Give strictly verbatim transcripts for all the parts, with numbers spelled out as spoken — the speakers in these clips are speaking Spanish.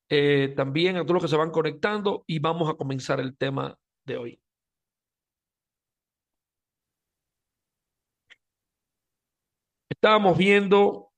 eh, también a todos los que se van conectando y vamos a comenzar el tema de hoy. Estábamos viendo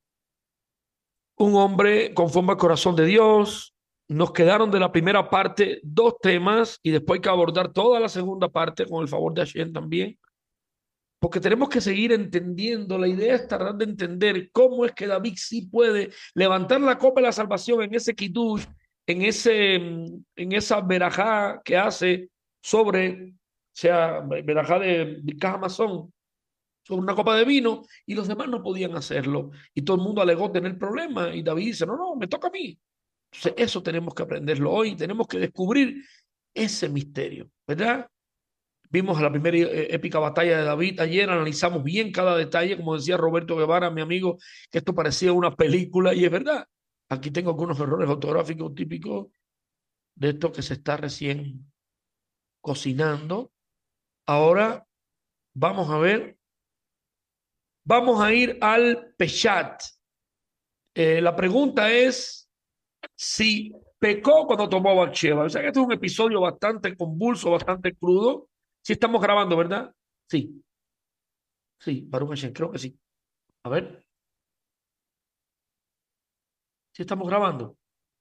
un hombre conforme al corazón de Dios. Nos quedaron de la primera parte dos temas y después hay que abordar toda la segunda parte con el favor de Hashem también, porque tenemos que seguir entendiendo. La idea es tratar de entender cómo es que David sí puede levantar la copa de la salvación en ese kiddush, en ese, en esa verajá que hace sobre, o sea, verajá de Birkat Hamazon, sobre una copa de vino, y los demás no podían hacerlo. Y todo el mundo alegó tener problemas, y David dice, no, no, me toca a mí. Entonces, eso tenemos que aprenderlo hoy, tenemos que descubrir ese misterio, ¿verdad? Vimos la primera eh, épica batalla de David ayer, analizamos bien cada detalle, como decía Roberto Guevara, mi amigo, que esto parecía una película, y es verdad. Aquí tengo algunos errores ortográficos típicos de esto que se está recién cocinando. Ahora vamos a ver, vamos a ir al Peshat. Eh, la pregunta es si pecó cuando tomó a Bathsheba. O sea que este es un episodio bastante convulso, bastante crudo. Si estamos grabando, ¿verdad? Sí, sí, Baruch Hashem, creo que sí. A ver, si estamos grabando.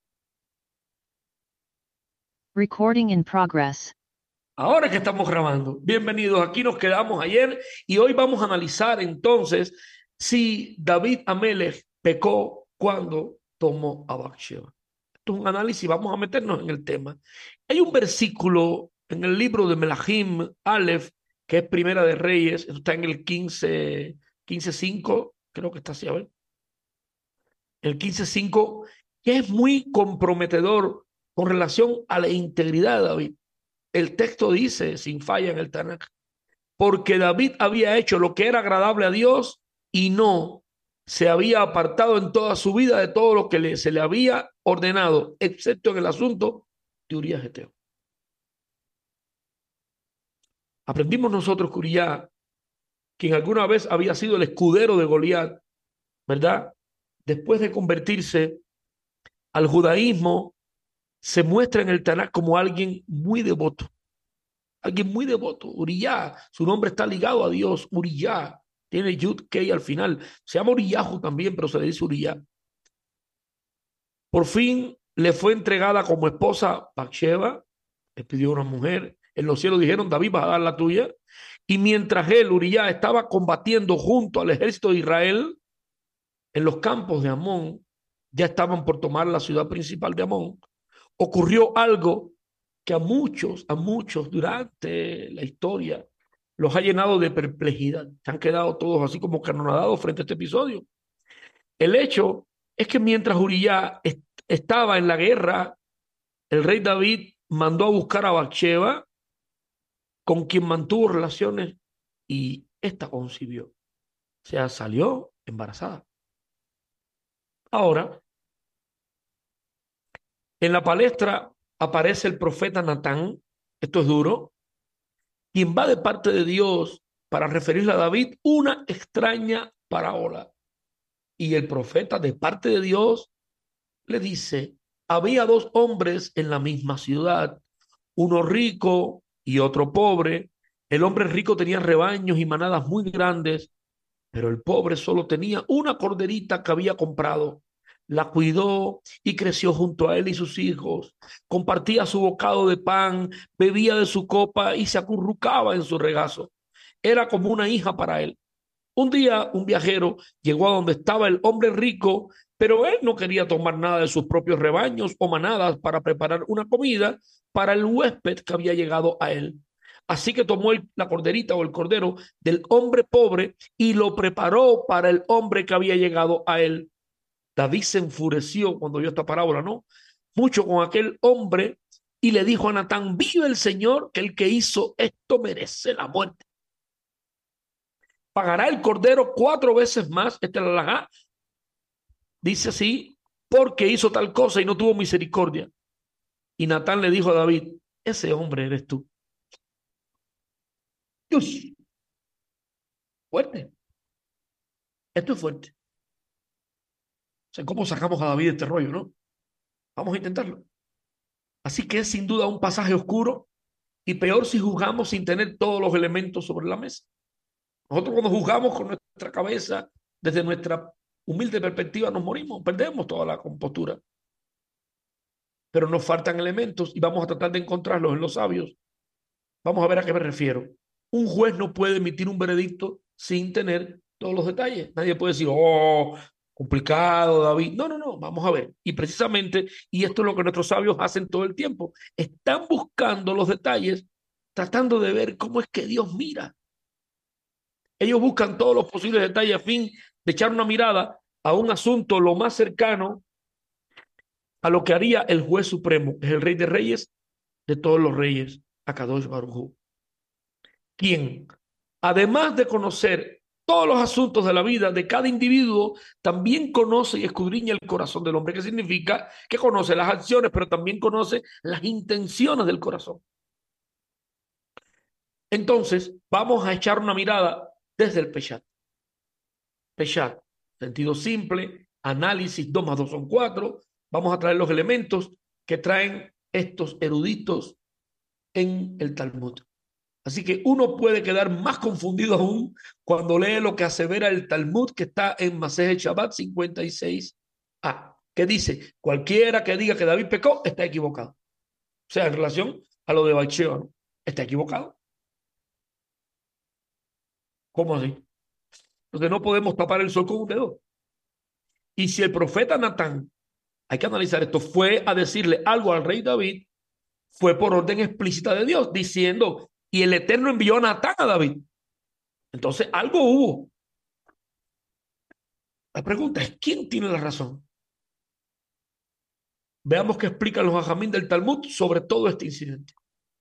Recording in progress. Ahora que estamos grabando, bienvenidos. Aquí nos quedamos ayer y hoy vamos a analizar entonces si David Amelech pecó cuando tomó a Bathsheba. Esto es un análisis, vamos a meternos en el tema. Hay un versículo en el libro de Melahim Aleph, que es Primera de Reyes, esto está en el quince, quince cinco, creo que está así, a ver, el quince cinco, que es muy comprometedor con relación a la integridad de David. El texto dice, sin falla en el Tanakh, porque David había hecho lo que era agradable a Dios y no se había apartado en toda su vida de todo lo que le, se le había ordenado, excepto en el asunto de Urías Geteo. Aprendimos nosotros que Urías, quien alguna vez había sido el escudero de Goliat, ¿verdad? Después de convertirse al judaísmo, se muestra en el Tanakh como alguien muy devoto. Alguien muy devoto, Uriyá, su nombre está ligado a Dios, Uriyá, tiene Yud Kei al final, se llama Uriyahu también, pero se le dice Uriyá. Por fin le fue entregada como esposa Bathsheba, le pidió una mujer, en los cielos dijeron, David, vas a dar la tuya, y mientras él, Uriyá, estaba combatiendo junto al ejército de Israel, en los campos de Amón, ya estaban por tomar la ciudad principal de Amón, ocurrió algo que a muchos, a muchos durante la historia los ha llenado de perplejidad. Se han quedado todos así como canonadados frente a este episodio. El hecho es que mientras Urías est estaba en la guerra, el rey David mandó a buscar a Bathsheba, con quien mantuvo relaciones, y esta concibió. O sea, salió embarazada. Ahora, en la palestra aparece el profeta Natán, esto es duro, quien va de parte de Dios para referirle a David una extraña parábola. Y el profeta de parte de Dios le dice, había dos hombres en la misma ciudad, uno rico y otro pobre. El hombre rico tenía rebaños y manadas muy grandes, pero el pobre solo tenía una corderita que había comprado. La cuidó y creció junto a él y sus hijos. Compartía su bocado de pan, bebía de su copa y se acurrucaba en su regazo. Era como una hija para él. Un día un viajero llegó a donde estaba el hombre rico, pero él no quería tomar nada de sus propios rebaños o manadas para preparar una comida para el huésped que había llegado a él. Así que tomó el, la corderita o el cordero del hombre pobre y lo preparó para el hombre que había llegado a él. David se enfureció cuando vio esta parábola, ¿no? Mucho con aquel hombre y le dijo a Natán, vive el Señor, que el que hizo esto merece la muerte. Pagará el cordero cuatro veces más, este es la halajá, dice así, porque hizo tal cosa y no tuvo misericordia. Y Natán le dijo a David, ese hombre eres tú. Uy, fuerte, esto es fuerte. O sea, ¿cómo sacamos a David de este rollo, no? Vamos a intentarlo. Así que es sin duda un pasaje oscuro y peor si juzgamos sin tener todos los elementos sobre la mesa. Nosotros cuando juzgamos con nuestra cabeza, desde nuestra humilde perspectiva, nos morimos, perdemos toda la compostura. Pero nos faltan elementos y vamos a tratar de encontrarlos en los sabios. Vamos a ver a qué me refiero. Un juez no puede emitir un veredicto sin tener todos los detalles. Nadie puede decir, oh, complicado, David. No, no, no, vamos a ver. Y precisamente, y esto es lo que nuestros sabios hacen todo el tiempo, están buscando los detalles, tratando de ver cómo es que Dios mira. Ellos buscan todos los posibles detalles a fin de echar una mirada a un asunto lo más cercano a lo que haría el juez supremo, es el rey de reyes, de todos los reyes, Akadosh Baruj Hu, quien, además de conocer todos los asuntos de la vida de cada individuo, también conoce y escudriña el corazón del hombre, que significa que conoce las acciones, pero también conoce las intenciones del corazón. Entonces, vamos a echar una mirada desde el Peshat. Peshat, sentido simple, análisis, dos más dos son cuatro. Vamos a traer los elementos que traen estos eruditos en el Talmud. Así que uno puede quedar más confundido aún cuando lee lo que asevera el Talmud, que está en Masejet Shabbat cincuenta y seis a, que dice, cualquiera que diga que David pecó, está equivocado. O sea, en relación a lo de Bathsheba, ¿no? Está equivocado. ¿Cómo así? Entonces no podemos tapar el sol con un dedo. Y si el profeta Natán, hay que analizar esto, fue a decirle algo al rey David, fue por orden explícita de Dios, diciendo, y el Eterno envió a Natán a David. Entonces algo hubo. La pregunta es, ¿quién tiene la razón? Veamos qué explican los hajamim del Talmud sobre todo este incidente.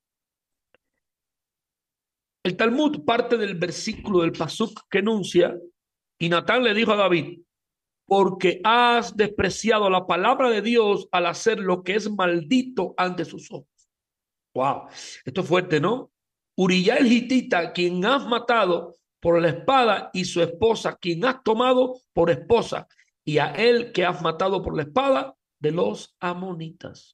El Talmud parte del versículo del pasuk que enuncia, y Natán le dijo a David, porque has despreciado la palabra de Dios al hacer lo que es maldito ante sus ojos. Wow, esto es fuerte, ¿no? Uriah el Hitita, quien has matado por la espada, y su esposa, quien has tomado por esposa, y a él que has matado por la espada de los amonitas.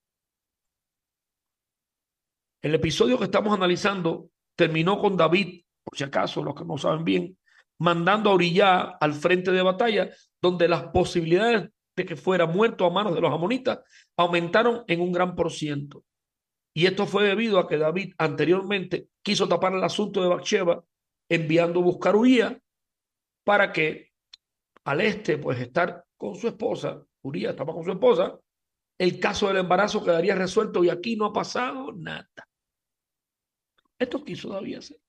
El episodio que estamos analizando terminó con David, por si acaso los que no saben bien, mandando a Uriah al frente de batalla, donde las posibilidades de que fuera muerto a manos de los amonitas aumentaron en un gran por ciento. Y esto fue debido a que David anteriormente quiso tapar el asunto de Bathsheba, enviando a buscar a Uría para que al este, pues estar con su esposa, Uría estaba con su esposa, el caso del embarazo quedaría resuelto y aquí no ha pasado nada. Esto quiso David hacer.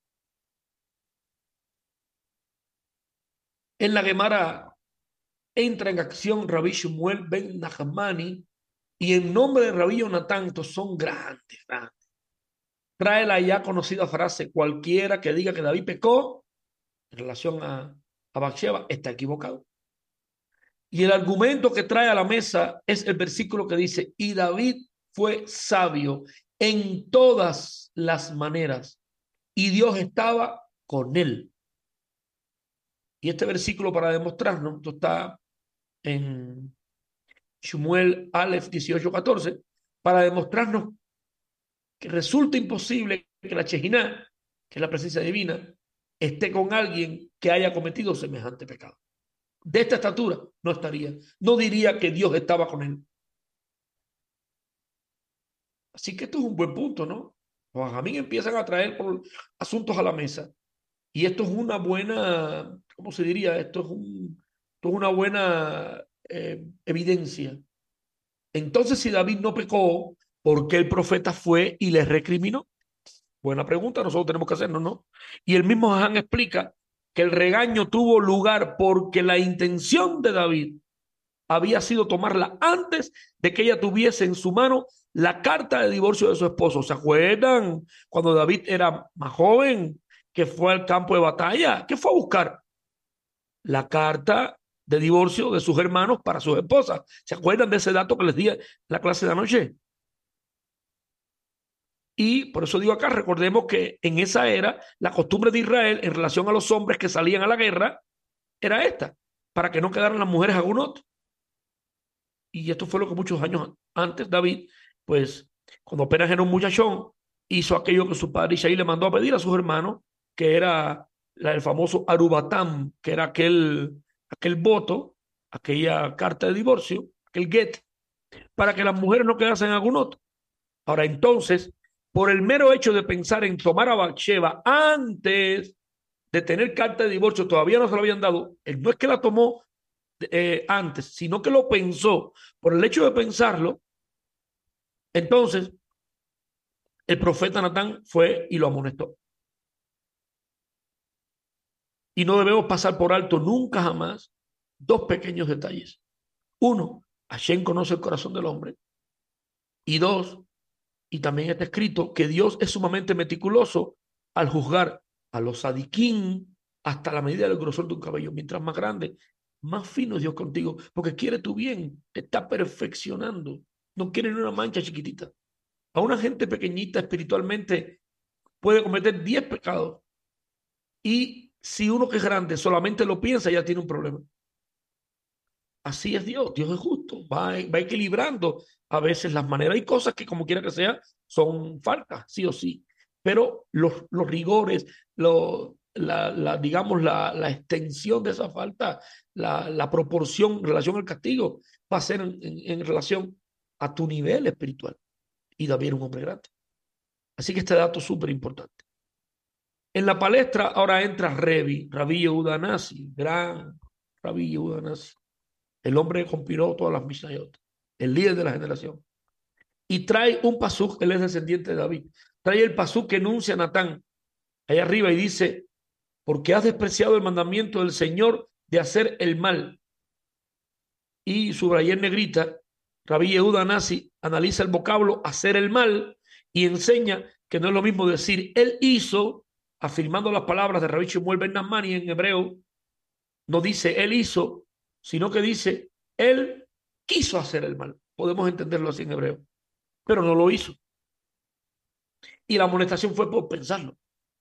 En la Gemara entra en acción Rabbi Shmuel ben Nahmani y en nombre de Rabbi Jonatán, estos son grandes, grandes. Trae la ya conocida frase, cualquiera que diga que David pecó en relación a, a Bathsheba está equivocado. Y el argumento que trae a la mesa es el versículo que dice, y David fue sabio en todas las maneras y Dios estaba con él. Y este versículo para demostrarnos, esto está en Shmuel Aleph dieciocho catorce, para demostrarnos que resulta imposible que la Shejinah, que es la presencia divina, esté con alguien que haya cometido semejante pecado. De esta estatura no estaría. No diría que Dios estaba con él. Así que esto es un buen punto, ¿no? Los hajamim empiezan a traer por asuntos a la mesa. Y esto es una buena, ¿cómo se diría? Esto es, un, esto es una buena eh, evidencia. Entonces, si David no pecó, ¿por qué el profeta fue y le recriminó? Buena pregunta, nosotros tenemos que hacernos, ¿no? Y el mismo Haján explica que el regaño tuvo lugar porque la intención de David había sido tomarla antes de que ella tuviese en su mano la carta de divorcio de su esposo. ¿Se acuerdan cuando David era más joven, que fue al campo de batalla? ¿Qué fue a buscar? La carta de divorcio de sus hermanos para sus esposas. ¿Se acuerdan de ese dato que les di en la clase de anoche? Y por eso digo acá, recordemos que en esa era la costumbre de Israel en relación a los hombres que salían a la guerra era esta, para que no quedaran las mujeres agunot. y esto fue lo que muchos años antes David, pues cuando apenas era un muchachón, hizo aquello que su padre Isaí le mandó a pedir a sus hermanos, que era la, el famoso Arubatam, que era aquel, aquel voto, aquella carta de divorcio, aquel get, para que las mujeres no quedasen en algún otro. Ahora entonces, por el mero hecho de pensar en tomar a Bathsheba antes de tener carta de divorcio, todavía no se lo habían dado, él no es que la tomó eh, antes, sino que lo pensó. Por el hecho de pensarlo, entonces el profeta Natán fue y lo amonestó. Y no debemos pasar por alto nunca jamás dos pequeños detalles. Uno, Hashem conoce el corazón del hombre. Y dos, y también está escrito que Dios es sumamente meticuloso al juzgar a los sadiquín hasta la medida del grosor de un cabello. Mientras más grande, más fino es Dios contigo, porque quiere tu bien, te está perfeccionando. No quiere ni una mancha chiquitita. A una gente pequeñita espiritualmente puede cometer diez pecados y si uno que es grande solamente lo piensa, ya tiene un problema. Así es Dios, Dios es justo, va, va equilibrando a veces las maneras. Hay cosas que como quiera que sea son faltas, sí o sí, pero los, los rigores, lo, la, la, digamos, la, la extensión de esa falta, la, la proporción en relación al castigo va a ser en, en, en relación a tu nivel espiritual. Y David era un hombre grande. Así que este dato es súper importante. En la palestra ahora entra Revi, Rabbi Yehuda Nasi, gran Rabbi Yehuda Nasi, el hombre que compiló todas las Mishnayot, el líder de la generación. Y trae un pasuk, él es descendiente de David, trae el pasuk que enuncia Natán, allá arriba y dice, porque has despreciado el mandamiento del Señor de hacer el mal. Y subrayé en negrita, Rabbi Yehuda Nasi analiza el vocablo hacer el mal y enseña que no es lo mismo decir él hizo, afirmando las palabras de Rabbi Shmuel ben Nachmani en hebreo, no dice él hizo, sino que dice él quiso hacer el mal. Podemos entenderlo así en hebreo, pero no lo hizo. Y la amonestación fue por pensarlo.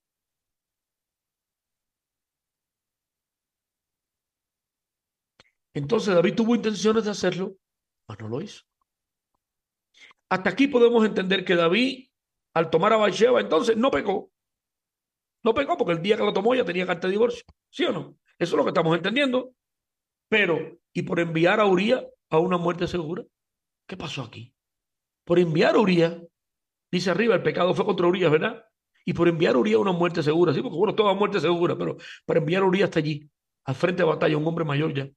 Entonces David tuvo intenciones de hacerlo, mas no lo hizo. Hasta aquí podemos entender que David, al tomar a Bathsheba, entonces no pecó. No pecó porque el día que lo tomó ya tenía carta de divorcio. ¿Sí o no? Eso es lo que estamos entendiendo. Pero, ¿y por enviar a Uría a una muerte segura? ¿Qué pasó aquí? Por enviar a Uría, dice arriba, el pecado fue contra Urías, ¿verdad? Y por enviar a Uría a una muerte segura, sí, porque bueno, toda muerte segura, pero para enviar a Uría hasta allí, al frente de batalla, un hombre mayor ya.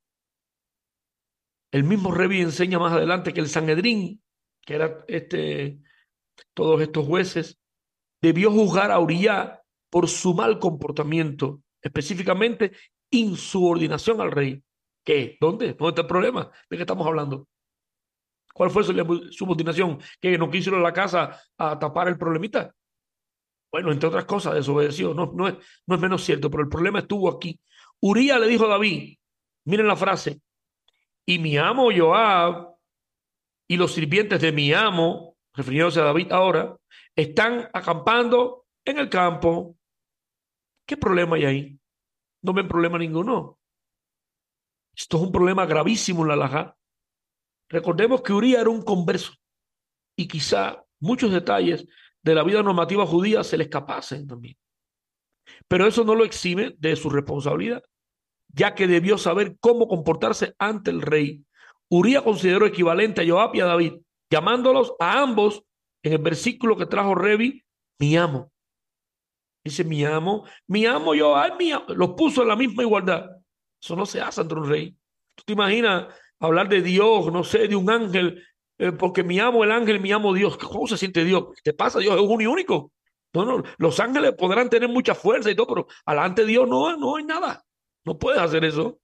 El mismo Revi enseña más adelante que el Sanedrín, que era este, todos estos jueces, debió juzgar a Uría por su mal comportamiento, específicamente insubordinación al rey. ¿Qué? ¿Dónde? ¿Dónde está el problema? ¿De qué estamos hablando? ¿Cuál fue su subordinación? ¿Que no quiso ir a la casa a tapar el problemita? Bueno, entre otras cosas, desobedeció. No, no es, no es menos cierto, pero el problema estuvo aquí. Uría le dijo a David, miren la frase, y mi amo Joab y los sirvientes de mi amo, refiriéndose a David ahora, están acampando en el campo. ¿Qué problema hay ahí? No ven problema ninguno. Esto es un problema gravísimo en la halajá. Recordemos que Uría era un converso y quizá muchos detalles de la vida normativa judía se le escapasen también. Pero eso no lo exime de su responsabilidad, ya que debió saber cómo comportarse ante el rey. Uría consideró equivalente a Joab y a David, llamándolos a ambos en el versículo que trajo Revi, mi amo. Dice mi amo, mi amo Joab, mi amo. Los puso en la misma igualdad. Eso no se hace ante un rey. ¿Tú te imaginas hablar de Dios, no sé, de un ángel, eh, porque mi amo el ángel, mi amo Dios? ¿Cómo se siente Dios? ¿Qué te pasa? Dios es uno y único. No, no, los ángeles podrán tener mucha fuerza y todo, pero alante de Dios no, no hay nada. No puedes hacer eso.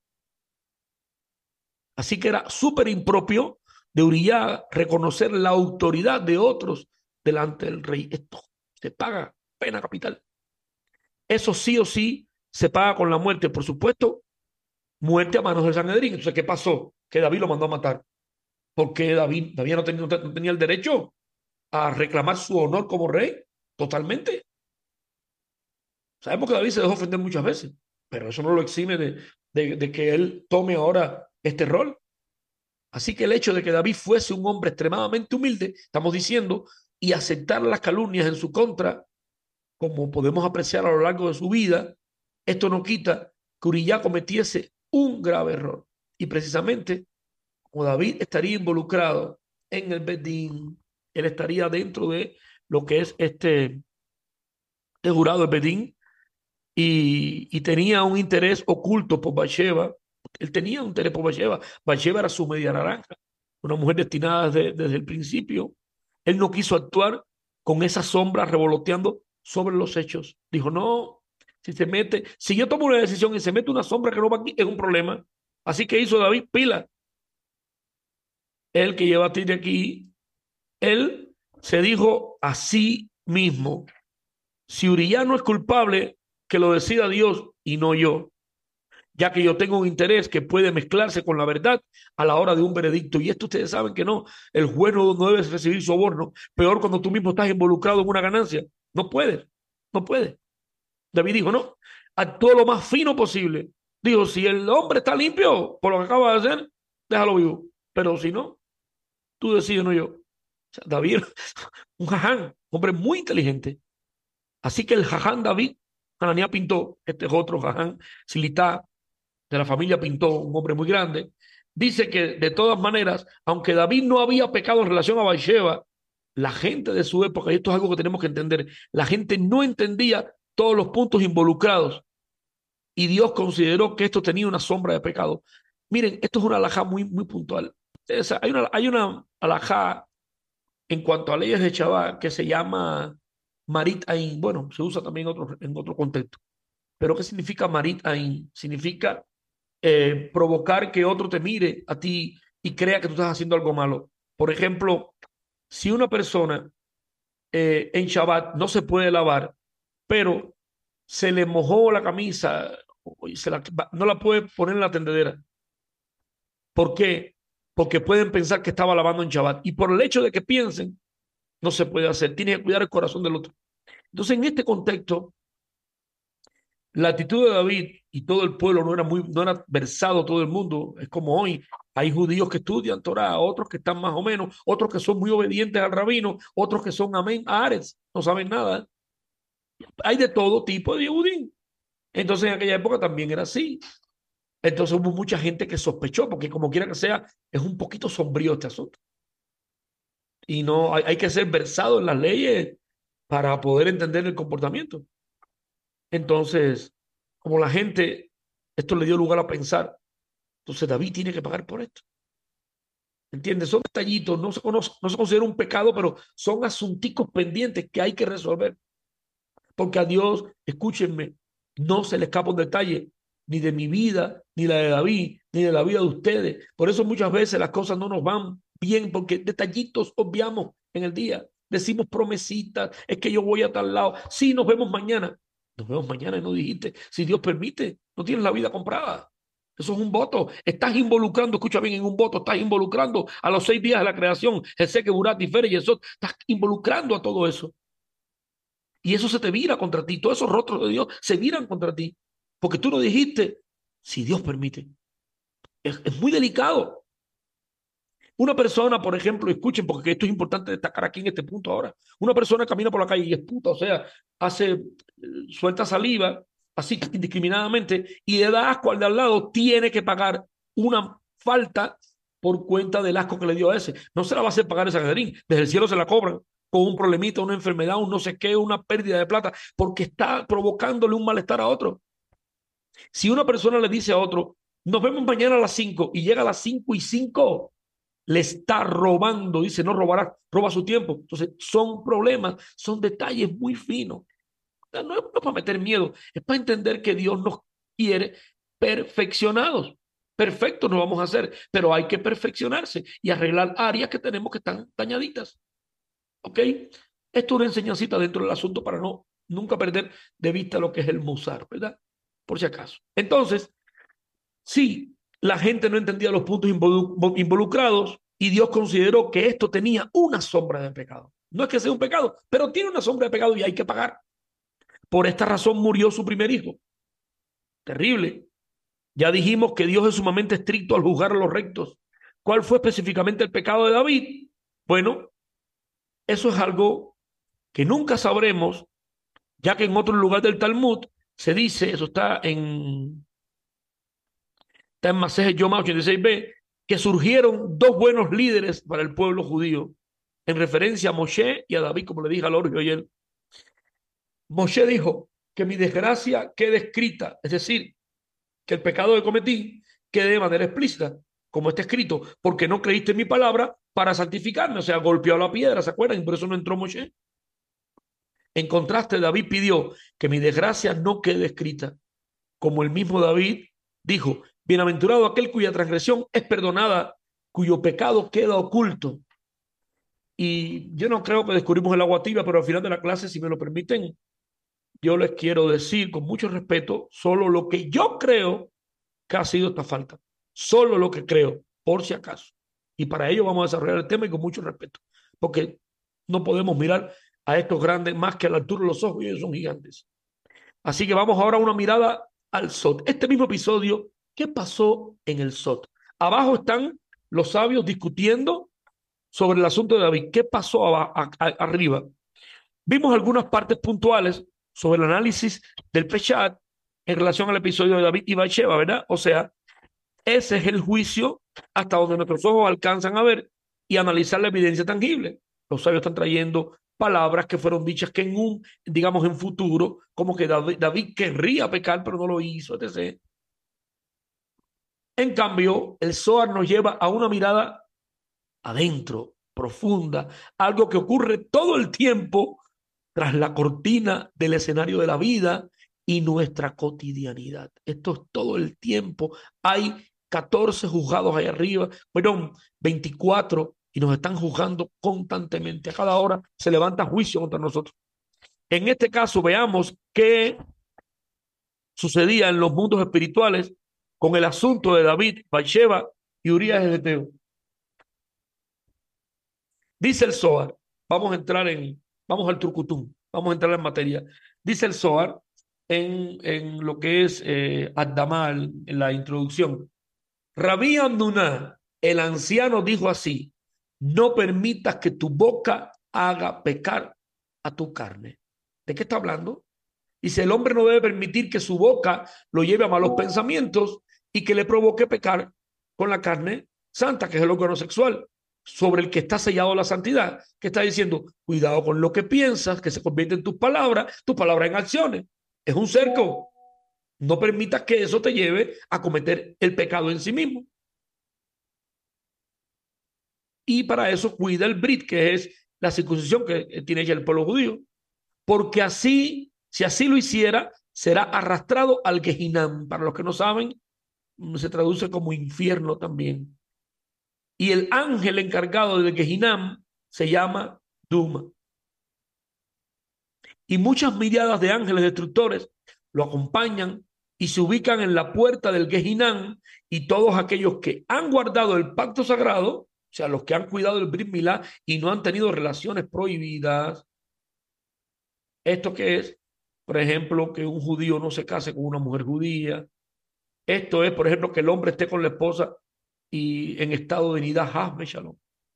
Así que era súper impropio de Uría reconocer la autoridad de otros delante del rey. Esto se paga pena capital. Eso sí o sí se paga con la muerte. Por supuesto, muerte a manos del Sanedrín. Entonces, ¿qué pasó? Que David lo mandó a matar. Porque David, David no, tenía, no tenía el derecho a reclamar su honor como rey totalmente. Sabemos que David se dejó ofender muchas veces, pero eso no lo exime de, de, de que él tome ahora este rol. Así que el hecho de que David fuese un hombre extremadamente humilde, estamos diciendo, y aceptar las calumnias en su contra, como podemos apreciar a lo largo de su vida, esto no quita que Urías cometiese un grave error. Y precisamente, como David estaría involucrado en el Bedín, él estaría dentro de lo que es este, este jurado de Bedín, y, y tenía un interés oculto por Bathsheba. Él tenía un interés por Bathsheba. Bathsheba era su media naranja, una mujer destinada desde, desde el principio. Él no quiso actuar con esa sombra revoloteando sobre los hechos. Dijo, no, si se mete, si yo tomo una decisión y se mete una sombra que no va aquí, es un problema. Así que hizo David pila. Él que lleva a ti de aquí, él se dijo a sí mismo, si Urías no es culpable, que lo decida Dios y no yo, ya que yo tengo un interés que puede mezclarse con la verdad a la hora de un veredicto. Y esto ustedes saben que no, el juez no, no debe recibir soborno, peor cuando tú mismo estás involucrado en una ganancia. No puedes, no puedes. David dijo, no, actuó lo más fino posible. Dijo, si el hombre está limpio por lo que acaba de hacer, déjalo vivo. Pero si no, tú decides, no yo. O sea, David, un jaján, hombre muy inteligente. Así que el jaján David, Hananía pintó, este es otro jaján, Silitá, de la familia Pintó, un hombre muy grande, dice que de todas maneras, aunque David no había pecado en relación a Bathsheba, la gente de su época, y esto es algo que tenemos que entender, la gente no entendía todos los puntos involucrados y Dios consideró que esto tenía una sombra de pecado. Miren, esto es una alajá muy, muy puntual. O sea, hay una, hay una alajá en cuanto a leyes de Shabbat que se llama Marit Ain. Bueno, se usa también en otro, en otro contexto. Pero ¿qué significa Marit Ain? Significa eh, provocar que otro te mire a ti y crea que tú estás haciendo algo malo. Por ejemplo, si una persona eh, en Shabbat no se puede lavar, pero se le mojó la camisa y se la, no la puede poner en la tendedera. ¿Por qué? Porque pueden pensar que estaba lavando en Shabbat. Y por el hecho de que piensen, no se puede hacer. Tiene que cuidar el corazón del otro. Entonces, en este contexto, la actitud de David y todo el pueblo no era muy, no era versado todo el mundo. Es como hoy. Hay judíos que estudian Torah, otros que están más o menos, otros que son muy obedientes al rabino, otros que son amén, ares, no saben nada. Hay de todo tipo de judíos. Entonces en aquella época también era así. Entonces hubo mucha gente que sospechó, porque como quiera que sea, es un poquito sombrío este asunto. Y no hay, hay que ser versado en las leyes para poder entender el comportamiento. Entonces, como la gente, esto le dio lugar a pensar, entonces David tiene que pagar por esto. ¿Entiendes? Son detallitos, no se, conoce, no se considera un pecado, pero son asunticos pendientes que hay que resolver. Porque a Dios, escúchenme, no se le escapa un detalle, ni de mi vida, ni la de David, ni de la vida de ustedes. Por eso muchas veces las cosas no nos van bien, porque detallitos obviamos en el día. Decimos promesitas, es que yo voy a tal lado. Sí, nos vemos mañana. Nos vemos mañana y no dijiste, si Dios permite, no tienes la vida comprada. Eso es un voto. Estás involucrando, escucha bien, en un voto, estás involucrando a los seis días de la creación, Jesé, que Burat, Tiferet y eso, estás involucrando a todo eso. Y eso se te vira contra ti. Todos esos rostros de Dios se viran contra ti. Porque tú no dijiste, si Dios permite. Es, es muy delicado. Una persona, por ejemplo, escuchen, porque esto es importante destacar aquí en este punto ahora. Una persona camina por la calle y es puta, o sea, hace, eh, suelta saliva, así indiscriminadamente, y le da asco al de al lado, tiene que pagar una falta por cuenta del asco que le dio a ese. No se la va a hacer pagar esa Cacerín. Desde el cielo se la cobran con un problemita, una enfermedad, un no sé qué, una pérdida de plata, porque está provocándole un malestar a otro. Si una persona le dice a otro, nos vemos mañana a las cinco y llega a las cinco y cinco, le está robando, dice, no robará, roba su tiempo. Entonces, son problemas, son detalles muy finos. No es, no es para meter miedo, es para entender que Dios nos quiere perfeccionados. Perfectos no vamos a hacer, pero hay que perfeccionarse y arreglar áreas que tenemos que están dañaditas. ¿Ok? Esto es una enseñancita dentro del asunto para no nunca perder de vista lo que es el musar, ¿verdad? Por si acaso. Entonces, sí, la gente no entendía los puntos involu- involucrados y Dios consideró que esto tenía una sombra de pecado. No es que sea un pecado, pero tiene una sombra de pecado y hay que pagar. Por esta razón murió su primer hijo. Terrible. Ya dijimos que Dios es sumamente estricto al juzgar a los rectos, ¿Cuál fue específicamente el pecado de David? Bueno, eso es algo que nunca sabremos, ya que en otro lugar del Talmud se dice, eso está en, está en Masejet Yoma ochenta y seis b, que surgieron dos buenos líderes para el pueblo judío, en referencia a Moshe y a David, como le dije a Lorgio ayer. Moshe dijo que mi desgracia quede escrita, es decir, que el pecado que cometí quede de manera explícita, como está escrito, porque no creíste en mi palabra para santificarme, o sea, golpeó la piedra, ¿se acuerdan? Y por eso no entró Moshe. En contraste, David pidió que mi desgracia no quede escrita, como el mismo David dijo, bienaventurado aquel cuya transgresión es perdonada, cuyo pecado queda oculto. Y yo no creo que descubrimos el agua tibia, pero al final de la clase, si me lo permiten, yo les quiero decir con mucho respeto solo lo que yo creo que ha sido esta falta. Solo lo que creo, por si acaso. Y para ello vamos a desarrollar el tema y con mucho respeto, porque no podemos mirar a estos grandes más que a la altura de los ojos, y ellos son gigantes. Así que vamos ahora a una mirada al S O T. Este mismo episodio, ¿qué pasó en el S O T? Abajo están los sabios discutiendo sobre el asunto de David. ¿Qué pasó a, a, a, arriba? Vimos algunas partes puntuales sobre el análisis del Peshat en relación al episodio de David y Bathsheba, ¿verdad? O sea, ese es el juicio hasta donde nuestros ojos alcanzan a ver y analizar la evidencia tangible. Los sabios están trayendo palabras que fueron dichas que en un, digamos, en futuro, como que David, David querría pecar, pero no lo hizo, etcétera. En cambio, el Zohar nos lleva a una mirada adentro, profunda, algo que ocurre todo el tiempo tras la cortina del escenario de la vida y nuestra cotidianidad. Esto es todo el tiempo. Hay catorce juzgados ahí arriba, perdón, veinticuatro, y nos están juzgando constantemente. A cada hora se levanta juicio contra nosotros. En este caso, veamos qué sucedía en los mundos espirituales con el asunto de David, Bathsheba y Urías el Eteo. Dice el Zohar, vamos a entrar en, vamos al trucutum, vamos a entrar en materia. Dice el Zohar en, en lo que es eh, Ad-Damal, en la introducción. Rabí Amnuna, el anciano, dijo así: no permitas que tu boca haga pecar a tu carne. ¿De qué está hablando? Dice, el hombre no debe permitir que su boca lo lleve a malos pensamientos y que le provoque pecar con la carne santa, que es el órgano sexual, sobre el que está sellado la santidad, que está diciendo, cuidado con lo que piensas, que se convierte en tus palabras, tus palabras en acciones. Es un cerco. No permitas que eso te lleve a cometer el pecado en sí mismo. Y para eso cuida el Brit, que es la circuncisión que tiene ya el pueblo judío. Porque así, si así lo hiciera, será arrastrado al Gehinam. Para los que no saben, se traduce como infierno también. Y el ángel encargado del Gehinam se llama Duma. Y muchas miriadas de ángeles destructores lo acompañan y se ubican en la puerta del Gehinam, y todos aquellos que han guardado el pacto sagrado, o sea, los que han cuidado el Brit Milá y no han tenido relaciones prohibidas. ¿Esto qué es? Por ejemplo, que un judío no se case con una mujer judía. Esto es, por ejemplo, que el hombre esté con la esposa y en estado de nidá, hazme shalom.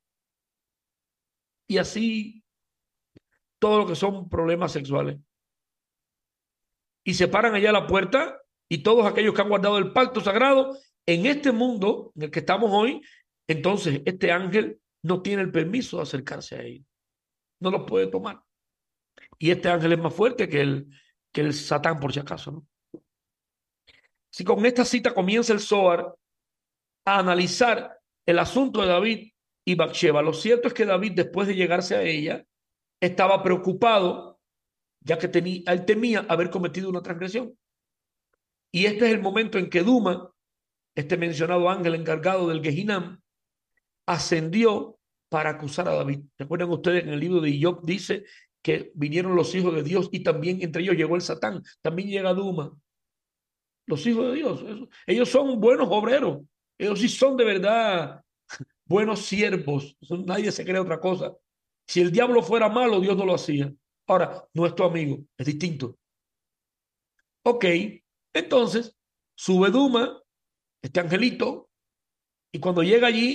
Y así todo lo que son problemas sexuales. Y se paran allá a la puerta, y todos aquellos que han guardado el pacto sagrado en este mundo en el que estamos hoy, entonces este ángel no tiene el permiso de acercarse a él. No lo puede tomar. Y este ángel es más fuerte que el, que el Satán, por si acaso, ¿no? Si con esta cita comienza el Zohar a analizar el asunto de David y Bathsheba, lo cierto es que David, después de llegarse a ella, estaba preocupado, ya que tenía, él temía haber cometido una transgresión. Y este es el momento en que Duma, este mencionado ángel encargado del Gehinam, ascendió para acusar a David. ¿Recuerdan ustedes que en el libro de Job dice que vinieron los hijos de Dios y también entre ellos llegó el Satán? También llega Duma. Los hijos de Dios, ellos son buenos obreros. Ellos sí son de verdad buenos siervos. Nadie se cree otra cosa. Si el diablo fuera malo, Dios no lo hacía. Ahora, no es tu amigo, es distinto. Ok, entonces sube Duma, este angelito, y cuando llega allí,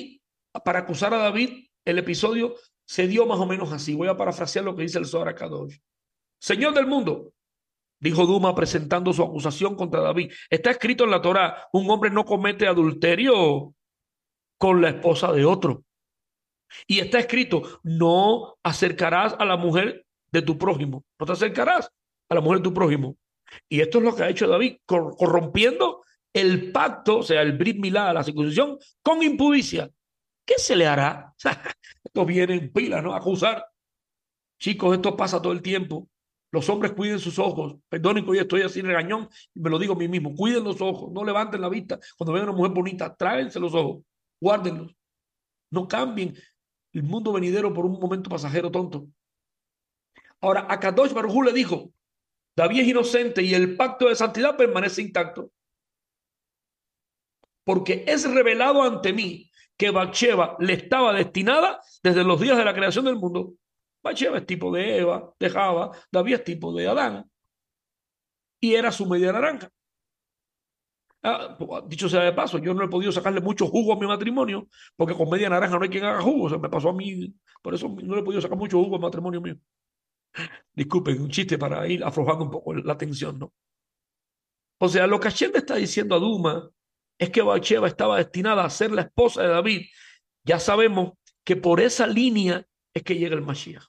para acusar a David, el episodio se dio más o menos así. Voy a parafrasear lo que dice el Zohar Kadosh. Señor del mundo, dijo Duma presentando su acusación contra David. Está escrito en la Torá, un hombre no comete adulterio con la esposa de otro. Y está escrito, no acercarás a la mujer de tu prójimo. No te acercarás a la mujer de tu prójimo. Y esto es lo que ha hecho David, cor corrompiendo el pacto, o sea, el Brit Milá, la circuncisión, con impudicia. ¿Qué se le hará? Esto viene en pila, ¿no? A acusar. Chicos, esto pasa todo el tiempo. Los hombres cuiden sus ojos. Perdonen que hoy estoy así regañón y me lo digo a mí mismo. Cuiden los ojos, no levanten la vista. Cuando vean a una mujer bonita, tráense los ojos, guárdenlos. No cambien el mundo venidero por un momento pasajero tonto. Ahora, a Kadosh Baruj Hu le dijo, David es inocente y el pacto de santidad permanece intacto. Porque es revelado ante mí que Bathsheba le estaba destinada desde los días de la creación del mundo. Bathsheba es tipo de Eva, de Java, David es tipo de Adán y era su media naranja. Ah, dicho sea de paso, yo no he podido sacarle mucho jugo a mi matrimonio porque con media naranja no hay quien haga jugo. O sea, me pasó a mí, por eso no le he podido sacar mucho jugo al matrimonio mío. Disculpen, un chiste para ir aflojando un poco la tensión, ¿no? O sea, lo que Hashem le está diciendo a Duma es que Bathsheba estaba destinada a ser la esposa de David. Ya sabemos que por esa línea es que llega el Mashiach.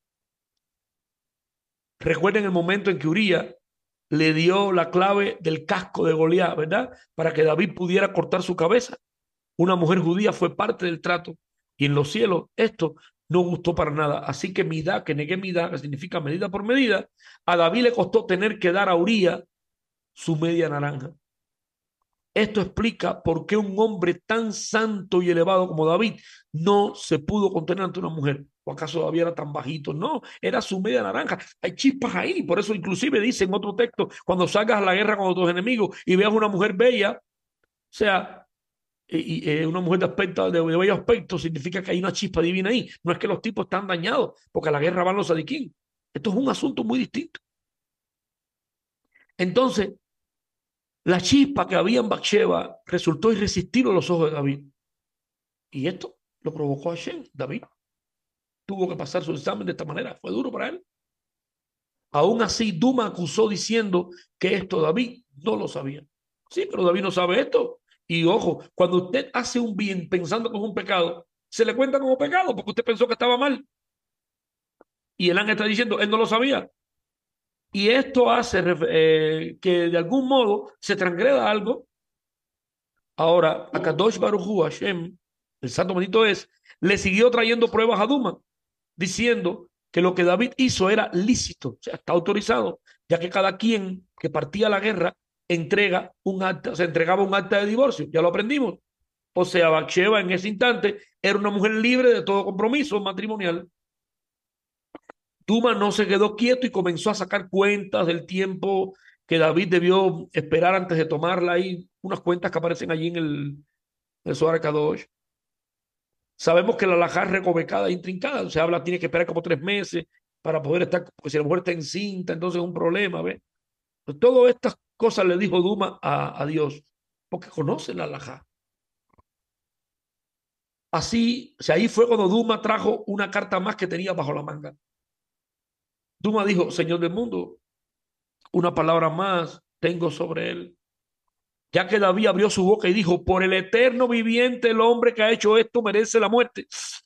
Recuerden el momento en que Uría le dio la clave del casco de Goliat, ¿verdad? Para que David pudiera cortar su cabeza. Una mujer judía fue parte del trato. Y en los cielos esto no gustó para nada. Así que midá, que negué midá, que significa medida por medida, a David le costó tener que dar a Uría su media naranja. Esto explica por qué un hombre tan santo y elevado como David no se pudo contener ante una mujer. ¿O acaso David era tan bajito? No, era su media naranja. Hay chispas ahí. Por eso inclusive dice en otro texto, cuando salgas a la guerra con tus enemigos y veas una mujer bella, o sea, y, y, eh, una mujer de aspecto, de, de bello aspecto, significa que hay una chispa divina ahí. No es que los tipos están dañados, porque a la guerra van los sadiquín. Esto es un asunto muy distinto. Entonces, la chispa que había en Bathsheba resultó irresistible a los ojos de David. Y esto lo provocó a Hashem. David tuvo que pasar su examen de esta manera. Fue duro para él. Aún así, Duma acusó diciendo que esto David no lo sabía. Sí, pero David no sabe esto. Y ojo, cuando usted hace un bien pensando que es un pecado, se le cuenta como pecado porque usted pensó que estaba mal. Y el ángel está diciendo, él no lo sabía. Y esto hace eh, que de algún modo se transgreda algo. Ahora, a Kadosh Baruj Hu, Hashem, el santo bendito es, le siguió trayendo pruebas a Duma, diciendo que lo que David hizo era lícito, o sea, está autorizado, ya que cada quien que partía a la guerra entrega un acta, se entregaba un acta de divorcio, ya lo aprendimos. O sea, Bathsheba en ese instante era una mujer libre de todo compromiso matrimonial. Duma no se quedó quieto y comenzó a sacar cuentas del tiempo que David debió esperar antes de tomarla. Hay unas cuentas que aparecen allí en el, el Zohar Kadosh. Sabemos que la alajá es recovecada e intrincada. Se habla, tiene que esperar como tres meses para poder estar, porque si la mujer está encinta, entonces es un problema, ¿ves? Pues todas estas cosas le dijo Duma a, a Dios, porque conoce la alajá. Así, o sea, ahí fue cuando Duma trajo una carta más que tenía bajo la manga. Duma dijo, Señor del mundo, una palabra más tengo sobre él. Ya que David abrió su boca y dijo, por el eterno viviente, el hombre que ha hecho esto merece la muerte.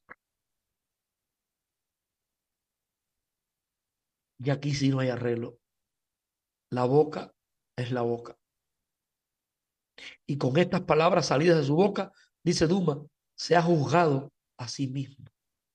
Y aquí sí no hay arreglo. La boca es la boca. Y con estas palabras salidas de su boca, dice Duma, se ha juzgado a sí mismo.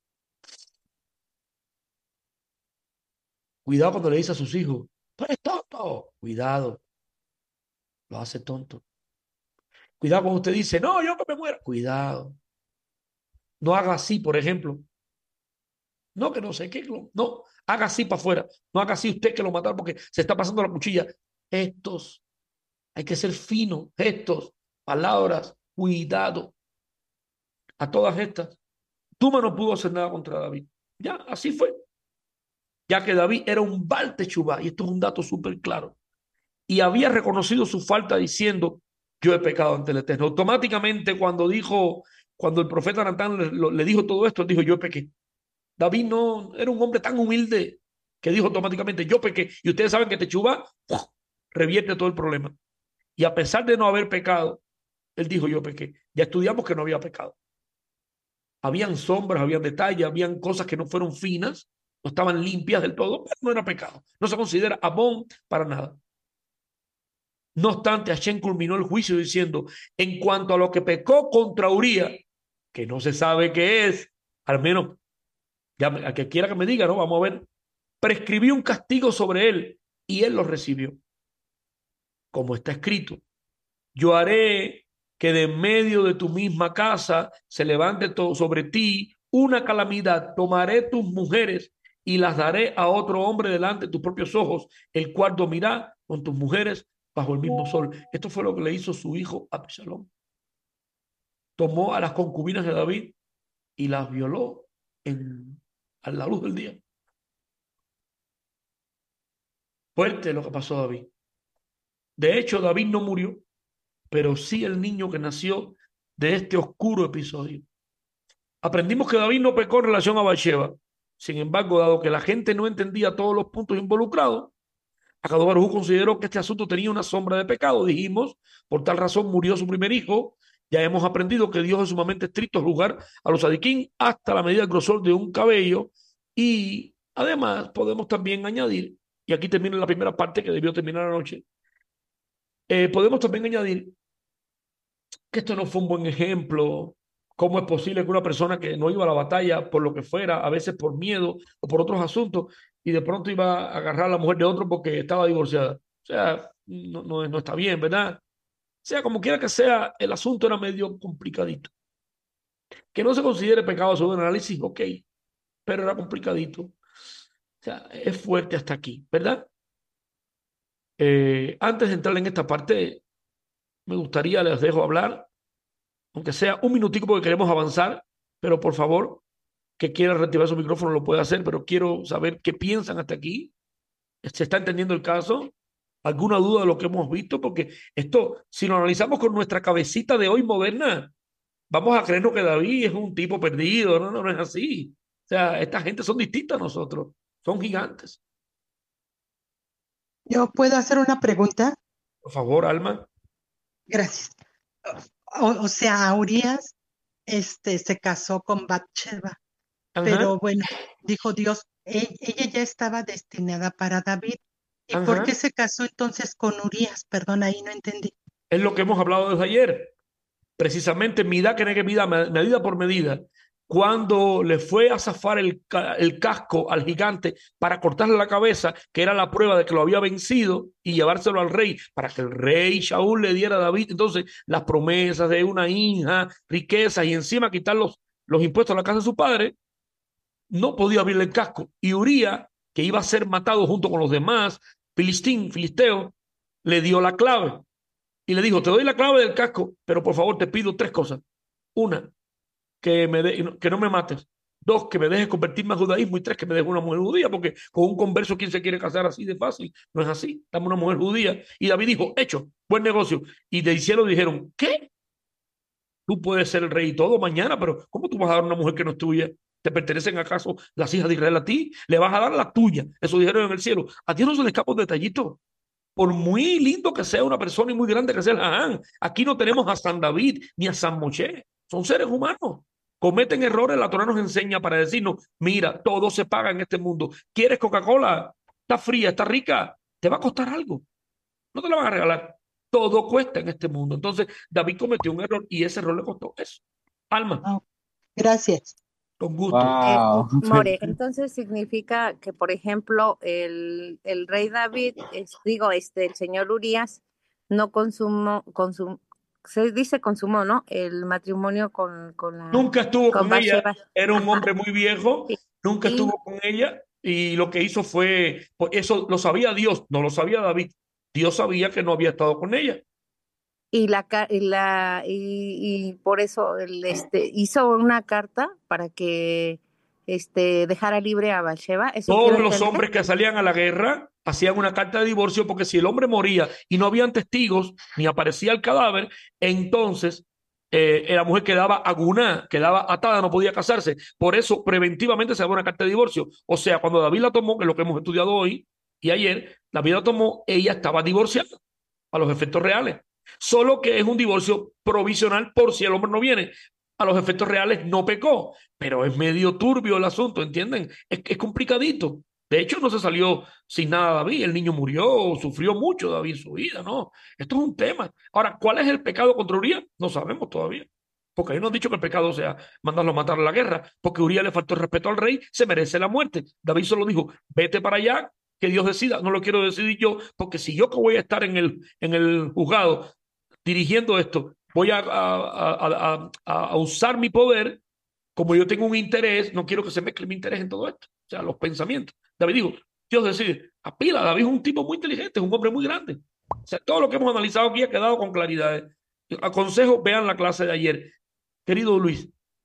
Cuidado cuando le dice a sus hijos, tú eres tonto. Cuidado, lo hace tonto. Cuidado cuando usted dice, no, yo que me muera. Cuidado. No haga así, por ejemplo. No, que no sé qué. No, haga así para afuera. No haga así usted que lo mataron porque se está pasando la cuchilla. Estos, hay que ser fino. Estos, palabras, cuidado. A todas estas. Duma no pudo hacer nada contra David. Ya, así fue. Ya que David era un Baal Teshuvá, y esto es un dato súper claro, y había reconocido su falta diciendo, yo he pecado ante el Eterno. Automáticamente cuando dijo cuando el profeta Natán le, lo- le dijo todo esto, él dijo, yo pequé. David no era un hombre tan humilde que dijo automáticamente, yo pequé. Y ustedes saben que Techubá ¡puf! Revierte todo el problema. Y a pesar de no haber pecado, él dijo, yo pequé. Ya estudiamos que no había pecado. Habían sombras, habían detalles, habían cosas que no fueron finas, no estaban limpias del todo, pero no era pecado. No se considera Amón para nada. No obstante, Hashem culminó el juicio diciendo, en cuanto a lo que pecó contra Uría, que no se sabe qué es, al menos ya, a que quiera que me diga, ¿no? Vamos a ver, prescribió un castigo sobre él y él lo recibió, como está escrito. Yo haré que de medio de tu misma casa se levante todo sobre ti una calamidad. Tomaré tus mujeres y las daré a otro hombre delante de tus propios ojos, el cual dormirá con tus mujeres bajo el mismo sol. Esto fue lo que le hizo su hijo Absalom. Tomó a las concubinas de David y las violó en, a la luz del día. Fuerte lo que pasó a David. De hecho, David no murió, pero sí el niño que nació de este oscuro episodio. Aprendimos que David no pecó en relación a Bathsheba. Sin embargo, dado que la gente no entendía todos los puntos involucrados, Akadosh Baruj Hu consideró que este asunto tenía una sombra de pecado. Dijimos, por tal razón murió su primer hijo. Ya hemos aprendido que Dios es sumamente estricto al juzgar a los adiquín hasta la medida del grosor de un cabello. Y además podemos también añadir, y aquí termina la primera parte que debió terminar anoche, eh, podemos también añadir que esto no fue un buen ejemplo. ¿Cómo es posible que una persona que no iba a la batalla por lo que fuera, a veces por miedo o por otros asuntos, y de pronto iba a agarrar a la mujer de otro porque estaba divorciada? O sea, no, no, no está bien, ¿verdad? O sea, como quiera que sea, el asunto era medio complicadito. Que no se considere pecado sobre el análisis, ok, pero era complicadito. O sea, es fuerte hasta aquí, ¿verdad? Eh, antes de entrar en esta parte, me gustaría, les dejo hablar aunque sea un minutico porque queremos avanzar, pero por favor, que quiera reactivar su micrófono lo puede hacer, pero quiero saber qué piensan hasta aquí. ¿Se está entendiendo el caso? ¿Alguna duda de lo que hemos visto? Porque esto, si lo analizamos con nuestra cabecita de hoy moderna, vamos a creernos que David es un tipo perdido. No, no, no es así. O sea, esta gente son distintas a nosotros, son gigantes. Yo puedo hacer una pregunta. Por favor, Alma. Gracias. O, o sea, Urias, este, se casó con Bathsheba, Ajá, pero bueno, dijo Dios, e- ella ya estaba destinada para David. ¿Y por qué ajá. se casó entonces con Urias? Perdón, ahí no entendí. Es lo que hemos hablado desde ayer. Precisamente mida que que mida, medida por medida, cuando le fue a zafar el, el casco al gigante para cortarle la cabeza, que era la prueba de que lo había vencido, y llevárselo al rey, para que el rey Shaul le diera a David entonces las promesas de una hija, riquezas y encima quitar los, los impuestos a la casa de su padre, no podía abrirle el casco. Y Uría, que iba a ser matado junto con los demás, Filistín, Filisteo, le dio la clave y le dijo, te doy la clave del casco, pero por favor te pido tres cosas. Una, que, me de, que no me mates. Dos, que me dejes convertirme al judaísmo. Y tres, que me dejes una mujer judía, porque con un converso, ¿quién se quiere casar así de fácil? No es así. Dame una mujer judía. Y David dijo, hecho, buen negocio. Y del cielo dijeron, ¿qué? Tú puedes ser el rey y todo mañana, pero ¿cómo tú vas a dar una mujer que no es tuya? ¿Te pertenecen acaso las hijas de Israel a ti? Le vas a dar la tuya. Eso dijeron en el cielo. A Dios no se le escapa un detallito. Por muy lindo que sea una persona y muy grande que sea el Jaján, aquí no tenemos a San David ni a San Moshe. Son seres humanos. Cometen errores, la Torah nos enseña para decirnos, mira, todo se paga en este mundo. ¿Quieres Coca-Cola? Está fría, está rica, te va a costar algo. No te la van a regalar. Todo cuesta en este mundo. Entonces, David cometió un error y ese error le costó eso. Alma, Oh, gracias. con gusto. Eh, Wow. More, entonces significa que, por ejemplo, el, el rey David, es- digo, este, el señor Urias, no consumó, consum, se dice consumó, ¿no? El matrimonio con, con la, Nunca estuvo con con ella, Bathsheba. era un Ajá. hombre muy viejo, Sí. nunca Y, estuvo con ella y lo que hizo fue, pues eso lo sabía Dios, no lo sabía David. Dios sabía que no había estado con ella. y la, ca- y la, y, y por eso el, este, hizo una carta para que, este, dejara libre a Bathsheba. ¿Eso quiero Todos los entender? hombres que salían a la guerra hacían una carta de divorcio porque si el hombre moría y no habían testigos ni aparecía el cadáver, entonces eh, la mujer quedaba aguná, quedaba atada, no podía casarse. Por eso, preventivamente se daba una carta de divorcio. O sea, cuando David la tomó, que es lo que hemos estudiado hoy y ayer, David la tomó, ella estaba divorciada a los efectos reales. Solo que es un divorcio provisional por si el hombre no viene. A los efectos reales no pecó, pero es medio turbio el asunto, ¿entienden? Es, es complicadito. De hecho, no se salió sin nada David. El niño murió, sufrió mucho David en su vida, ¿no? Esto es un tema. Ahora, ¿cuál es el pecado contra Urías? No sabemos todavía. Porque ahí no han dicho que el pecado sea mandarlo a matar a la guerra, porque Urías le faltó el respeto al rey, se merece la muerte. David solo dijo, vete para allá, que Dios decida, no lo quiero decidir yo, porque si yo que voy a estar en el, en el juzgado dirigiendo esto, voy a, a, a, a, a usar mi poder, como yo tengo un interés, no quiero que se mezcle mi interés en todo esto, o sea, los pensamientos. David dijo, Dios decide, a pila, David es un tipo muy inteligente, es un hombre muy grande. O sea, todo lo que hemos analizado aquí ha quedado con claridad. Aconsejo, vean la clase de ayer. Querido Luis.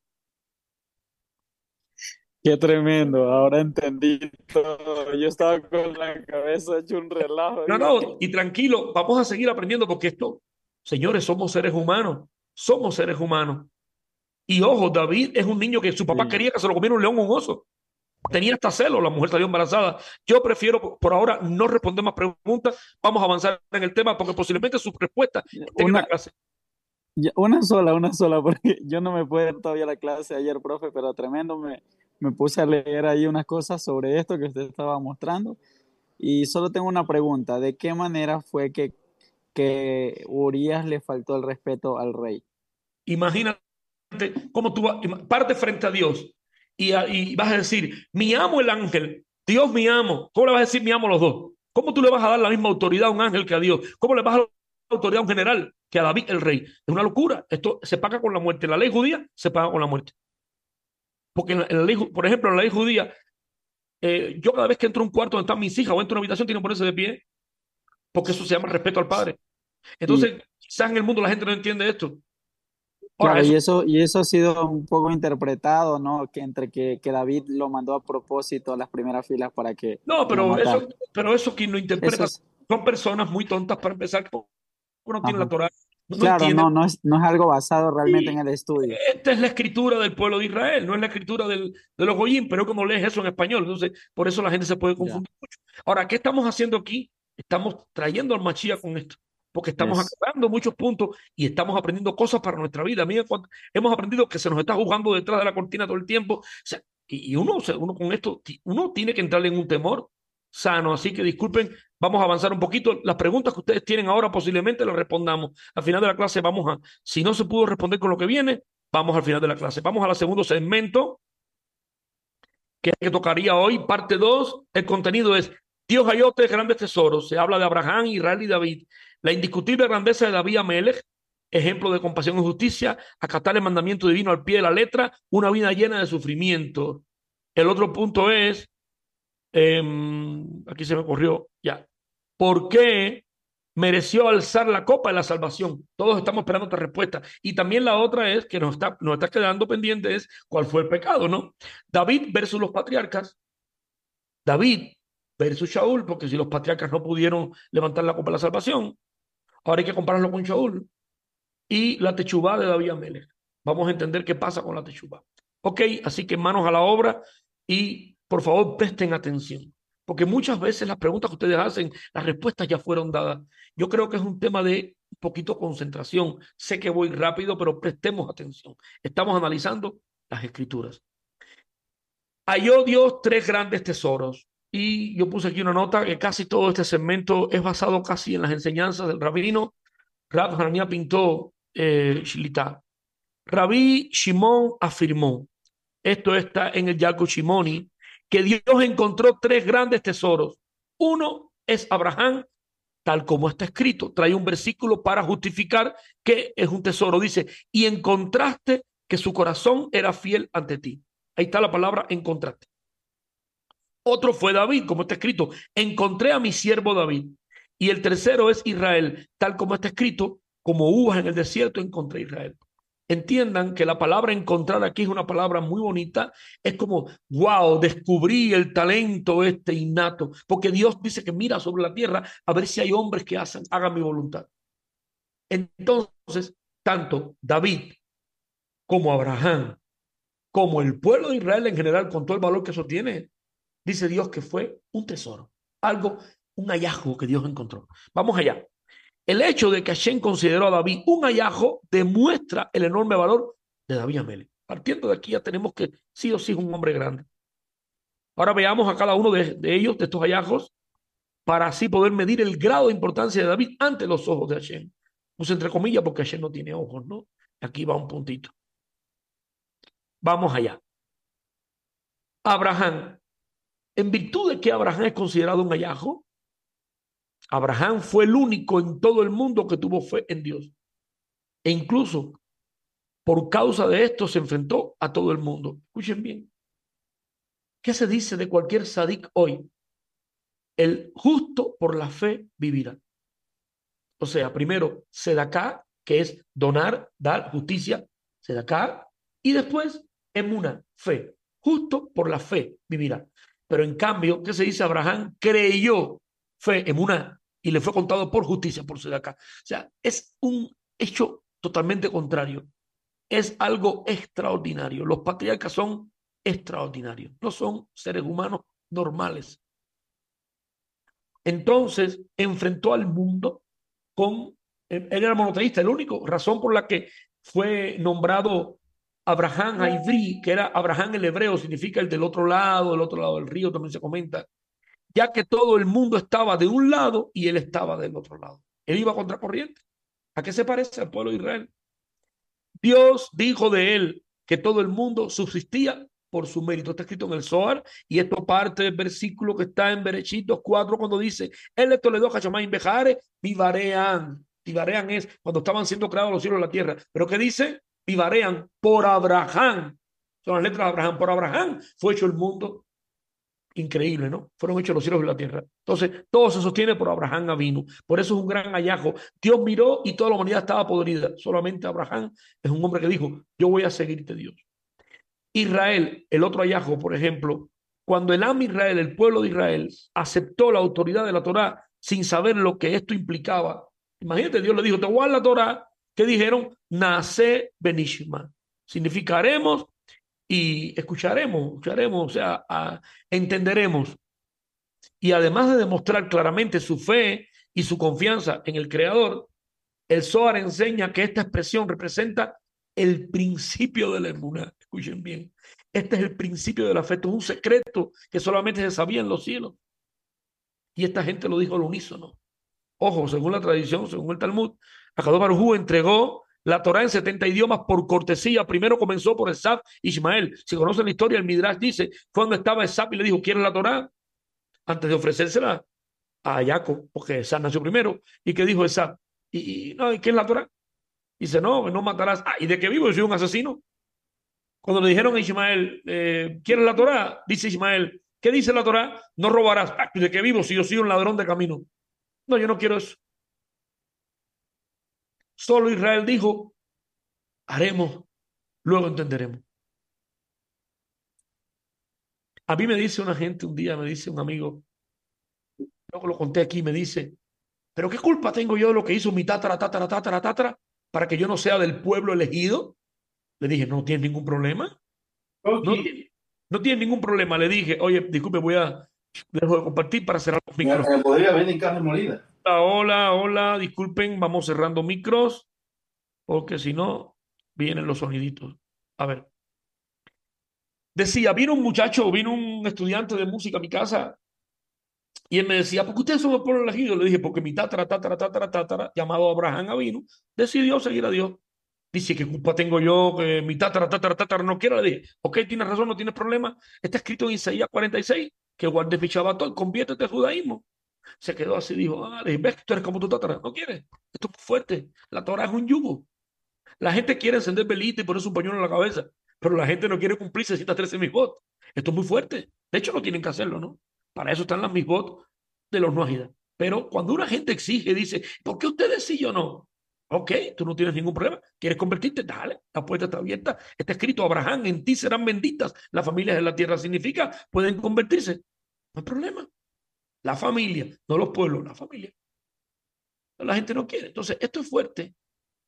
Qué tremendo, ahora entendí todo. Yo estaba con la cabeza hecho un relajo. No, no, y tranquilo, vamos a seguir aprendiendo porque esto, señores, somos seres humanos, somos seres humanos. Y ojo, David es un niño que su papá Sí. quería que se lo comiera un león o un oso. Tenía hasta celo, la mujer salió embarazada. Yo prefiero por ahora no responder más preguntas. Vamos a avanzar en el tema porque posiblemente sus respuestas estén en la Una, clase. ya- una sola, una sola, porque yo no me pude ver todavía la clase ayer, profe, pero tremendo, me, me puse a leer ahí unas cosas sobre esto que usted estaba mostrando. Y solo tengo una pregunta, ¿de qué manera fue que, que Urias le faltó el respeto al rey? Imagínate cómo tú vas, parte frente a Dios y, a- y vas a decir, mi amo el ángel, Dios mi amo. ¿Cómo le vas a decir mi amo a los dos? ¿Cómo tú le vas a dar la misma autoridad a un ángel que a Dios? ¿Cómo le vas a dar la autoridad a un general que a David el rey? Es una locura. Esto se paga con la muerte. En la ley judía se paga con la muerte. Porque en la, en la ley, por ejemplo, en la ley judía, eh, yo cada vez que entro a un cuarto donde están mis hijas o entro a una habitación, tienen que ponerse de pie, porque eso se llama respeto al padre. Y Entonces, quizás en el mundo la gente no entiende esto. Ahora, claro, eso, y eso, y eso ha sido un poco interpretado, ¿no? Que entre que, que David lo mandó a propósito a las primeras filas para que no, lo pero matara. eso, pero eso quien lo Eso interpreta es, son personas muy tontas para empezar, que no tienen la ajá. Torah, no, no Claro, entienden. no, no es, no es algo basado realmente en Y el estudio. esta es la escritura del pueblo de Israel, no es la escritura del, de los goyim, pero como lees eso en español, entonces por eso la gente se puede Ya, confundir mucho. Ahora, ¿qué estamos haciendo aquí? Estamos trayendo al Mashiach con esto, porque estamos es, aclarando muchos puntos y estamos aprendiendo cosas para nuestra vida. Mira, cuánto- hemos aprendido que se nos está jugando detrás de la cortina todo el tiempo. O sea, y, y uno, o sea, uno con esto, ti- uno tiene que entrarle en un temor sano. Así que disculpen, vamos a avanzar un poquito. Las preguntas que ustedes tienen ahora posiblemente las respondamos. Al final de la clase vamos a, si no se pudo responder con lo que viene, vamos al final de la clase. Vamos al segundo segmento que, que tocaría hoy, parte dos. El contenido es Dios halló tres grandes tesoros. Se habla de Abraham, Israel y David. La indiscutible grandeza de David Amelech, ejemplo de compasión y justicia, acatar el mandamiento divino al pie de la letra, una vida llena de sufrimiento. El otro punto es, eh, aquí se me ocurrió, ya, ¿por qué mereció alzar la copa de la salvación? Todos estamos esperando otra respuesta. Y también la otra es, que nos está, nos está quedando pendiente, es cuál fue el pecado, ¿no? David versus los patriarcas, David versus Shaul, porque si los patriarcas no pudieron levantar la copa de la salvación, ahora hay que compararlo con Shaul. Y la techubá de David Amelech. Vamos a entender qué pasa con la techubá. Ok, así que manos a la obra y por favor presten atención, porque muchas veces las preguntas que ustedes hacen, las respuestas ya fueron dadas. Yo creo que es un tema de un poquito concentración. Sé que voy rápido, pero prestemos atención. Estamos analizando las escrituras. Halló Dios tres grandes tesoros. Y yo puse aquí una nota que casi todo este segmento es basado casi en las enseñanzas del rabino Rab Hanania Pintó eh, Shilita. Rabí Shimón afirmó, esto está en el Yaco Shimoni, que Dios encontró tres grandes tesoros. Uno es Abraham, tal como está escrito. Trae un versículo para justificar que es un tesoro. Dice, y encontraste que su corazón era fiel ante ti. Ahí está la palabra encontraste. Otro fue David, como está escrito, encontré a mi siervo David. Y el tercero es Israel, tal como está escrito, como uvas en el desierto encontré Israel. Entiendan que la palabra encontrar aquí es una palabra muy bonita. Es como, wow, descubrí el talento este innato. Porque Dios dice que mira sobre la tierra a ver si hay hombres que hacen, hagan mi voluntad. Entonces, tanto David como Abraham, como el pueblo de Israel en general, con todo el valor que eso tiene, dice Dios que fue un tesoro, algo, un hallazgo que Dios encontró. Vamos allá. El hecho de que Hashem consideró a David un hallazgo demuestra el enorme valor de David Amelech. Partiendo de aquí ya tenemos que sí o sí es un hombre grande. Ahora veamos a cada uno de, de ellos, de estos hallazgos, para así poder medir el grado de importancia de David ante los ojos de Hashem. Pues entre comillas, porque Hashem no tiene ojos, ¿no? Aquí va un puntito. Vamos allá. Abraham. En virtud de que Abraham es considerado un hallazgo, Abraham fue el único en todo el mundo que tuvo fe en Dios. E incluso por causa de esto se enfrentó a todo el mundo. Escuchen bien. ¿Qué se dice de cualquier sadik hoy? El justo por la fe vivirá. O sea, primero, sedaká, que es donar, dar, justicia, sedaká, y después, emuna, fe. Justo por la fe vivirá. Pero en cambio, ¿qué se dice? Abraham creyó, fe, emuna, y le fue contado por justicia, por sedaká. O sea, es un hecho totalmente contrario. Es algo extraordinario. Los patriarcas son extraordinarios. No son seres humanos normales. Entonces, enfrentó al mundo con, él era monoteísta, el único razón por la que fue nombrado Abraham Haivrí, que era Abraham el hebreo, significa el del otro lado, del otro lado del río, también se comenta, ya que todo el mundo estaba de un lado y él estaba del otro lado. Él iba contra corriente. ¿A qué se parece al pueblo de Israel? Dios dijo de él que todo el mundo subsistía por su mérito. Está escrito en el Zohar y esto parte del versículo que está en Bereshit dos cuatro cuando dice, él le toledó Hashamayim Bejare, vivarean. Vivarean es cuando estaban siendo creados los cielos y la tierra. ¿Pero qué dice? Vivarean por Abraham. Son las letras de Abraham. Por Abraham fue hecho el mundo. Increíble, ¿no? Fueron hechos los cielos y la tierra. Entonces, todo se sostiene por Abraham Avinu. Por eso es un gran hallazgo. Dios miró y toda la humanidad estaba podrida. Solamente Abraham es un hombre que dijo, yo voy a seguirte, Dios. Israel, el otro hallazgo, por ejemplo, cuando el Am Israel, el pueblo de Israel, aceptó la autoridad de la Torá sin saber lo que esto implicaba. Imagínate, Dios le dijo, te voy a dar la Torá. ¿Qué dijeron? Nace benishma. Significa haremos y escucharemos, escucharemos, o sea, a, entenderemos. Y además de demostrar claramente su fe y su confianza en el Creador, el Zohar enseña que esta expresión representa el principio de la emuná. Escuchen bien, este es el principio de la fe, esto es un secreto que solamente se sabía en los cielos. Y esta gente lo dijo al unísono. Ojo, según la tradición, según el Talmud, Akadosh Baruj Hu entregó la Torá en setenta idiomas por cortesía. Primero comenzó por Esab y Ismael. Si conocen la historia, el Midrash dice, fue cuando estaba Esab y le dijo, ¿quieres la Torá? Antes de ofrecérsela a Jacob, porque Esab nació primero. ¿Y qué dijo Esab? ¿Y, y, no, ¿y qué es la Torá? Dice, no, no matarás. Ah, ¿y de qué vivo? Yo soy un asesino. Cuando le dijeron a Ismael, eh, ¿quieres la Torá? Dice Ismael, ¿qué dice la Torá? No robarás. Ah, ¿de qué vivo si yo soy un ladrón de camino? No, yo no quiero eso. Solo Israel dijo, haremos, luego entenderemos. A mí me dice una gente un día, me dice un amigo, luego lo conté aquí, me dice, ¿pero qué culpa tengo yo de lo que hizo mi tatara, tatara, tatara, tatara, para que yo no sea del pueblo elegido? Le dije, no tienes ningún problema. No, tiene- no tienes ningún problema. Le dije, oye, disculpe, voy a, dejo de compartir para cerrar los micros. Me podría vender carne molida. Hola, hola, hola, disculpen, vamos cerrando micros, porque si no, vienen los soniditos. A ver. Decía, vino un muchacho, vino un estudiante de música a mi casa y él me decía, ¿por qué ustedes son el pueblo elegido? Le dije, porque mi tatara, tatara, tatara, tatara, llamado Abraham Avinu, decidió seguir a Dios. Dice, ¿qué culpa tengo yo que mi tatara, tatara, tatara no quiera? Le dije, ok, tienes razón, no tienes problema. Está escrito en Isaías cuarenta y seis, que guarde mi shabatón, conviértete al judaísmo. Se quedó así, dijo, ah, le dije, ves que tú eres como tu tatara, no quieres. Esto es muy fuerte, la Torah es un yugo. La gente quiere encender velita y ponerse un pañuelo en la cabeza, pero la gente no quiere cumplir seiscientos trece misbot. Esto es muy fuerte. De hecho, no tienen que hacerlo, ¿no? Para eso están las misbot de los noahidas. Pero cuando una gente exige, dice, ¿por qué ustedes sí y yo no? Ok, tú no tienes ningún problema. ¿Quieres convertirte? Dale, la puerta está abierta. Está escrito, Abraham, en ti serán benditas las familias de la tierra. Significa, pueden convertirse. No hay problema. La familia, no los pueblos, la familia. La gente no quiere. Entonces, esto es fuerte.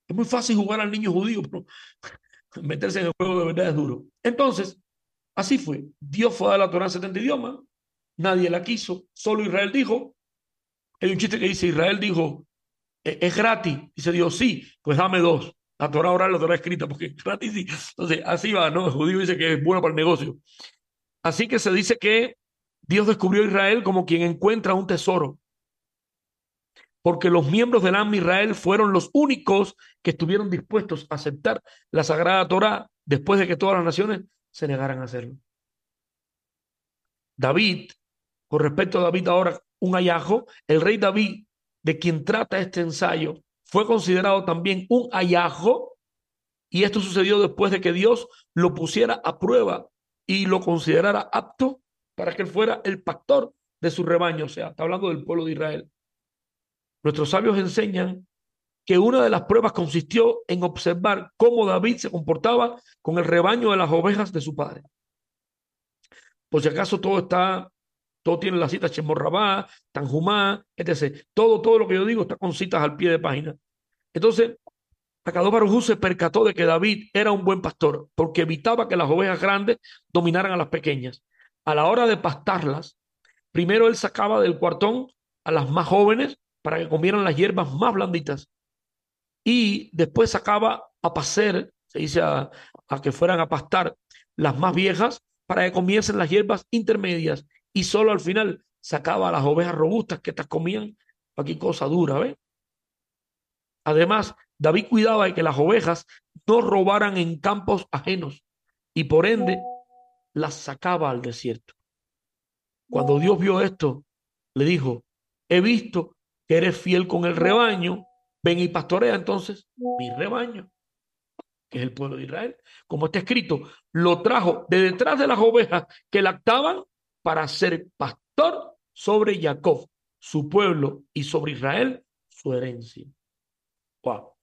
Es muy fácil jugar al niño judío, pero meterse en el juego de verdad es duro. Entonces, así fue. Dios fue a dar la Torá en setenta idiomas, nadie la quiso, solo Israel dijo. Hay un chiste que dice, Israel dijo, "E- es gratis". Dice Dios, sí, pues dame dos. La Torá oral, la Torá escrita, porque es gratis, sí. Entonces, así va, ¿no? El judío dice que es bueno para el negocio. Así que se dice que Dios descubrió a Israel como quien encuentra un tesoro, porque los miembros del Am Israel fueron los únicos que estuvieron dispuestos a aceptar la Sagrada Torá después de que todas las naciones se negaran a hacerlo. David, con respecto a David ahora, un hallazgo, el rey David, de quien trata este ensayo, fue considerado también un hallazgo, y esto sucedió después de que Dios lo pusiera a prueba y lo considerara apto para que él fuera el pastor de su rebaño. O sea, está hablando del pueblo de Israel. Nuestros sabios enseñan que una de las pruebas consistió en observar cómo David se comportaba con el rebaño de las ovejas de su padre. Por si acaso todo está, todo tiene la cita Chemorrabá, Tanjumá, etcétera. Todo, todo lo que yo digo está con citas al pie de página. Entonces, Akadosh Baruj Hu se percató de que David era un buen pastor porque evitaba que las ovejas grandes dominaran a las pequeñas. A la hora de pastarlas, primero él sacaba del cuartón a las más jóvenes para que comieran las hierbas más blanditas y después sacaba a pacer, se dice a, a que fueran a pastar las más viejas para que comiesen las hierbas intermedias y solo al final sacaba a las ovejas robustas que estas comían cualquier cosa dura, ¿ves? Además, David cuidaba de que las ovejas no robaran en campos ajenos y por ende las sacaba al desierto. Cuando Dios vio esto, le dijo, he visto que eres fiel con el rebaño, ven y pastorea entonces mi rebaño, que es el pueblo de Israel. Como está escrito, lo trajo de detrás de las ovejas que lactaban para ser pastor sobre Jacob, su pueblo, y sobre Israel, su herencia. Wow.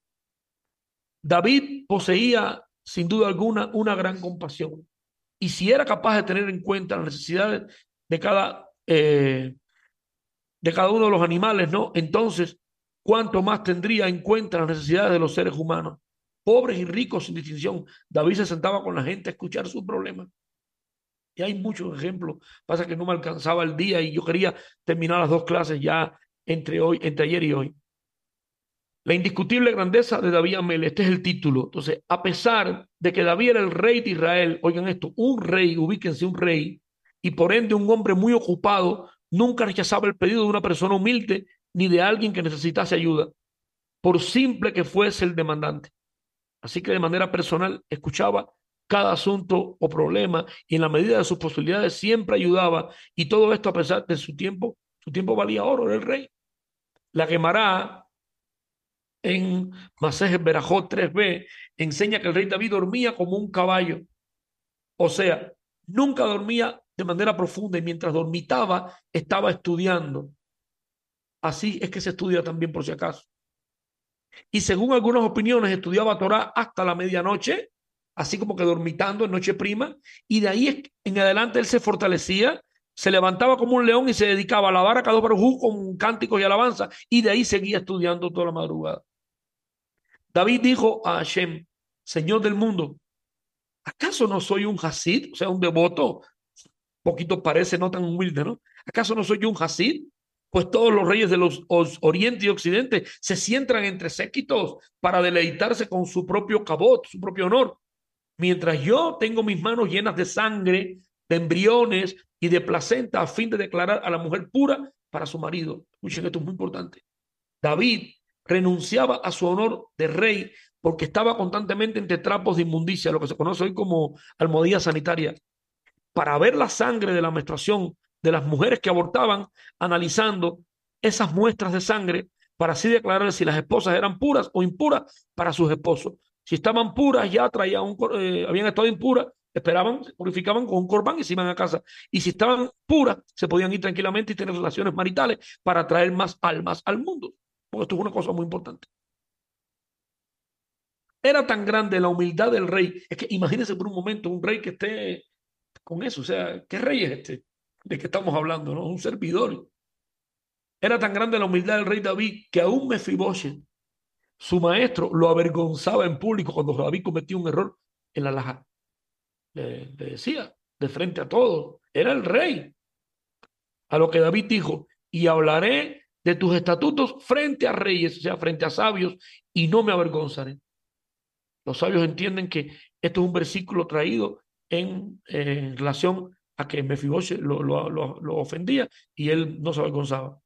David poseía, sin duda alguna, una gran compasión. Y si era capaz de tener en cuenta las necesidades de cada, eh, de cada uno de los animales, ¿no? Entonces, ¿cuánto más tendría en cuenta las necesidades de los seres humanos? Pobres y ricos sin distinción. David se sentaba con la gente a escuchar sus problemas. Y hay muchos ejemplos. Pasa que no me alcanzaba el día y yo quería terminar las dos clases ya entre hoy, entre ayer y hoy. La indiscutible grandeza de David Amel, este es el título. Entonces, a pesar de que David era el rey de Israel, oigan esto, un rey, ubíquense, un rey, y por ende un hombre muy ocupado, nunca rechazaba el pedido de una persona humilde ni de alguien que necesitase ayuda, por simple que fuese el demandante. Así que de manera personal escuchaba cada asunto o problema y en la medida de sus posibilidades siempre ayudaba, y todo esto a pesar de su tiempo, su tiempo valía oro, era el rey. La Guemará en Masejes Berajot tres b enseña que el rey David dormía como un caballo. O sea, nunca dormía de manera profunda y mientras dormitaba estaba estudiando. Así es que se estudia también por si acaso. Y según algunas opiniones estudiaba Torah hasta la medianoche, así como que dormitando en noche prima, y de ahí en adelante él se fortalecía, se levantaba como un león y se dedicaba a alabar a Kadosh Baruj Hu con cánticos y alabanza, y de ahí seguía estudiando toda la madrugada. David dijo a Hashem, Señor del mundo, ¿acaso no soy un Hasid? O sea, un devoto, poquito parece, no tan humilde, ¿no? ¿Acaso no soy yo un Hasid? Pues todos los reyes de los Oriente y Occidente se sientan entre séquitos para deleitarse con su propio cabot, su propio honor. Mientras yo tengo mis manos llenas de sangre, de embriones y de placenta a fin de declarar a la mujer pura para su marido. Escuchen, esto es muy importante. David renunciaba a su honor de rey porque estaba constantemente entre trapos de inmundicia, lo que se conoce hoy como almohadilla sanitaria, para ver la sangre de la menstruación de las mujeres que abortaban, analizando esas muestras de sangre para así declarar si las esposas eran puras o impuras para sus esposos. Si estaban puras, ya traían un, eh, habían estado impuras, esperaban, se purificaban con un corbán y se iban a casa. Y si estaban puras, se podían ir tranquilamente y tener relaciones maritales para traer más almas al mundo. Porque esto es una cosa muy importante. Era tan grande la humildad del rey. Es que imagínense por un momento un rey que esté con eso. O sea, ¿qué rey es este? ¿De qué estamos hablando? ¿No? Un servidor. Era tan grande la humildad del rey David que aún Mefibosheth, Su maestro lo avergonzaba en público cuando David cometía un error en la alhaja. Le, le decía de frente a todos, era el rey. A lo que David dijo, y hablaré de tus estatutos frente a reyes, o sea, frente a sabios, y no me avergonzaré. Los sabios entienden que esto es un versículo traído en, eh, en relación a que Mefibosheth lo, lo, lo, lo ofendía y él no se avergonzaba.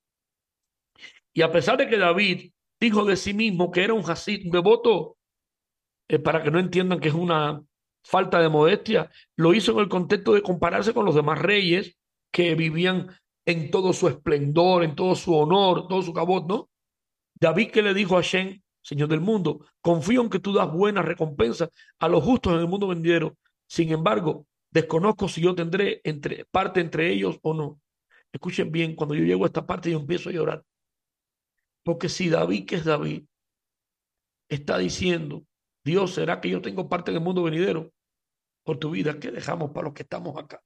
Y a pesar de que David dijo de sí mismo que era un hasid, un devoto, eh, para que no entiendan que es una falta de modestia, lo hizo en el contexto de compararse con los demás reyes que vivían en todo su esplendor, en todo su honor, todo su cabot, ¿no? David que le dijo a Shem, Señor del mundo, confío en que tú das buenas recompensas a los justos en el mundo venidero. Sin embargo, desconozco si yo tendré entre, parte entre ellos o no. Escuchen bien, cuando yo llego a esta parte yo empiezo a llorar. Porque si David, que es David, está diciendo, Dios, ¿será que yo tengo parte en el mundo venidero? Por tu vida, ¿qué dejamos para los que estamos acá?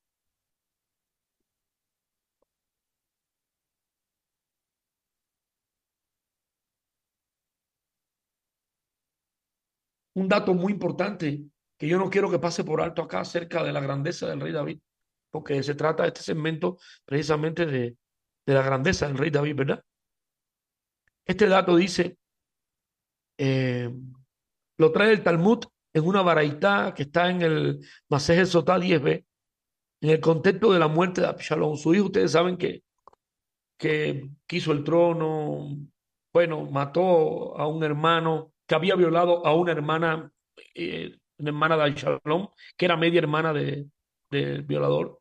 Un dato muy importante que yo no quiero que pase por alto acá acerca de la grandeza del rey David, porque se trata de este segmento precisamente de, de la grandeza del rey David, ¿verdad? Este dato dice, eh, lo trae el Talmud en una baraitá que está en el Masejet Sotá diez b, en el contexto de la muerte de Absalón. Su hijo, ustedes saben que, que quiso el trono, bueno, mató a un hermano que había violado a una hermana, eh, una hermana de Absalón, que era media hermana de, del violador.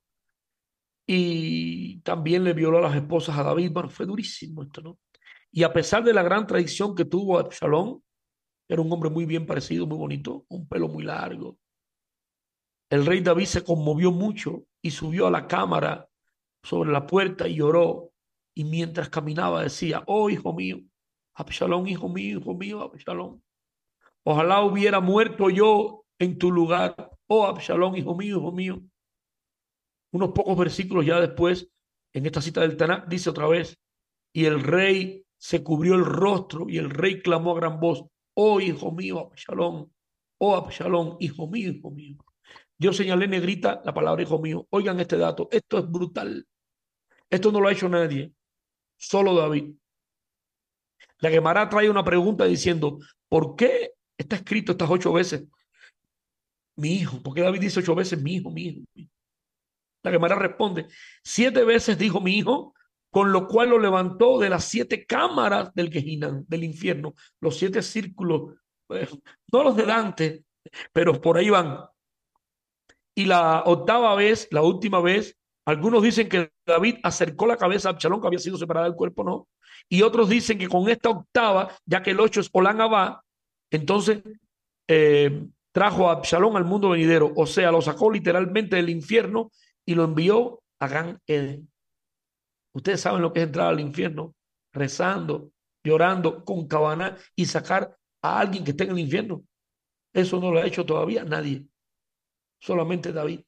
Y también le violó a las esposas a David. Bueno, fue durísimo esto, ¿no? Y a pesar de la gran tradición que tuvo Absalón, era un hombre muy bien parecido, muy bonito, un pelo muy largo. El rey David se conmovió mucho y subió a la cámara sobre la puerta y lloró. Y mientras caminaba decía, oh hijo mío, Absalón, hijo mío, hijo mío, Absalón. Ojalá hubiera muerto yo en tu lugar, oh Absalón, hijo mío, hijo mío. Unos pocos versículos ya después, en esta cita del Tanakh, dice otra vez, y el rey se cubrió el rostro y el rey clamó a gran voz, oh hijo mío, Absalón, oh Absalón, hijo mío, hijo mío. Yo señalé negrita la palabra hijo mío. Oigan este dato, esto es brutal. Esto no lo ha hecho nadie, solo David. La Gemara trae una pregunta diciendo, ¿por qué está escrito estas ocho veces mi hijo? ¿Por qué David dice ocho veces mi hijo, mi hijo? Mi hijo? La Gemara responde, siete veces dijo mi hijo, con lo cual lo levantó de las siete cámaras del Gehinam, del infierno, los siete círculos, eh, no los de Dante, pero por ahí van. Y la octava vez, la última vez, algunos dicen que David acercó la cabeza a Absalón, que había sido separada del cuerpo, no. Y otros dicen que con esta octava, ya que el ocho es Olán Abá, entonces eh, trajo a Absalón al mundo venidero, o sea, lo sacó literalmente del infierno y lo envió a Gan Eden. Ustedes saben lo que es entrar al infierno, rezando, llorando, con cabana y sacar a alguien que esté en el infierno. Eso no lo ha hecho todavía nadie, solamente David.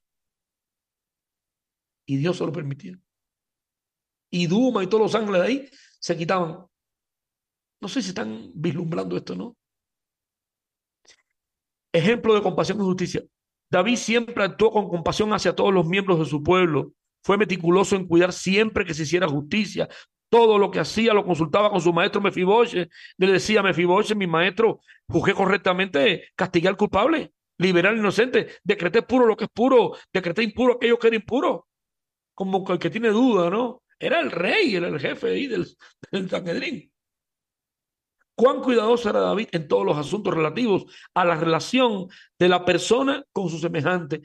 Y Dios se lo permitía. Y Duma y todos los ángeles de ahí se quitaban. No sé si están vislumbrando esto, ¿no? Ejemplo de compasión y justicia. David siempre actuó con compasión hacia todos los miembros de su pueblo. Fue meticuloso en cuidar siempre que se hiciera justicia. Todo lo que hacía lo consultaba con su maestro Mefibosheth. Le decía, Mefibosheth, mi maestro, juzgué correctamente, castigué al culpable, liberé al inocente, decreté puro lo que es puro, decreté impuro aquello que era impuro. Como el que tiene duda, ¿no? Era el rey, era el jefe ahí del, del Sanedrín. Cuán cuidadoso era David en todos los asuntos relativos a la relación de la persona con su semejante.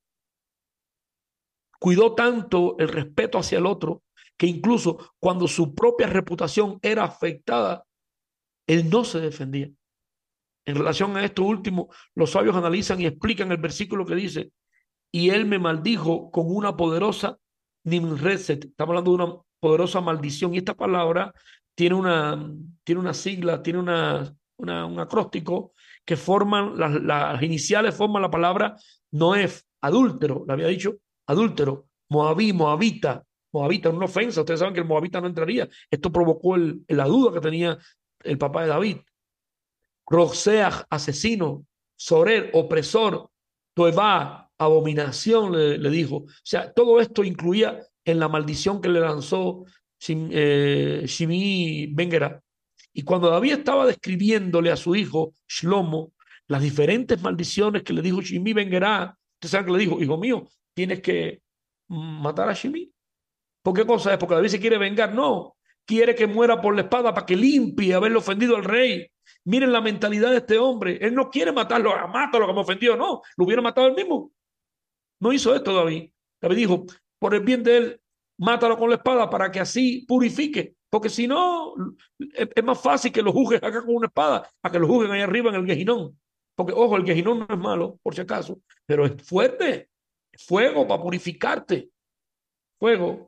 Cuidó tanto el respeto hacia el otro que incluso cuando su propia reputación era afectada, él no se defendía. En relación a esto último, los sabios analizan y explican el versículo que dice, y él me maldijo con una poderosa Nimreset. Estamos hablando de una poderosa maldición. Y esta palabra tiene una, tiene una sigla, tiene una, una, un acróstico que forman, las, las iniciales forman la palabra Noef, adúltero, le había dicho, adúltero, Moabí, Moabita, Moabita, una ofensa. Ustedes saben que el Moabita no entraría. Esto provocó el, la duda que tenía el papá de David. Roxeach, asesino. Sorer, opresor. Toebá, abominación, le, le dijo. O sea, todo esto incluía en la maldición que le lanzó Shim, eh, Shimei Ben Gera. Y cuando David estaba describiéndole a su hijo Shlomo las diferentes maldiciones que le dijo Shimei Ben Gera, ¿usted sabe que le dijo? Hijo mío, tienes que matar a Shimei. ¿Por qué cosa es? Porque David se quiere vengar. No, quiere que muera por la espada para que limpie haberle ofendido al rey. Miren la mentalidad de este hombre. Él no quiere matarlo, ah, mátalo como ofendido. No, lo hubiera matado él mismo. No hizo esto David. David dijo, por el bien de él, mátalo con la espada para que así purifique. Porque si no, es, es más fácil que lo juzguen acá con una espada a que lo juzguen ahí arriba en el Gehinón. Porque, ojo, el Gehinón no es malo, por si acaso, pero es fuerte. Fuego para purificarte. Fuego.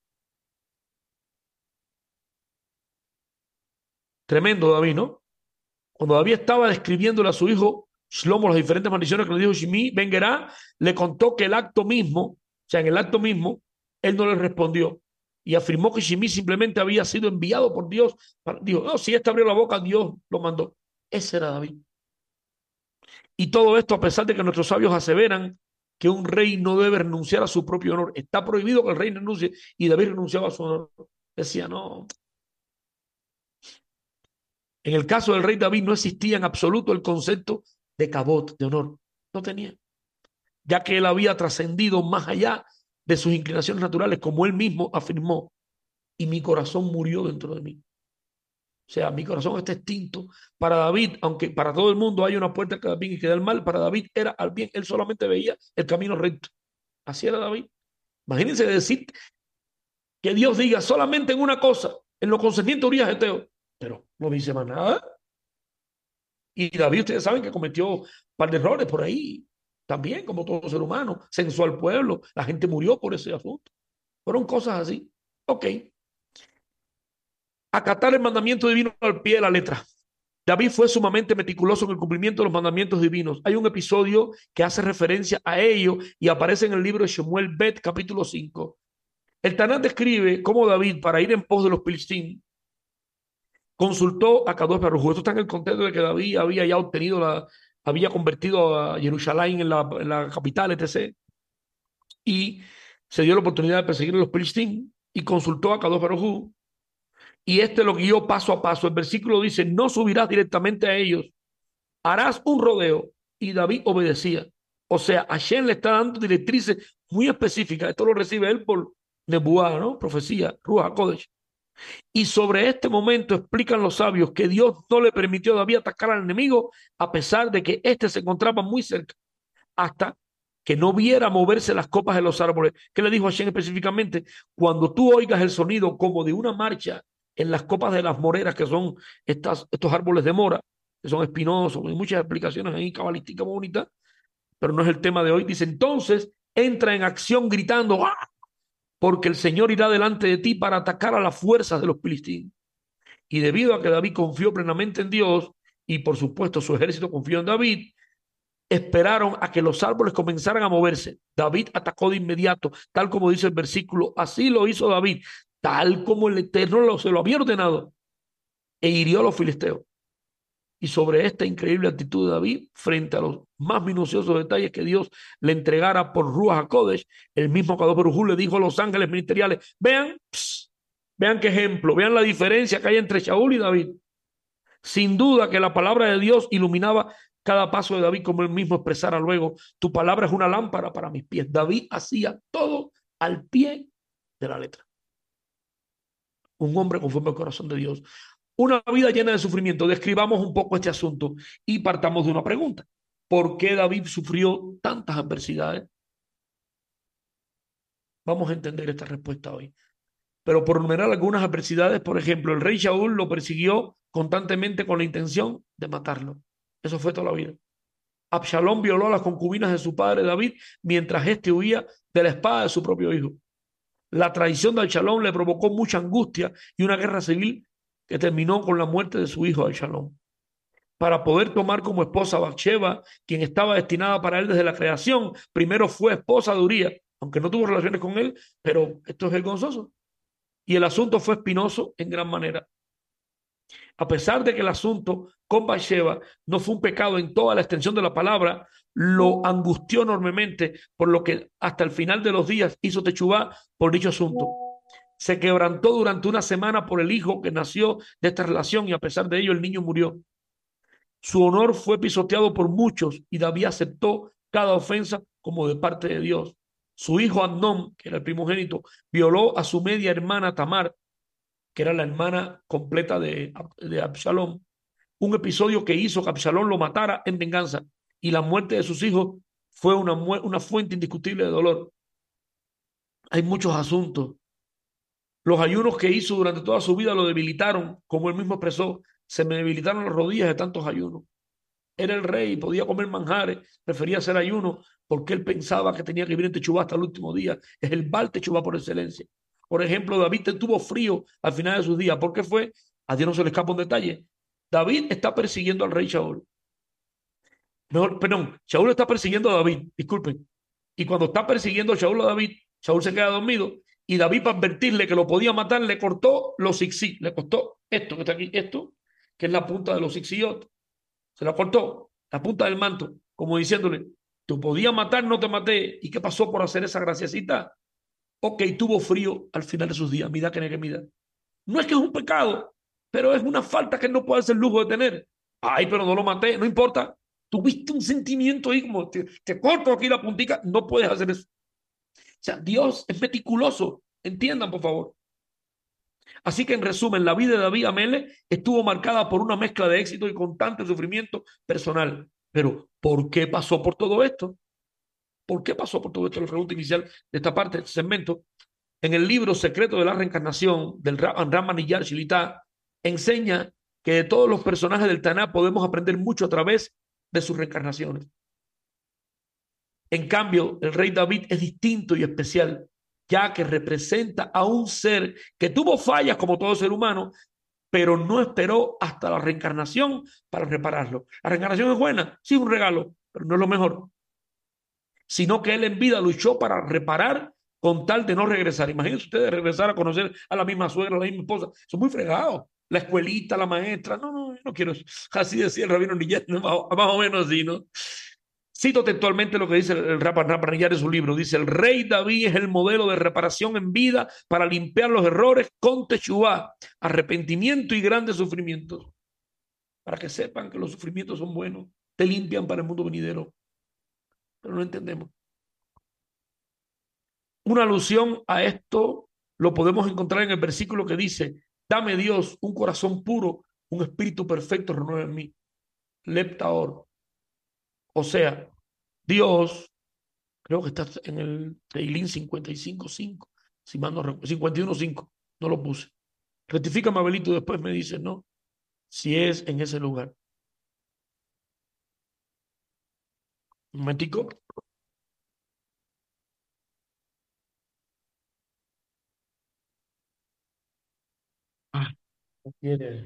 Tremendo David, ¿no? Cuando David estaba describiéndole a su hijo Shlomo las diferentes maldiciones que le dijo Shimei Ben Gera, le contó que el acto mismo, o sea, en el acto mismo, él no le respondió y afirmó que Shimei simplemente había sido enviado por Dios. Para, dijo, no, si este abrió la boca, Dios lo mandó. Ese era David. Y todo esto a pesar de que nuestros sabios aseveran que un rey no debe renunciar a su propio honor. Está prohibido que el rey renuncie y David renunciaba a su honor. Decía, no. En el caso del rey David no existía en absoluto el concepto de cabot, de honor. No tenía. Ya que él había trascendido más allá de sus inclinaciones naturales, como él mismo afirmó, y mi corazón murió dentro de mí. O sea, mi corazón está extinto. Para David, aunque para todo el mundo hay una puerta que da bien y que da el mal, para David era al bien. Él solamente veía el camino recto. Así era David. Imagínense decir que Dios diga solamente en una cosa, en lo concerniente a Urías Geteo, pero no dice más nada. Y David, ustedes saben que cometió un par de errores por ahí, también, como todo ser humano, censó al pueblo, la gente murió por ese asunto. Fueron cosas así. Ok. Acatar el mandamiento divino al pie de la letra. David fue sumamente meticuloso en el cumplimiento de los mandamientos divinos. Hay un episodio que hace referencia a ello y aparece en el libro de Shemuel Bet, capítulo cinco. El Tanán describe cómo David, para ir en pos de los Filistín, consultó a Kadosh Baruj Hu. Esto está en el contexto de que David había ya obtenido la, había convertido a Jerusalén en la, en la capital, etcétera. Y se dio la oportunidad de perseguir a los Filistín y consultó a Kadosh Baruj Hu. Y este lo guió paso a paso. El versículo dice, no subirás directamente a ellos, harás un rodeo. Y David obedecía. O sea, Hashem le está dando directrices muy específicas. Esto lo recibe él por Nebuá, ¿no? Profecía, Ruach HaKodesh. Y sobre este momento explican los sabios que Dios no le permitió a David atacar al enemigo a pesar de que éste se encontraba muy cerca, hasta que no viera moverse las copas de los árboles. ¿Qué le dijo a Hashem específicamente? Cuando tú oigas el sonido como de una marcha en las copas de las moreras, que son estas, estos árboles de mora, que son espinosos, hay muchas explicaciones ahí cabalísticas bonitas, pero no es el tema de hoy. Dice, entonces entra en acción gritando, ¡ah!, porque el Señor irá delante de ti para atacar a las fuerzas de los filisteos. Y debido a que David confió plenamente en Dios, y por supuesto su ejército confió en David, esperaron a que los árboles comenzaran a moverse. David atacó de inmediato, tal como dice el versículo, así lo hizo David, tal como el Eterno lo, se lo había ordenado, e hirió a los filisteos. Y sobre esta increíble actitud de David, frente a los más minuciosos detalles que Dios le entregara por Ruach HaKodesh, el mismo Kadosh Baruj Hu le dijo a los ángeles ministeriales, vean, pss, vean qué ejemplo, vean la diferencia que hay entre Shaul y David. Sin duda que la palabra de Dios iluminaba cada paso de David, como él mismo expresara luego, tu palabra es una lámpara para mis pies. David hacía todo al pie de la letra. Un hombre conforme al corazón de Dios. Una vida llena de sufrimiento. Describamos un poco este asunto y partamos de una pregunta. ¿Por qué David sufrió tantas adversidades? Vamos a entender esta respuesta hoy. Pero por enumerar algunas adversidades, por ejemplo, el rey Shaul lo persiguió constantemente con la intención de matarlo. Eso fue toda la vida. Absalón violó a las concubinas de su padre David mientras éste huía de la espada de su propio hijo. La traición de Absalón le provocó mucha angustia y una guerra civil que terminó con la muerte de su hijo Absalón. Para poder tomar como esposa a Bathsheba, quien estaba destinada para él desde la creación, primero fue esposa de Urías, aunque no tuvo relaciones con él, pero esto es vergonzoso. Y el asunto fue espinoso en gran manera. A pesar de que el asunto con Bathsheba no fue un pecado en toda la extensión de la palabra, lo angustió enormemente, por lo que hasta el final de los días hizo techubá por dicho asunto. Se quebrantó durante una semana por el hijo que nació de esta relación y a pesar de ello el niño murió. Su honor fue pisoteado por muchos y David aceptó cada ofensa como de parte de Dios. Su hijo Amnón, que era el primogénito, violó a su media hermana Tamar, que era la hermana completa de, de Absalón, un episodio que hizo que Absalón lo matara en venganza, y la muerte de sus hijos fue una, una fuente indiscutible de dolor. Hay muchos asuntos. Los ayunos que hizo durante toda su vida lo debilitaron, como él mismo expresó, se me debilitaron las rodillas de tantos ayunos. Era el rey, podía comer manjares, prefería hacer ayuno porque él pensaba que tenía que vivir en Techubá hasta el último día. Es el Baal Techubá por excelencia. Por ejemplo, David tuvo frío al final de sus días. ¿Por qué fue? A Dios no se le escapa un detalle. David está persiguiendo al rey Shaul. No, perdón, Shaul está persiguiendo a David, disculpen. Y cuando está persiguiendo a Shaul a David, Shaul se queda dormido y David, para advertirle que lo podía matar, le cortó los zigzig, le cortó esto que está aquí, esto, que es la punta de los zigzigot. Se la cortó, la punta del manto, como diciéndole, te podía matar, no te maté. ¿Y qué pasó por hacer esa graciacita? Ok, tuvo frío al final de sus días, mida que negue mida. No es que es un pecado, pero es una falta que él no puede hacer lujo de tener. Ay, pero no lo maté, no importa. Tuviste un sentimiento ahí como, te, te corto aquí la puntica, no puedes hacer eso. O sea, Dios es meticuloso, entiendan por favor. Así que en resumen, la vida de David Amele estuvo marcada por una mezcla de éxito y constante sufrimiento personal. Pero, ¿por qué pasó por todo esto? ¿Por qué pasó por todo esto? La pregunta inicial de esta parte, de este segmento. En el libro Secreto de la Reencarnación del Ramaniyar Shilita, enseña que de todos los personajes del Taná podemos aprender mucho a través de sus reencarnaciones. En cambio, el rey David es distinto y especial, ya que representa a un ser que tuvo fallas como todo ser humano, pero no esperó hasta la reencarnación para repararlo. La reencarnación es buena, sí, un regalo, pero no es lo mejor. Sino que él en vida luchó para reparar con tal de no regresar. Imagínense ustedes regresar a conocer a la misma suegra, a la misma esposa. Son muy fregados. La escuelita, la maestra. No, no, yo no quiero eso. Así decía el rabino Nillet, más, más o menos así, ¿no? Cito textualmente lo que dice el Rapanillar en su libro. Dice, el rey David es el modelo de reparación en vida para limpiar los errores con techubá, arrepentimiento y grandes sufrimientos. Para que sepan que los sufrimientos son buenos, te limpian para el mundo venidero. Pero no entendemos. Una alusión a esto lo podemos encontrar en el versículo que dice, dame Dios un corazón puro, un espíritu perfecto renueva en mí. Leptaor. O sea, Dios, creo que está en el Teilín cincuenta y cinco cinco, si mal no recuerdo, cincuenta y uno cinco, no lo puse. Rectifícame, Abelito, después me dice, no, si es en ese lugar. Un momentico. Ah, no quiere.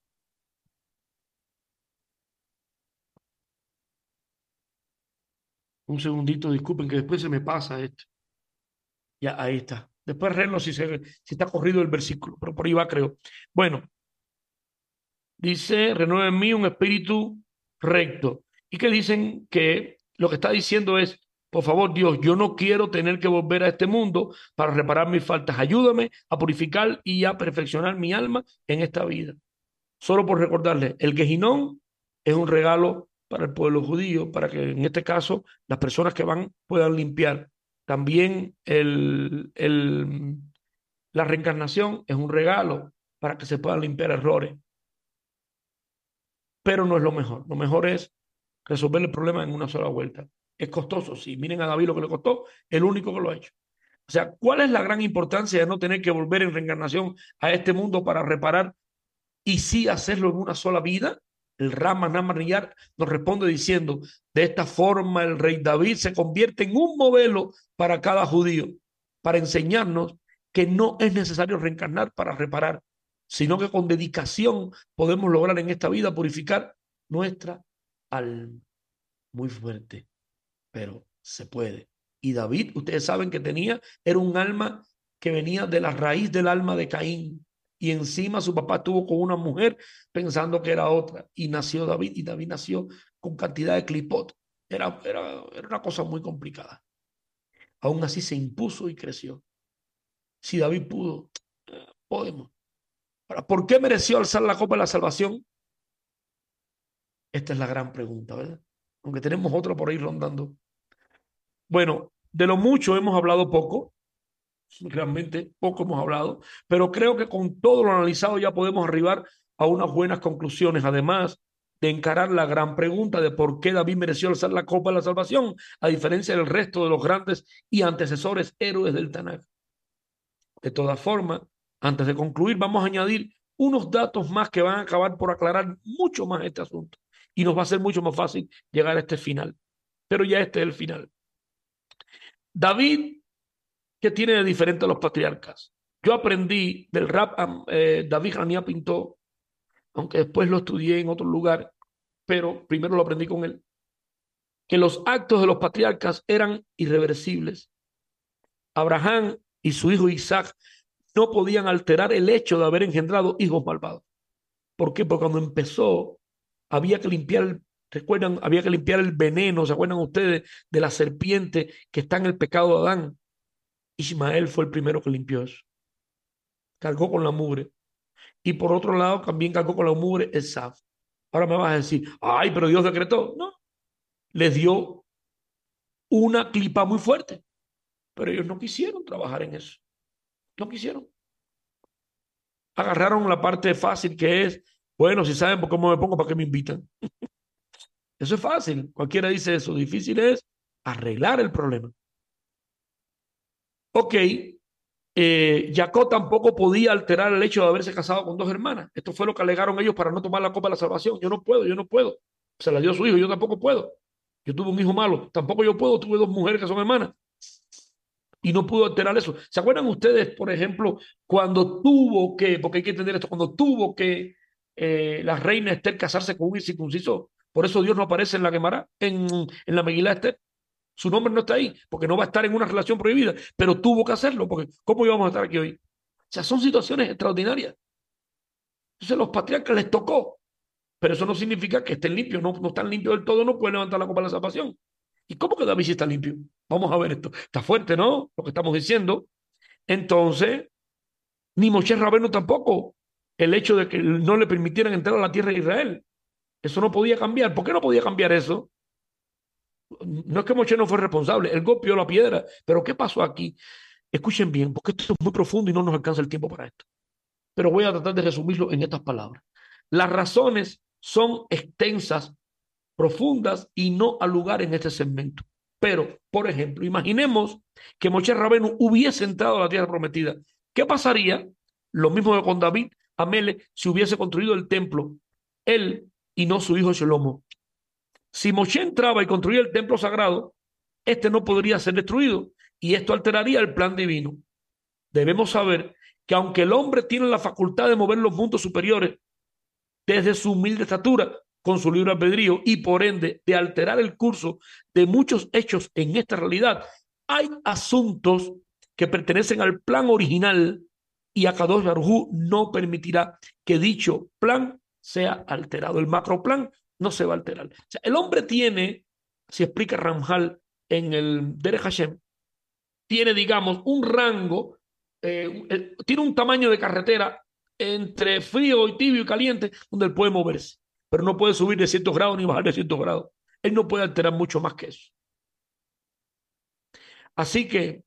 Un segundito, disculpen que después se me pasa esto. Ya, ahí está. Después arreglo si, se, si está corrido el versículo, pero por ahí va, creo. Bueno, dice, renueva en mí un espíritu recto. Y que dicen que lo que está diciendo es, por favor, Dios, yo no quiero tener que volver a este mundo para reparar mis faltas. Ayúdame a purificar y a perfeccionar mi alma en esta vida. Solo por recordarles, el Gehinón es un regalo para el pueblo judío, para que en este caso las personas que van puedan limpiar. También el, el, la reencarnación es un regalo para que se puedan limpiar errores, pero no es lo mejor. Lo mejor es resolver el problema en una sola vuelta. Es costoso, sí. Miren a David lo que le costó, el único que lo ha hecho. O sea, ¿cuál es la gran importancia de no tener que volver en reencarnación a este mundo para reparar y sí hacerlo en una sola vida? El Rama Namariyar nos responde diciendo, de esta forma el rey David se convierte en un modelo para cada judío, para enseñarnos que no es necesario reencarnar para reparar, sino que con dedicación podemos lograr en esta vida purificar nuestra alma. Muy fuerte, pero se puede. Y David, ustedes saben que tenía, era un alma que venía de la raíz del alma de Caín. y encima su papá estuvo con una mujer pensando que era otra, y nació David, y David nació con cantidad de clipot. Era, era, era una cosa muy complicada. Aún así se impuso y creció. Si David pudo, eh, podemos. Ahora, ¿por qué mereció alzar la copa de la salvación? Esta es la gran pregunta, ¿verdad? Aunque tenemos otra por ahí rondando. Bueno, de lo mucho hemos hablado poco, realmente poco hemos hablado, pero creo que con todo lo analizado ya podemos arribar a unas buenas conclusiones, además de encarar la gran pregunta de por qué David mereció alzar la copa de la salvación, a diferencia del resto de los grandes y antecesores héroes del Tanakh. De todas formas, antes de concluir, vamos a añadir unos datos más que van a acabar por aclarar mucho más este asunto y nos va a ser mucho más fácil llegar a este final. Pero ya este es el final. David, ¿qué tiene de diferente a los patriarcas? Yo aprendí del rap eh, David Hania Pintó, aunque después lo estudié en otro lugar, pero primero lo aprendí con él, que los actos de los patriarcas eran irreversibles. Abraham y su hijo Isaac no podían alterar el hecho de haber engendrado hijos malvados. ¿Por qué? Porque cuando empezó, había que limpiar, el, recuerdan, había que limpiar el veneno, ¿se acuerdan ustedes de la serpiente que está en el pecado de Adán? Ismael fue el primero que limpió eso. Cargó con la mugre. Y por otro lado, también cargó con la mugre Esaú. Ahora me vas a decir, ay, pero Dios decretó. No, les dio una clipa muy fuerte, pero ellos no quisieron trabajar en eso. No quisieron. Agarraron la parte fácil que es, bueno, si saben por cómo me pongo, ¿para qué me invitan? Eso es fácil. Cualquiera dice eso. Difícil es arreglar el problema. Ok. Eh, Jacob tampoco podía alterar el hecho de haberse casado con dos hermanas. Esto fue lo que alegaron ellos para no tomar la copa de la salvación. Yo no puedo, yo no puedo. Se la dio su hijo, yo tampoco puedo. Yo tuve un hijo malo, tampoco yo puedo. Tuve dos mujeres que son hermanas y no pudo alterar eso. ¿Se acuerdan ustedes, por ejemplo, cuando tuvo que, porque hay que entender esto, cuando tuvo que eh, la reina Esther casarse con un incircunciso? Por eso Dios no aparece en la Gemara, en, en la Megilá Esther. Su nombre no está ahí, porque no va a estar en una relación prohibida, pero tuvo que hacerlo, porque ¿cómo íbamos a estar aquí hoy? O sea, son situaciones extraordinarias. Entonces, a los patriarcas les tocó, pero eso no significa que estén limpios, no, no están limpios del todo, no pueden levantar la copa de la salvación. ¿Y cómo que David sí está limpio? Vamos a ver esto. Está fuerte, ¿no? Lo que estamos diciendo. Entonces, ni Moshe Rabeno tampoco. El hecho de que no le permitieran entrar a la tierra de Israel. Eso no podía cambiar. ¿Por qué no podía cambiar eso? No es que Moshe no fue responsable, él golpeó la piedra, pero ¿qué pasó aquí? Escuchen bien, porque esto es muy profundo y no nos alcanza el tiempo para esto. Pero voy a tratar de resumirlo en estas palabras. Las razones son extensas, profundas y no al lugar en este segmento. Pero, por ejemplo, imaginemos que Moshe Rabenu hubiese entrado a la tierra prometida. ¿Qué pasaría? Lo mismo que con David Amele, si hubiese construido el templo, él y no su hijo Shelomo. Si Moshe entraba y construía el templo sagrado, este no podría ser destruido y esto alteraría el plan divino. Debemos saber que aunque el hombre tiene la facultad de mover los mundos superiores desde su humilde estatura, con su libre albedrío y por ende de alterar el curso de muchos hechos en esta realidad, hay asuntos que pertenecen al plan original y Akadosh Baruj Hu no permitirá que dicho plan sea alterado. El macroplan no se va a alterar. O sea, el hombre tiene, si explica Ramjal en el Derech Hashem, tiene, digamos, un rango, eh, tiene un tamaño de carretera entre frío y tibio y caliente, donde él puede moverse, pero no puede subir de cien grados ni bajar de cien grados. Él no puede alterar mucho más que eso. Así que,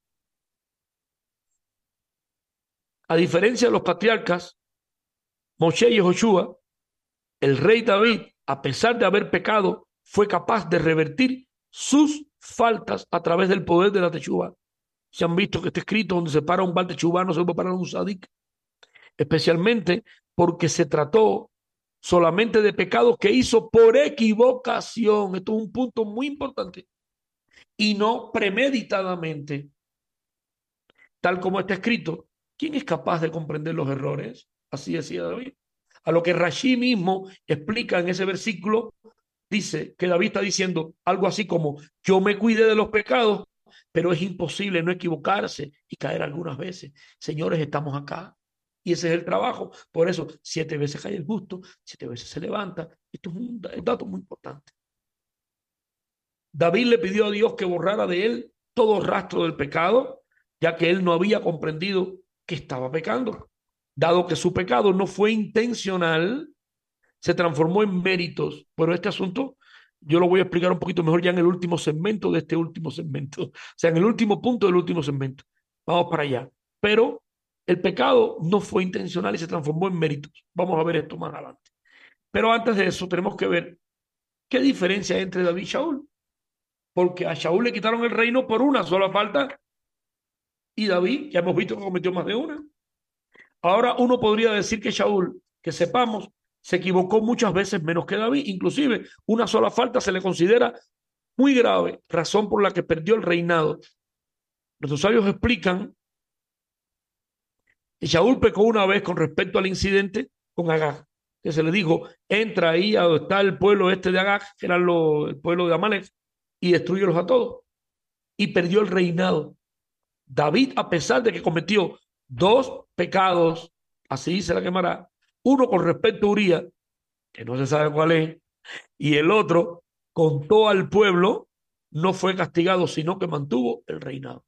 a diferencia de los patriarcas, Moshe y Joshua, el rey David, a pesar de haber pecado, fue capaz de revertir sus faltas a través del poder de la techuva. Se han visto que está escrito donde se para un bal techubá no se puede parar un sadik, especialmente porque se trató solamente de pecados que hizo por equivocación. Esto es un punto muy importante. Y no premeditadamente. Tal como está escrito, ¿quién es capaz de comprender los errores? Así decía David. A lo que Rashi mismo explica en ese versículo, dice que David está diciendo algo así como, yo me cuidé de los pecados, pero es imposible no equivocarse y caer algunas veces. Señores, estamos acá. Y ese es el trabajo. Por eso, siete veces cae el justo, siete veces se levanta. Esto es un dato muy importante. David le pidió a Dios que borrara de él todo rastro del pecado, ya que él no había comprendido que estaba pecando. Dado que su pecado no fue intencional, se transformó en méritos. Pero este asunto yo lo voy a explicar un poquito mejor ya en el último segmento de este último segmento. O sea, en el último punto del último segmento. Vamos para allá. Pero el pecado no fue intencional y se transformó en méritos. Vamos a ver esto más adelante. Pero antes de eso tenemos que ver qué diferencia hay entre David y Shaul. Porque a Shaul le quitaron el reino por una sola falta y David, ya hemos visto que cometió más de una. Ahora uno podría decir que Shaul, que sepamos, se equivocó muchas veces menos que David. Inclusive una sola falta se le considera muy grave, razón por la que perdió el reinado. Nuestros sabios explican que Shaul pecó una vez con respecto al incidente con Agag, que se le dijo, entra ahí a donde está el pueblo este de Agag, que era lo, el pueblo de Amalek, y destruyelos a todos. Y perdió el reinado. David, a pesar de que cometió dos pecados, así se la quemará, uno con respecto a Urías, que no se sabe cuál es, y el otro contó al pueblo, no fue castigado, sino que mantuvo el reinado.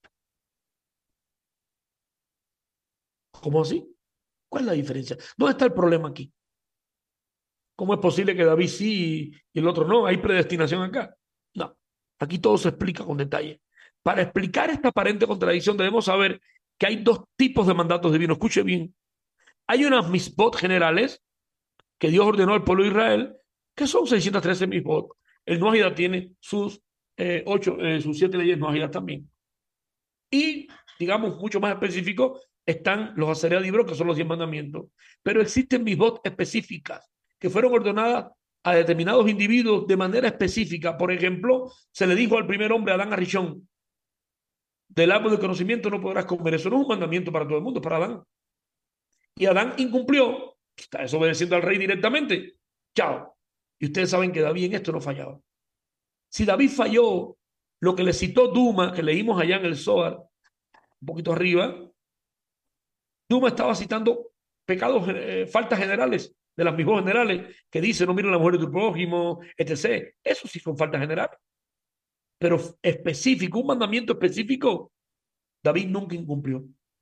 ¿Cómo así? ¿Cuál es la diferencia? ¿Dónde está el problema aquí? ¿Cómo es posible que David sí y el otro no? ¿Hay predestinación acá? No. Aquí todo se explica con detalle. Para explicar esta aparente contradicción debemos saber que hay dos tipos de mandatos divinos. Escuche bien. Hay unas misbot generales que Dios ordenó al pueblo de Israel, que son seiscientas trece misbot. El Noahida tiene sus, eh, ocho, eh, sus siete leyes Noahida también. Y, digamos, mucho más específico, están los Aserea Libros, que son los diez mandamientos. Pero existen misbot específicas que fueron ordenadas a determinados individuos de manera específica. Por ejemplo, se le dijo al primer hombre, Adán Arishón, del árbol del conocimiento no podrás comer. Eso no es un mandamiento para todo el mundo, es para Adán. Y Adán incumplió, está desobedeciendo al rey directamente. Chao. Y ustedes saben que David en esto no fallaba. Si David falló, lo que le citó Duma, que leímos allá en el Zohar, un poquito arriba, Duma estaba citando pecados, eh, faltas generales, de las mismas generales, que dice, no mira a la mujer de tu prójimo, etcétera. Eso sí son faltas generales. Pero específico, un mandamiento específico, David nunca incumplió.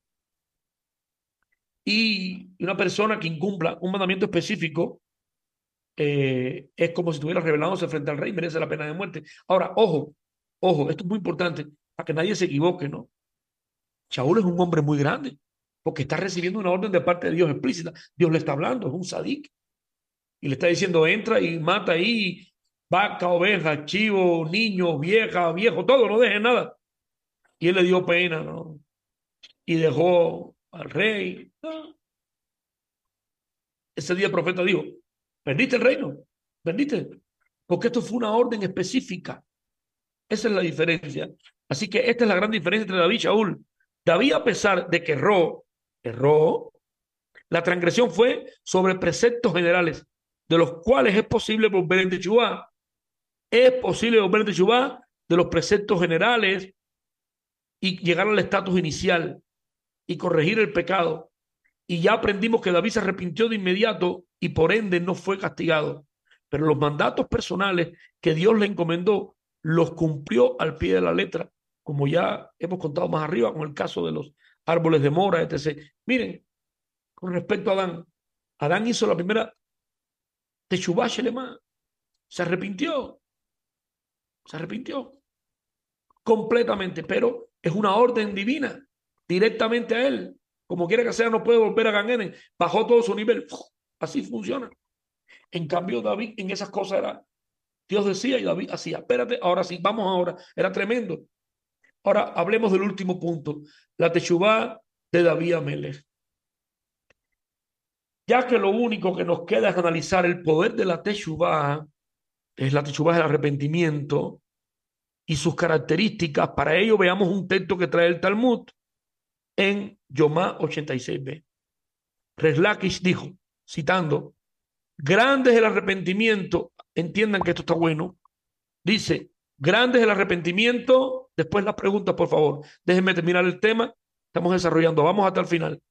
Y una persona que incumpla un mandamiento específico eh, es como si estuviera rebelándose frente al rey, merece la pena de muerte. Ahora, ojo, ojo, esto es muy importante para que nadie se equivoque, ¿no? Shaul es un hombre muy grande porque está recibiendo una orden de parte de Dios explícita. Dios le está hablando, es un sadik. Y le está diciendo, entra y mata ahí vaca, oveja, chivo, niño, vieja, viejo, todo, no deje nada. Y él le dio pena, ¿no? Y dejó al rey. ¿No? Ese día el profeta dijo, ¿perdiste el reino? ¿Perdiste? Porque esto fue una orden específica. Esa es la diferencia. Así que esta es la gran diferencia entre David y Shaul. David, a pesar de que erró, erró, la transgresión fue sobre preceptos generales, de los cuales es posible volver en Teshuvá. Es posible volver en Teshuvá de los preceptos generales y llegar al estatus inicial y corregir el pecado. Y ya aprendimos que David se arrepintió de inmediato y por ende no fue castigado. Pero los mandatos personales que Dios le encomendó los cumplió al pie de la letra, como ya hemos contado más arriba con el caso de los árboles de mora, etcétera. Miren, con respecto a Adán, Adán hizo la primera Teshuvá Shelema, se arrepintió, se arrepintió completamente, pero es una orden divina, directamente a él. Como quiera que sea, no puede volver a Gan Eden. Bajó todo su nivel. Así funciona. En cambio, David en esas cosas era, Dios decía y David hacía. Espérate, ahora sí, vamos ahora. Era tremendo. Ahora hablemos del último punto, la Teshuvá de David Amelech. Ya que lo único que nos queda es analizar el poder de la Teshuvá, es la Teshuvá del arrepentimiento y sus características. Para ello veamos un texto que trae el Talmud en Yomá ochenta y seis b. Resh Lakish dijo, citando, grande es el arrepentimiento, entiendan que esto está bueno, dice, grande es el arrepentimiento, después las preguntas, por favor, déjenme terminar el tema, estamos desarrollando, vamos hasta el final.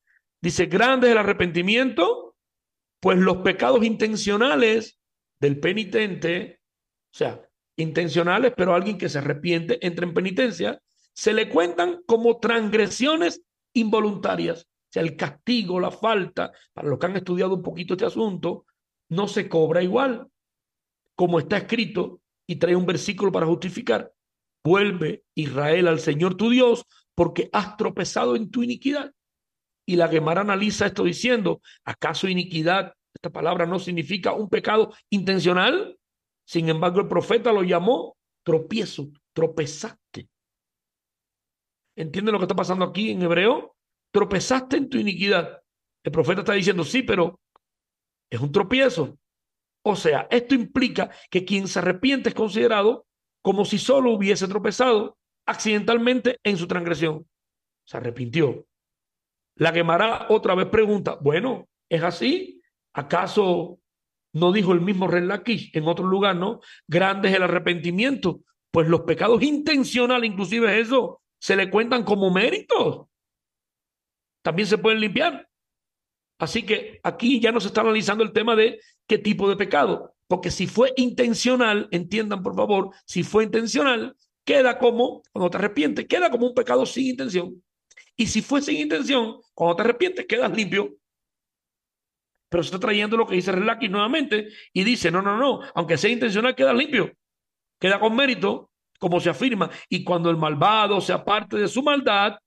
Dice, grande es el arrepentimiento, pues los pecados intencionales del penitente, o sea, intencionales, pero alguien que se arrepiente, entra en penitencia, se le cuentan como transgresiones involuntarias. O sea, el castigo, la falta, para los que han estudiado un poquito este asunto, no se cobra igual, como está escrito, y trae un versículo para justificar. Vuelve, Israel, al Señor tu Dios, porque has tropezado en tu iniquidad. Y la Gemara analiza esto diciendo, ¿acaso iniquidad, esta palabra no significa un pecado intencional? Sin embargo, el profeta lo llamó tropiezo, tropezaste. ¿Entienden lo que está pasando aquí en hebreo? Tropezaste en tu iniquidad. El profeta está diciendo, sí, pero es un tropiezo. O sea, esto implica que quien se arrepiente es considerado como si solo hubiese tropezado accidentalmente en su transgresión. Se arrepintió. La Gemara otra vez pregunta, bueno, ¿es así? ¿Acaso no dijo el mismo Rey Laquish en otro lugar, no? Grande es el arrepentimiento, pues los pecados intencionales, inclusive eso, se le cuentan como méritos. También se pueden limpiar. Así que aquí ya no se está analizando el tema de qué tipo de pecado, porque si fue intencional, entiendan por favor, si fue intencional, queda como, cuando te arrepientes, queda como un pecado sin intención. Y si fue sin intención, cuando te arrepientes, quedas limpio. Pero se está trayendo lo que dice Relaki nuevamente y dice, no, no, no, aunque sea intencional, queda limpio. Queda con mérito, como se afirma. Y cuando el malvado se aparte de su maldad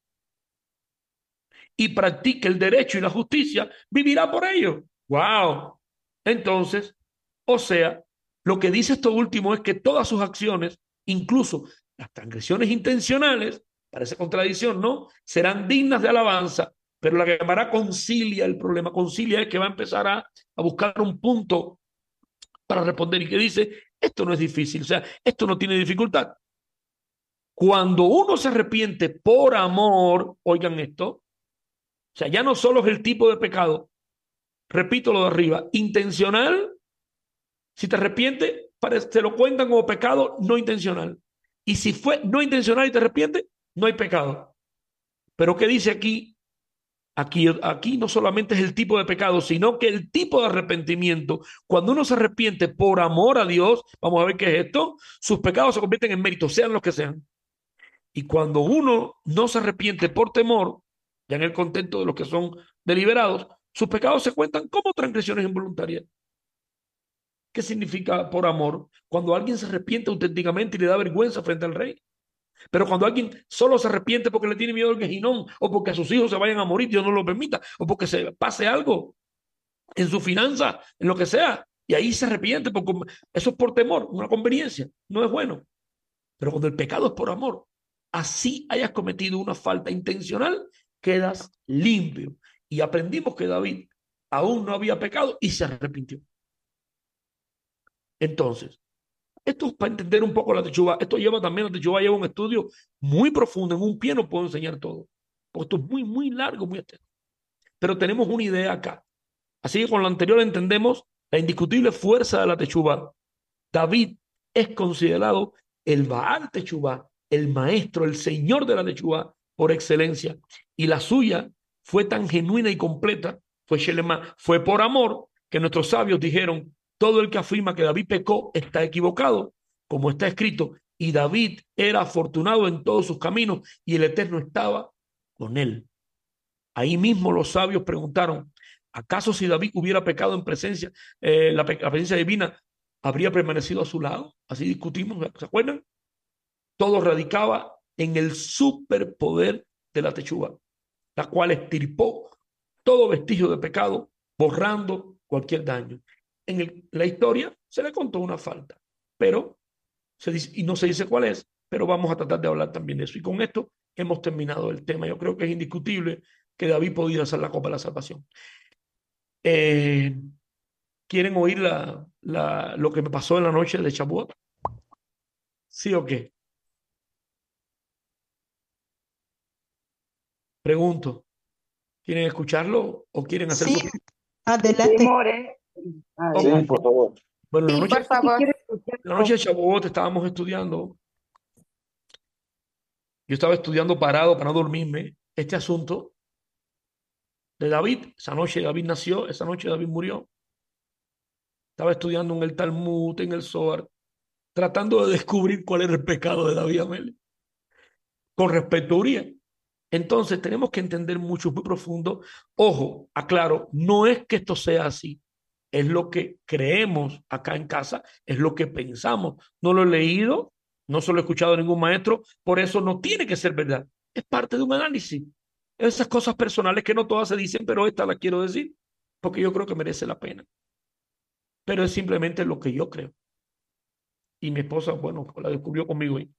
y practique el derecho y la justicia, vivirá por ello. ¡Wow! Entonces, o sea, lo que dice esto último es que todas sus acciones, incluso las transgresiones intencionales, parece contradicción, ¿no? Serán dignas de alabanza, pero la Gemara concilia el problema, concilia es que va a empezar a, a buscar un punto para responder y que dice, esto no es difícil, o sea, esto no tiene dificultad. Cuando uno se arrepiente por amor, oigan esto, o sea, ya no solo es el tipo de pecado, repito lo de arriba, intencional, si te arrepientes, te lo cuentan como pecado no intencional. Y si fue no intencional y te arrepientes, no hay pecado. Pero ¿qué dice aquí? Aquí, aquí no solamente es el tipo de pecado, sino que el tipo de arrepentimiento. Cuando uno se arrepiente por amor a Dios, vamos a ver qué es esto, sus pecados se convierten en méritos, sean los que sean. Y cuando uno no se arrepiente por temor, ya en el contexto de los que son deliberados, sus pecados se cuentan como transgresiones involuntarias. ¿Qué significa por amor? Cuando alguien se arrepiente auténticamente y le da vergüenza frente al rey. Pero cuando alguien solo se arrepiente porque le tiene miedo al quejinón o porque a sus hijos se vayan a morir, Dios no lo permita, o porque se pase algo en su finanza, en lo que sea, y ahí se arrepiente, porque eso es por temor, una conveniencia, no es bueno. Pero cuando el pecado es por amor, así hayas cometido una falta intencional, quedas limpio. Y aprendimos que David aún no había pecado y se arrepintió. Entonces, esto es para entender un poco la Teshuvá. Esto lleva también, la Teshuvá lleva un estudio muy profundo. En un pie no puedo enseñar todo, porque esto es muy, muy largo, muy extenso. Pero tenemos una idea acá. Así que con lo anterior entendemos la indiscutible fuerza de la Teshuvá. David es considerado el Baal Teshuvá, el maestro, el señor de la Teshuvá por excelencia. Y la suya fue tan genuina y completa, fue Shelema, fue por amor, que nuestros sabios dijeron, todo el que afirma que David pecó está equivocado, como está escrito, y David era afortunado en todos sus caminos y el Eterno estaba con él. Ahí mismo los sabios preguntaron, ¿acaso si David hubiera pecado en presencia, eh, la, la presencia divina, habría permanecido a su lado? Así discutimos, ¿se acuerdan? Todo radicaba en el superpoder de la Teshuvá, la cual extirpó todo vestigio de pecado, borrando cualquier daño. En el, la historia se le contó una falta, pero se dice, y no se dice cuál es, pero vamos a tratar de hablar también de eso. Y con esto hemos terminado el tema. Yo creo que es indiscutible que David podía hacer la copa de la salvación. Eh, ¿Quieren oír la, la, lo que me pasó en la noche de Shavuot? ¿Sí o qué? Pregunto. ¿Quieren escucharlo o quieren hacer Sí, su... Sí, adelante. More. A ver. Sí, por favor. Bueno, en la Sí, noche, por favor. Quiero en la noche escucharlo. de Shavuot estábamos estudiando. Yo estaba estudiando parado para no dormirme este asunto de David. Esa noche David nació, esa noche David murió. Estaba estudiando en el Talmud, en el Zohar, tratando de descubrir cuál era el pecado de David Amelech con respecto a Urías. Entonces tenemos que entender mucho, muy profundo. Ojo, aclaro, no es que esto sea así, es lo que creemos acá en casa, es lo que pensamos. No lo he leído, no se lo he escuchado de ningún maestro, por eso no tiene que ser verdad. Es parte de un análisis. Esas cosas personales que no todas se dicen, pero esta la quiero decir, porque yo creo que merece la pena. Pero es simplemente lo que yo creo. Y mi esposa, bueno, la descubrió conmigo ahí.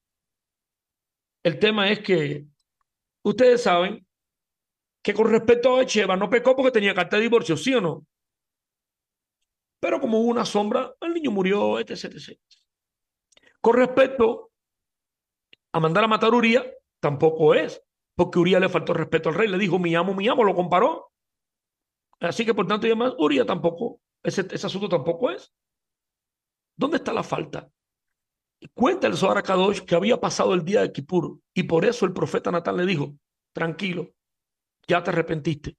El tema es que ustedes saben que con respecto a Bathsheba no pecó porque tenía carta de divorcio, ¿sí o no? Pero como hubo una sombra, el niño murió, etc, etcétera. Con respecto a mandar a matar a Urías, tampoco es, porque Urías le faltó respeto al rey, le dijo mi amo, mi amo, lo comparó. Así que por tanto, y además, Urías tampoco, ese, ese asunto tampoco es. ¿Dónde está la falta? Cuenta el Zohar Kadosh que había pasado el día de Kippur y por eso el profeta Natán le dijo, tranquilo, ya te arrepentiste.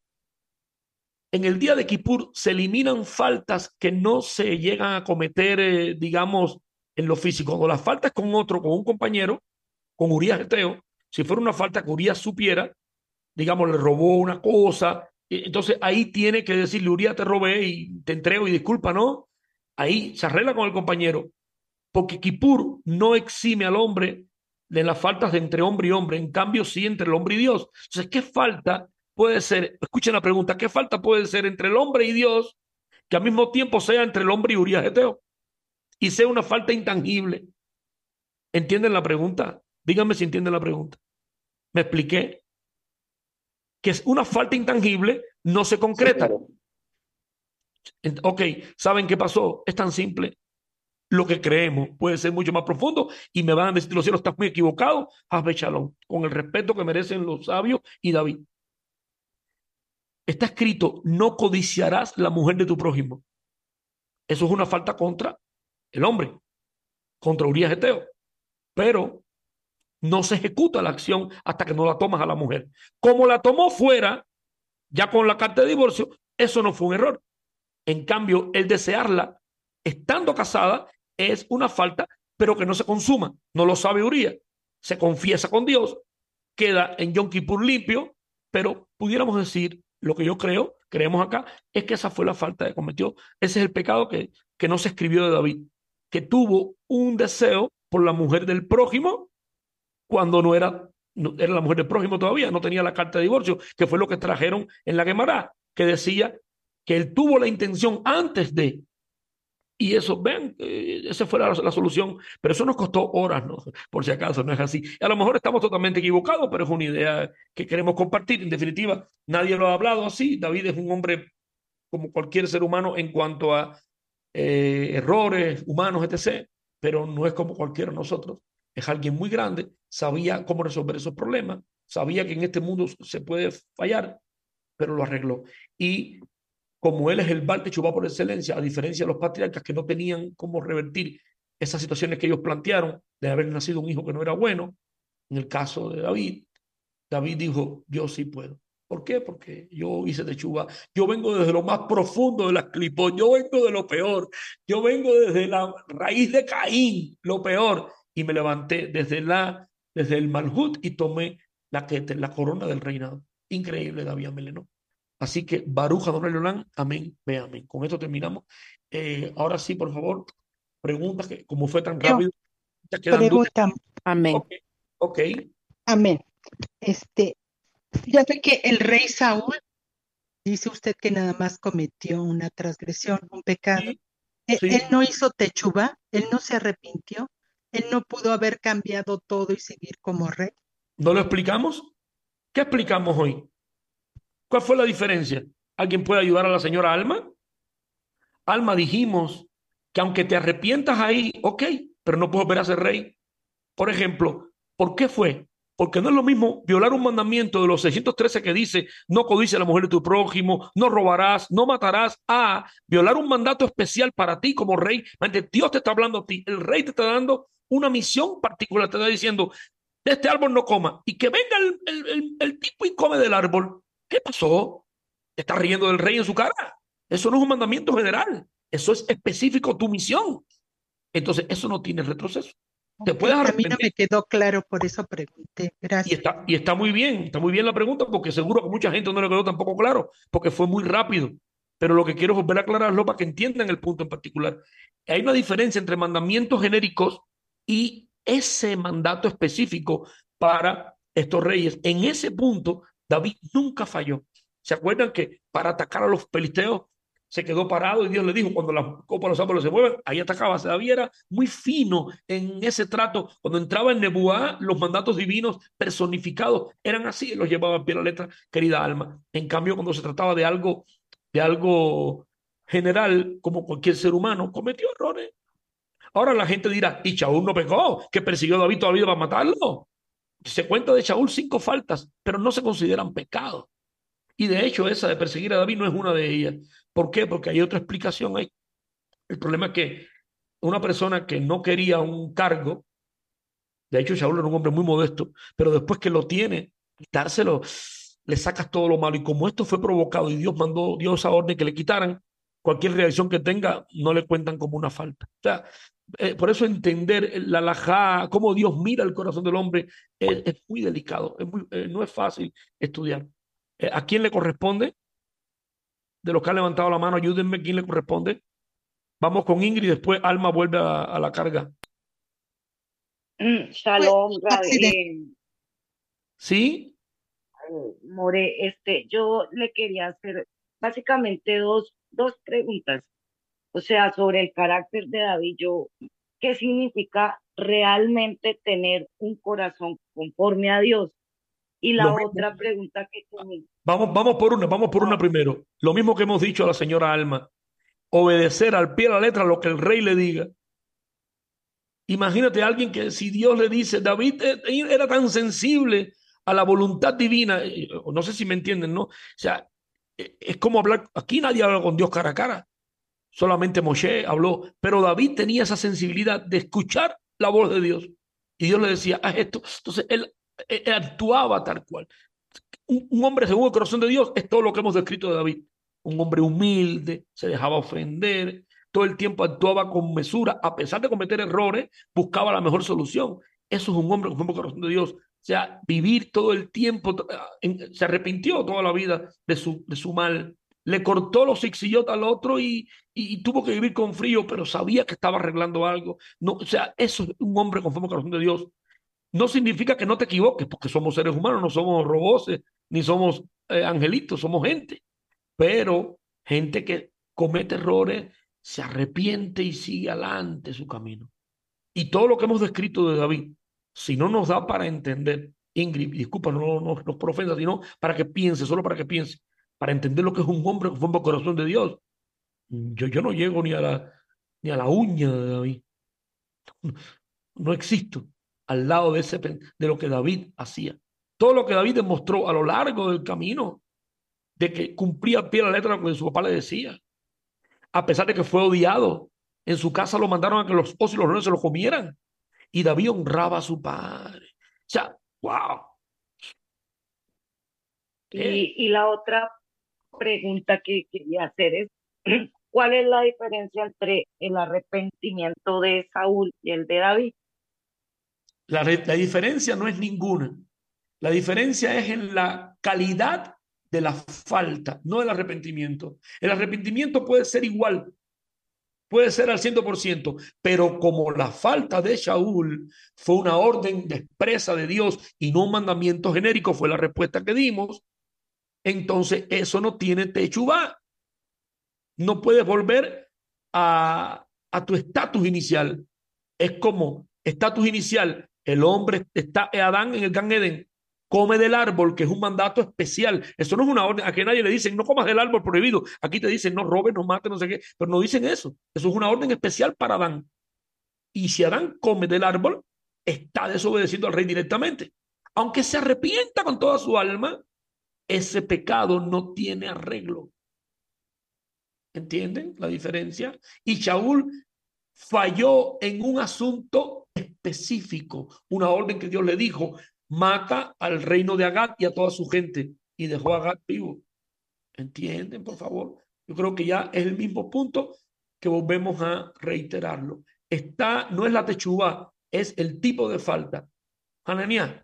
En el día de Kippur se eliminan faltas que no se llegan a cometer, eh, digamos, en lo físico. Cuando la falta es con otro, con un compañero, con Urías Eteo, si fuera una falta que Urías supiera, digamos, le robó una cosa, eh, entonces ahí tiene que decirle, Urías, te robé y te entrego y disculpa, ¿no? Ahí se arregla con el compañero, porque Kippur no exime al hombre de las faltas de entre hombre y hombre, en cambio sí entre el hombre y Dios. Entonces, ¿qué falta puede ser? Escuchen la pregunta, ¿qué falta puede ser entre el hombre y Dios que al mismo tiempo sea entre el hombre y Urías Eteo y sea una falta intangible? ¿Entienden la pregunta? Díganme si entienden la pregunta. ¿Me expliqué? Que es una falta intangible, no se Sí, concreta. claro. Ok, ¿saben qué pasó? Es tan simple. Lo que creemos puede ser mucho más profundo y me van a decir los cielos están muy equivocados. Hazme shalom, con el respeto que merecen los sabios y David. Está escrito, no codiciarás la mujer de tu prójimo. Eso es una falta contra el hombre, contra Urías Eteo. Pero no se ejecuta la acción hasta que no la tomas a la mujer. Como la tomó fuera, ya con la carta de divorcio, eso no fue un error. En cambio, el desearla estando casada es una falta, pero que no se consuma. No lo sabe Urías. Se confiesa con Dios, queda en Yom Kippur limpio, pero pudiéramos decir, lo que yo creo, creemos acá, es que esa fue la falta que cometió. Ese es el pecado que, que no se escribió de David, que tuvo un deseo por la mujer del prójimo cuando no era, no, era la mujer del prójimo todavía, no tenía la carta de divorcio, que fue lo que trajeron en la Gemara, que decía que él tuvo la intención antes de, y eso, ven, eh, esa fue la, la solución, pero eso nos costó horas, ¿no? Por si acaso, no es así. A lo mejor estamos totalmente equivocados, pero es una idea que queremos compartir. En definitiva, nadie lo ha hablado así. David es un hombre como cualquier ser humano en cuanto a eh, errores humanos, etcétera, pero no es como cualquiera de nosotros. Es alguien muy grande, sabía cómo resolver esos problemas, sabía que en este mundo se puede fallar, pero lo arregló. Y como él es el Baal Teshuvá por excelencia, a diferencia de los patriarcas que no tenían cómo revertir esas situaciones que ellos plantearon de haber nacido un hijo que no era bueno, en el caso de David, David dijo, yo sí puedo. ¿Por qué? Porque yo hice Teshuvá. Yo vengo desde lo más profundo de las clipos, yo vengo de lo peor, yo vengo desde la raíz de Caín, lo peor, y me levanté desde, la, desde el Malhut y tomé la, la corona del reinado. Increíble, David Amelech, ¿no? Así que Baruch Adonai Leolam, amén, ve amén. Con esto terminamos. Eh, ahora sí, por favor, preguntas que como fue tan Yo, rápido, ya quedan dudas. pregunta, Amén. Ok, ok, amén. Este, ya sé que el rey Saúl, dice usted que nada más cometió una transgresión, un pecado. sí, E- Él sí. no hizo techubá, él no se arrepintió, él no pudo haber cambiado todo y seguir como rey. ¿No lo explicamos? ¿Qué explicamos hoy? ¿Cuál fue la diferencia? ¿Alguien puede ayudar a la señora Alma? Alma, dijimos que aunque te arrepientas ahí, ok, pero no puedes volver a ser rey. Por ejemplo, ¿por qué fue? Porque no es lo mismo violar un mandamiento de los seiscientos trece que dice no codices a la mujer de tu prójimo, no robarás, no matarás, a violar un mandato especial para ti como rey. Dios te está hablando a ti, el rey te está dando una misión particular, te está diciendo, de este árbol no coma, y que venga el, el, el, el tipo y come del árbol. ¿Qué pasó? te estás riendo del rey en su cara. Eso no es un mandamiento general. Eso es específico tu misión. Entonces, eso no tiene retroceso. Te Ok, puedes a mí no me arrepentir. quedó claro, por eso pregunté. Y Gracias. está, y está muy bien, está muy bien la pregunta, porque seguro que mucha gente no le quedó tampoco claro, porque fue muy rápido. Pero lo que quiero es volver a aclararlo para que entiendan el punto en particular. Hay una diferencia entre mandamientos genéricos y ese mandato específico para estos reyes. En ese punto, David nunca falló. ¿Se acuerdan que para atacar a los filisteos se quedó parado y Dios le dijo, cuando las copas de los árboles se mueven, ahí atacaba? David era muy fino en ese trato. Cuando entraba en Nebuá, los mandatos divinos personificados eran así, los llevaba a pie la letra, querida alma. En cambio, cuando se trataba de algo, de algo general, como cualquier ser humano, cometió errores. Ahora la gente dirá, y Shaul no pecó, que persiguió a David toda la vida para matarlo. Se cuenta de Shaul cinco faltas, pero no se consideran pecados. Y de hecho, esa de perseguir a David no es una de ellas. ¿Por qué? Porque hay otra explicación ahí. El problema es que una persona que no quería un cargo, de hecho Shaul era un hombre muy modesto, pero después que lo tiene, quitárselo, le sacas todo lo malo. Y como esto fue provocado y Dios mandó, dio esa orden que le quitaran, cualquier reacción que tenga no le cuentan como una falta. O sea, eh, por eso entender la alajá, cómo Dios mira el corazón del hombre, es, es muy delicado, es muy, eh, no es fácil estudiar. Eh, ¿a quién le corresponde? De los que han levantado la mano, ayúdenme, ¿quién le corresponde? Vamos con Ingrid, después Alma vuelve a, a la carga. Mm, Fue Shalom, un Rab- accidente. eh, ¿Sí? eh, More, este, yo le quería hacer básicamente dos, dos preguntas. O sea, sobre el carácter de David, yo, ¿qué significa realmente tener un corazón conforme a Dios? Y Lo la mismo. otra pregunta que tenía, Vamos, vamos por una, vamos por una ah, primero. Lo mismo que hemos dicho a la señora Alma, obedecer al pie de la letra lo que el rey le diga. Imagínate a alguien que si Dios le dice, David eh, era tan sensible a la voluntad divina, eh, no sé si me entienden, ¿no? O sea, eh, es como hablar, aquí nadie habla con Dios cara a cara, solamente Moshe habló, pero David tenía esa sensibilidad de escuchar la voz de Dios. Y Dios le decía, haz esto. Entonces él, él actuaba tal cual. Un, un hombre según el corazón de Dios es todo lo que hemos descrito de David. Un hombre humilde, se dejaba ofender, todo el tiempo actuaba con mesura, a pesar de cometer errores, buscaba la mejor solución. Eso es un hombre con el corazón de Dios. O sea, vivir todo el tiempo, en, se arrepintió toda la vida de su, de su mal, le cortó los ixillotes al otro y, y, y, tuvo que vivir con frío, pero sabía que estaba arreglando algo. No, o sea, eso es un hombre conforme al corazón de Dios. No significa que no te equivoques, porque somos seres humanos, no somos robots, ni somos eh, angelitos, somos gente. Pero gente que comete errores, se arrepiente y sigue adelante su camino. Y todo lo que hemos descrito de David, si no nos da para entender, Ingrid, disculpa, no nos no, no profenda, sino para que piense, solo para que piense, para entender lo que es un hombre que forma el corazón de Dios. Yo, yo no llego ni a la, ni a la uña de David. No existo al lado de, ese, de lo que David hacía. Todo lo que David demostró a lo largo del camino, de que cumplía a pie la letra lo que su papá le decía, a pesar de que fue odiado. En su casa lo mandaron a que los osos y los leones se lo comieran. Y David honraba a su padre. O sea, wow. Eh, y, y la otra pregunta que quería hacer es, ¿cuál es la diferencia entre el arrepentimiento de Saúl y el de David? la, la diferencia no es ninguna. La diferencia es en la calidad de la falta, no el arrepentimiento. El arrepentimiento puede ser igual, puede ser al cien por ciento, pero como la falta de Shaul fue una orden expresa de Dios y no un mandamiento genérico, fue la respuesta que dimos, entonces eso no tiene techubá. No puedes volver a, a tu estatus inicial. Es como estatus inicial, el hombre está, Adán en el Gan Eden, come del árbol, que es un mandato especial. Eso no es una orden, a que nadie le dicen, no comas del árbol prohibido. Aquí te dicen, no robes, no mates, no sé qué, pero no dicen eso. Eso es una orden especial para Adán. Y si Adán come del árbol, está desobedeciendo al rey directamente. Aunque se arrepienta con toda su alma, ese pecado no tiene arreglo. ¿Entienden la diferencia? Y Shaul falló en un asunto específico, una orden que Dios le dijo, mata al reino de Agag y a toda su gente, y dejó a Agag vivo. ¿Entienden, por favor? Yo creo que ya es el mismo punto que volvemos a reiterarlo. Está, no es la techubá, es el tipo de falta. Hananiah,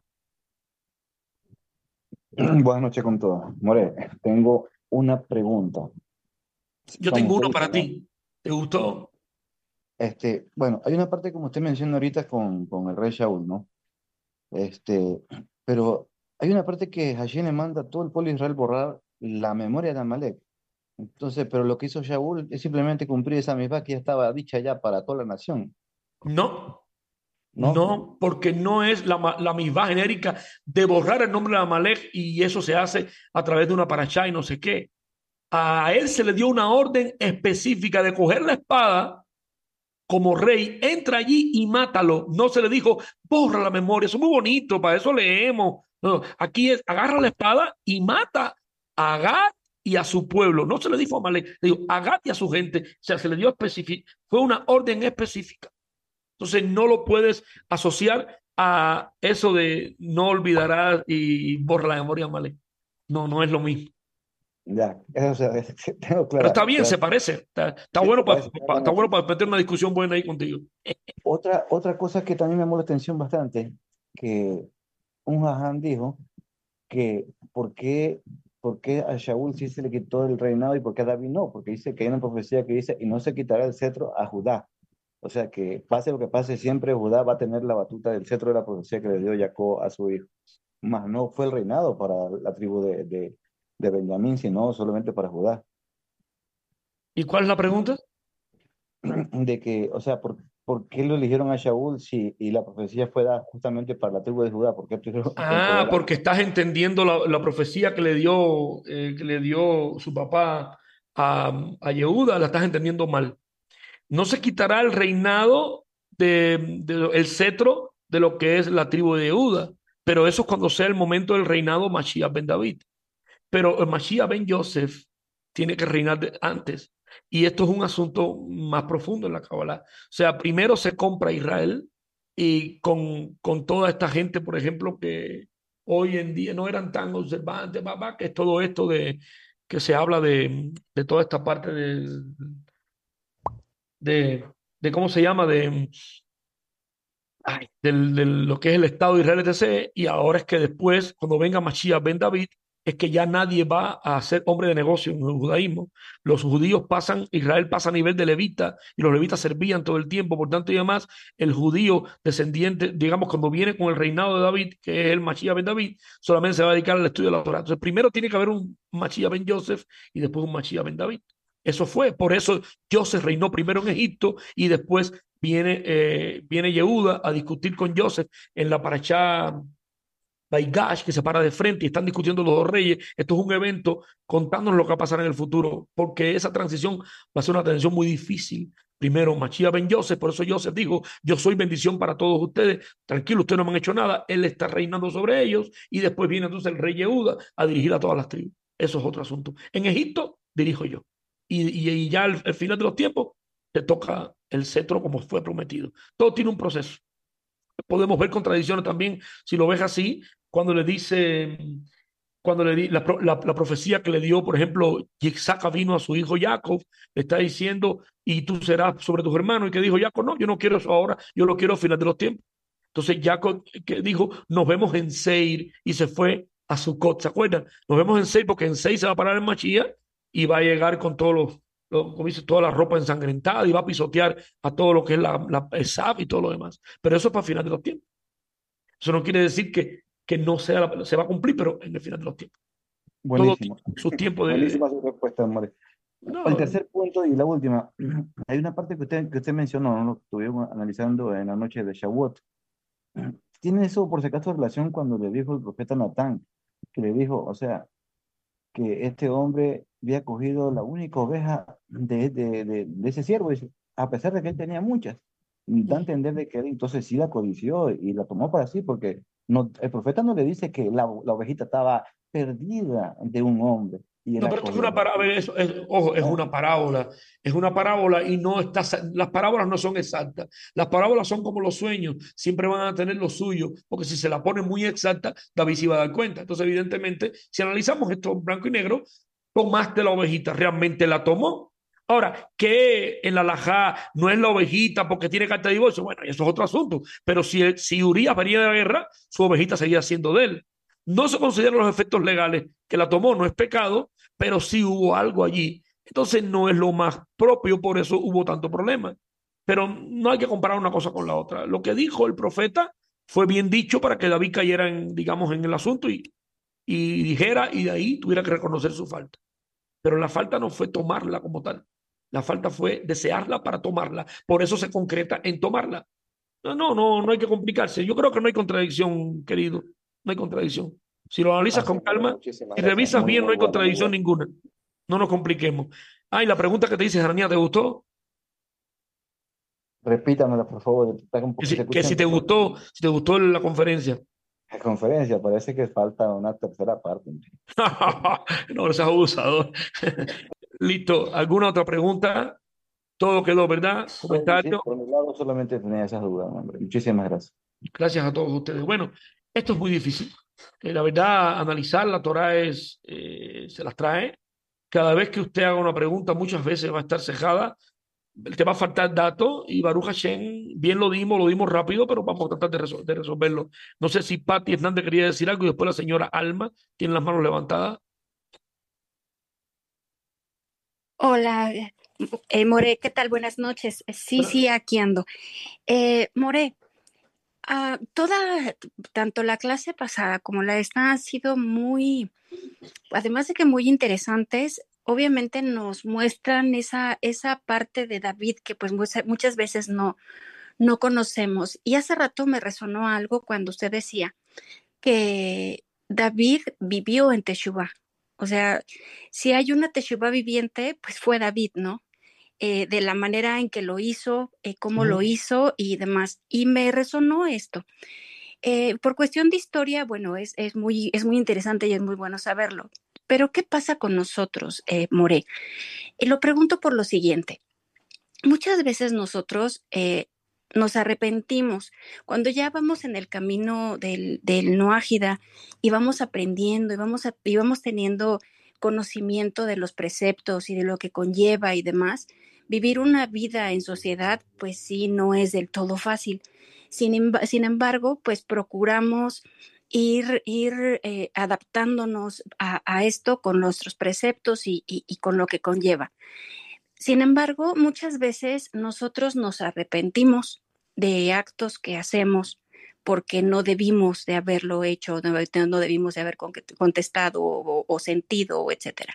Buenas noches con todos. More, tengo una pregunta. yo Como tengo usted uno dice, para ¿no? ti. ¿Te gustó? Este, bueno, hay una parte como usted menciona ahorita con, con el rey Shaul, ¿no? Este, pero hay una parte que Hashem le manda a todo el pueblo de Israel borrar la memoria de Amalek. Entonces, pero lo que hizo Shaul es simplemente cumplir esa misma que ya estaba dicha ya para toda la nación, No, ¿no? no, porque no es la, ma- la misma genérica de borrar el nombre de Amalek y eso se hace a través de una paracha y no sé qué. A él se le dio una orden específica de coger la espada como rey, entra allí y mátalo. No se le dijo, borra la memoria, eso es muy bonito, para eso leemos. No, aquí es, agarra la espada y mata a Agag y a su pueblo. No se le dijo a Amalek, le dijo a Agag y a su gente. O sea, se le dio específica, fue una orden específica. Entonces no lo puedes asociar a eso de no olvidarás y borra la memoria de Amalek. No, no es lo mismo. Ya, eso, o sea, tengo Pero clara, está bien, clara- se parece. Está, está sí, bueno se para parece, tiene está buena bueno razón. para meter una discusión buena ahí contigo. Otra, otra cosa que también me llamó la atención bastante, que un jaján dijo que por qué, por qué a Shaul sí se le quitó el reinado y por qué a David no, porque dice que hay una profecía que dice, y no se quitará el cetro a Judá. O sea que pase lo que pase, siempre Judá va a tener la batuta del cetro de la profecía que le dio Jacob a su hijo. Más no fue el reinado para la tribu de, de, de Benjamín, sino solamente para Judá. ¿Y cuál es la pregunta? De que, o sea, ¿por, por qué lo eligieron a Shaul si, y la profecía fue dada justamente para la tribu de Judá? ¿Por qué tuvieron que Ah, entregarla? porque estás entendiendo la, la profecía que le dio, eh, que le dio su papá a, a Yehuda, la estás entendiendo mal. No se quitará el reinado de, de- el cetro de lo que es la tribu de Yehuda, pero eso es cuando sea el momento del reinado Mashiach ben David. Pero el Mashiach ben Yosef tiene que reinar de- antes. Y esto es un asunto más profundo en la Kabbalah. O sea, primero se compra Israel y con, con toda esta gente, por ejemplo, que hoy en día no eran tan observantes, papá, que es todo esto de que se habla de, de toda esta parte de, de, de cómo se llama, de, ay, del, del- lo que es el Estado de Israel, etcétera. Y ahora es que después, cuando venga Mashiach ben David, es que ya nadie va a ser hombre de negocio en el judaísmo. Los judíos pasan, Israel pasa a nivel de levita y los levitas servían todo el tiempo. Por tanto, y además, el judío descendiente, digamos, cuando viene con el reinado de David, que es el Mashiach ben David, solamente se va a dedicar al estudio de la Torah. Entonces, primero tiene que haber un Mashiach ben Joseph y después un Mashiach ben David. Eso fue, por eso Joseph reinó primero en Egipto y después viene, eh, viene Yehuda a discutir con Joseph en la parashá Baigash, que se para de frente y están discutiendo los dos reyes. Esto es un evento contándonos lo que va a pasar en el futuro, porque esa transición va a ser una transición muy difícil. Primero, Mashiach ben Joseph, por eso Joseph dijo, yo soy bendición para todos ustedes, tranquilo, ustedes no me han hecho nada, él está reinando sobre ellos, y después viene entonces el rey Yehuda a dirigir a todas las tribus. Eso es otro asunto. En Egipto dirijo yo. Y, y, y ya al, al final de los tiempos, te toca el cetro como fue prometido. Todo tiene un proceso. Podemos ver contradicciones también, si lo ves así, cuando le dice, cuando le di la, pro- la, la profecía que le dio, por ejemplo, Isaac vino a su hijo Jacob, le está diciendo, y tú serás sobre tus hermanos, y que dijo Jacob, no, yo no quiero eso ahora, yo lo quiero al final de los tiempos. Entonces Jacob que dijo, nos vemos en Seir, y se fue a Sucot, ¿se acuerdan? Nos vemos en Seir, porque en Seir se va a parar el Mashiach, y va a llegar con todos los, los- como dice, toda la ropa ensangrentada, y va a pisotear a todo lo que es la, la Esab y todo lo demás. Pero eso es para el final de los tiempos. Eso no quiere decir que, que no sea la- se va a cumplir, pero en el final de los tiempos. Todo tiene Buenísimo. su tiempo de... Buenísima su respuesta, More. El No, tercer punto y la última. Hay una parte que usted, que usted mencionó, ¿no? Lo estuvimos analizando en la noche de Shavuot. Tiene eso, por si acaso, relación cuando le dijo el profeta Natán, que le dijo, o sea, que este hombre había cogido la única oveja de, de, de, de ese siervo, dice, a pesar de que él tenía muchas. Da a entender de que él entonces sí la codició y la tomó para sí, porque no, el profeta no le dice que la, la ovejita estaba perdida de un hombre y él no, la pero esto es cogió una para sí. parábola, eso es, ojo, es No, una parábola, es una parábola y no está, las parábolas no son exactas, las parábolas son como los sueños, siempre van a tener lo suyo, porque si se la ponen muy exacta, David se va a dar cuenta. Entonces, evidentemente, si analizamos esto en blanco y negro, tomaste la ovejita, realmente la tomó. Ahora, que en la alajá no es la ovejita porque tiene carta de divorcio, bueno, eso es otro asunto. Pero si, si Urías venía de la guerra, su ovejita seguía siendo de él. No se consideran los efectos legales que la tomó, no es pecado, pero sí hubo algo allí. Entonces no es lo más propio, por eso hubo tanto problema. Pero no hay que comparar una cosa con la otra. Lo que dijo el profeta fue bien dicho para que David cayera en, digamos, en el asunto y, y dijera, y de ahí tuviera que reconocer su falta. Pero la falta no fue tomarla como tal. La falta fue desearla para tomarla. Por eso se concreta en tomarla. No, no, no, no hay que complicarse. Yo creo que no hay contradicción, querido. No hay contradicción. Si lo analizas Así, con pero calma, muchísimas si gracias. revisas Muy, bien, no muy hay bueno, muy contradicción bueno. ninguna. No nos compliquemos. Ah, y la pregunta que te dice, Janía, ¿te gustó? Repítamela, por favor. Está un Que poco, se si, que escucha si un te poco. gustó, si te gustó la conferencia. La conferencia, parece que falta una tercera parte. No, seas abusador. Listo. ¿Alguna otra pregunta? Todo quedó, ¿verdad? Sí, sí, Comentario. por mi lado solamente tenía esas dudas, hombre. Muchísimas gracias. Gracias a todos ustedes. Bueno, esto es muy difícil. Eh, la verdad, analizar la Torah es, eh, se las trae. Cada vez que usted haga una pregunta, muchas veces va a estar cejada. Te va a faltar datos y Baruch Hashem, bien lo dimos, lo dimos rápido, pero vamos a tratar de, resol- de resolverlo. No sé si Patti Hernández quería decir algo y después la señora Alma tiene las manos levantadas. Hola, eh, More, ¿qué tal? Buenas noches. Sí, Bueno, sí, aquí ando. Eh, More, ah, toda, tanto la clase pasada como la esta han sido muy, además de que muy interesantes, obviamente nos muestran esa, esa parte de David que pues muchas muchas veces no, no conocemos. Y hace rato me resonó algo cuando usted decía que David vivió en Teshuvah. O sea, si hay una Teshuvah viviente, pues fue David, ¿no? Eh, de la manera en que lo hizo, eh, cómo lo ujú. hizo y demás. Y me resonó esto. Eh, por cuestión de historia, bueno, es, es, muy, es muy interesante y es muy bueno saberlo. Pero, ¿qué pasa con nosotros, eh, More? Y lo pregunto por lo siguiente. Muchas veces nosotros eh, nos arrepentimos cuando ya vamos en el camino del, del no ágida y vamos aprendiendo y vamos, a, y vamos teniendo conocimiento de los preceptos y de lo que conlleva y demás. Vivir una vida en sociedad, pues sí, no es del todo fácil. Sin, sin embargo, pues procuramos ir, ir eh, adaptándonos a, a, esto con nuestros preceptos y, y, y con lo que conlleva. Sin embargo, muchas veces nosotros nos arrepentimos de actos que hacemos porque no debimos de haberlo hecho, no, no debimos de haber contestado o, o sentido, etcétera.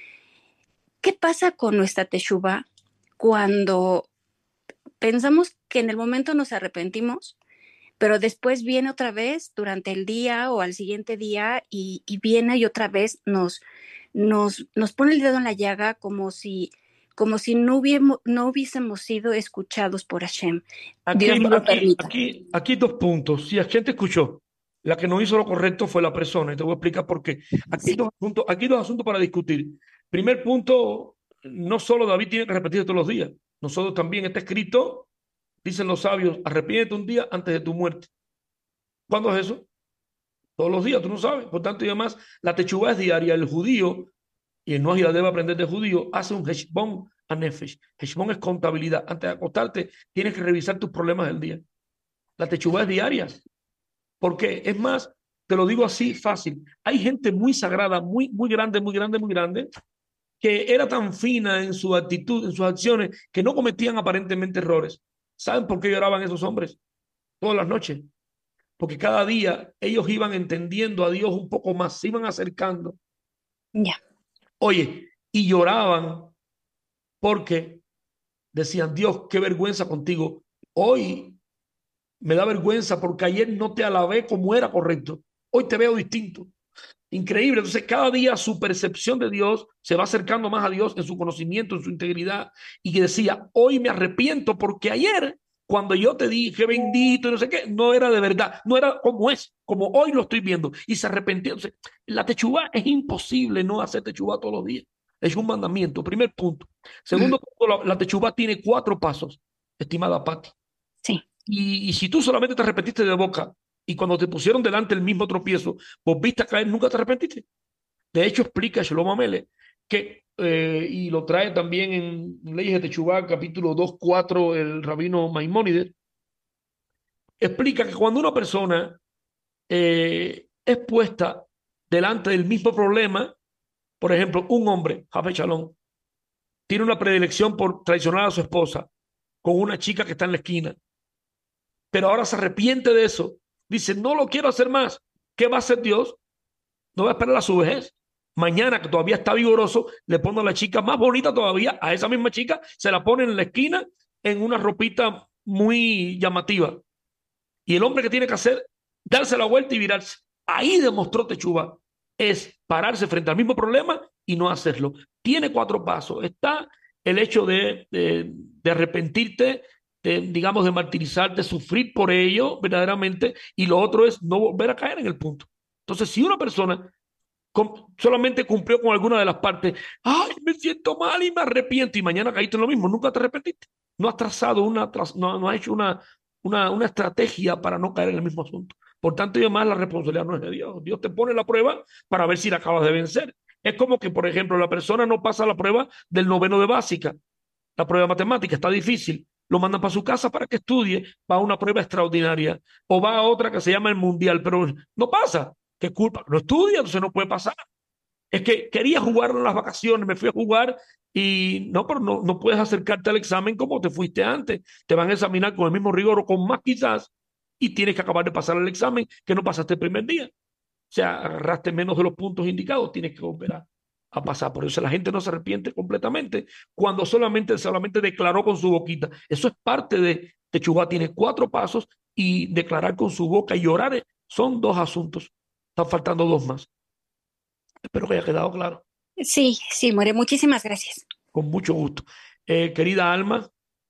¿Qué pasa con nuestra teshuvá cuando pensamos que en el momento nos arrepentimos, pero después viene otra vez durante el día o al siguiente día y, y viene y otra vez nos, nos, nos pone el dedo en la llaga como si, como si no, hubiésemos, no hubiésemos sido escuchados por Hashem? Aquí, Dios no lo aquí, permita. aquí, aquí dos puntos. Si la gente escuchó, la que no hizo lo correcto fue la persona, y te voy a explicar por qué. Aquí hay Sí, dos asuntos, aquí hay dos asuntos para discutir. Primer punto, no solo David tiene que repetir todos los días, nosotros también está escrito, dicen los sabios, arrepiéntete un día antes de tu muerte. ¿Cuándo es eso? Todos los días, tú no sabes. Por tanto, y además, la techubá es diaria. El judío, y el no debe aprender de judío, hace un heshbon a nefesh. Heshbon es contabilidad. Antes de acostarte, tienes que revisar tus problemas del día. La techubá es diaria. ¿Por qué? Es más, te lo digo así fácil. Hay gente muy sagrada, muy, muy grande, muy grande, muy grande, que era tan fina en su actitud, en sus acciones, que no cometían aparentemente errores. ¿Saben por qué lloraban esos hombres? Todas las noches. Porque cada día ellos iban entendiendo a Dios un poco más, se iban acercando. ya. Oye, y lloraban porque decían, Dios, qué vergüenza contigo. Hoy me da vergüenza porque ayer no te alabé como era correcto. Hoy te veo distinto. Increíble. Entonces, cada día su percepción de Dios se va acercando más a Dios en su conocimiento, en su integridad. Y que decía, hoy me arrepiento porque ayer, cuando yo te dije bendito y no sé qué, no era de verdad, no era como es, como hoy lo estoy viendo. Y se arrepintió. Entonces, la techubá es imposible no hacer techubá todos los días. Es un mandamiento. Primer punto. Segundo punto, la, la techubá tiene cuatro pasos, estimada Patti. Sí. Y, y si tú solamente te arrepentiste de boca y cuando te pusieron delante el mismo tropiezo, volviste a caer, nunca te arrepentiste. De hecho, explica Shlomo Amele que, eh, y lo trae también en Leyes de Techubá, capítulo dos cuatro, el rabino Maimónides, explica que cuando una persona eh, es puesta delante del mismo problema, por ejemplo, un hombre, Jafet Shalom, tiene una predilección por traicionar a su esposa con una chica que está en la esquina, pero ahora se arrepiente de eso, dice, no lo quiero hacer más. ¿Qué va a hacer Dios? No va a esperar a su vejez. Mañana, que todavía está vigoroso, le pone a la chica más bonita todavía, a esa misma chica, se la pone en la esquina en una ropita muy llamativa. Y el hombre que tiene que hacer, darse la vuelta y virarse. Ahí demostró Techuba, es pararse frente al mismo problema y no hacerlo. Tiene cuatro pasos. Está el hecho de, de, de arrepentirte, de, digamos, de martirizarte, sufrir por ello verdaderamente, y lo otro es no volver a caer en el punto. Entonces, si una persona com- solamente cumplió con alguna de las partes, ay, me siento mal y me arrepiento, y mañana caíste en lo mismo, nunca te arrepentiste. No has trazado una, traz- no, no has hecho una, una, una estrategia para no caer en el mismo asunto. Por tanto, y además la responsabilidad no es de Dios. Dios te pone la prueba para ver si la acabas de vencer. Es como que, por ejemplo, la persona no pasa la prueba del noveno de básica, la prueba de matemática, está difícil. Lo mandan para su casa para que estudie, va a una prueba extraordinaria o va a otra que se llama el mundial, pero no pasa. ¿Qué culpa? No estudia, entonces no puede pasar. Es que quería jugar en las vacaciones, me fui a jugar y no, pero no, no puedes acercarte al examen como te fuiste antes. Te van a examinar con el mismo rigor o con más quizás y tienes que acabar de pasar el examen que no pasaste el primer día. O sea, agarraste menos de los puntos indicados, tienes que volver a, a pasar. Por eso la gente no se arrepiente completamente cuando solamente, solamente declaró con su boquita. Eso es parte de Techubá, tiene cuatro pasos y declarar con su boca y llorar eh, son dos asuntos. Están faltando dos más. Espero que haya quedado claro. Sí, sí, More, muchísimas gracias. Con mucho gusto. Eh, querida Alma,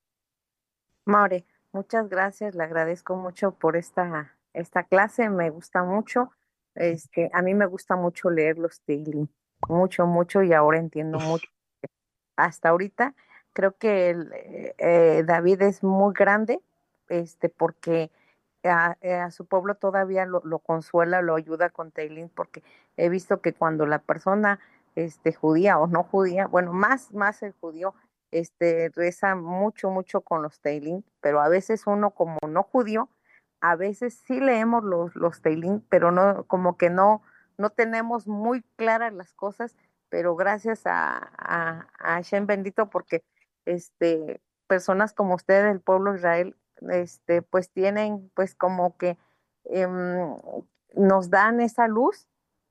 Maure, muchas gracias, le agradezco mucho por esta, esta clase, me gusta mucho. Este, a mí me gusta mucho leer los Tehillim, mucho, mucho, y ahora entiendo mucho. Hasta ahorita creo que el, eh, eh, David es muy grande, este, porque a, eh, a su pueblo todavía lo, lo consuela, lo ayuda con Tehillim, porque he visto que cuando la persona, este, judía o no judía, bueno, más, más el judío, este, reza mucho, mucho con los Tehillim, pero a veces uno como no judío, a veces sí leemos los, los Tehillim, pero no, como que no, no tenemos muy claras las cosas, pero gracias a, a, a Hashem bendito, porque este, personas como usted del pueblo de Israel, este, pues tienen, pues como que em, nos dan esa luz,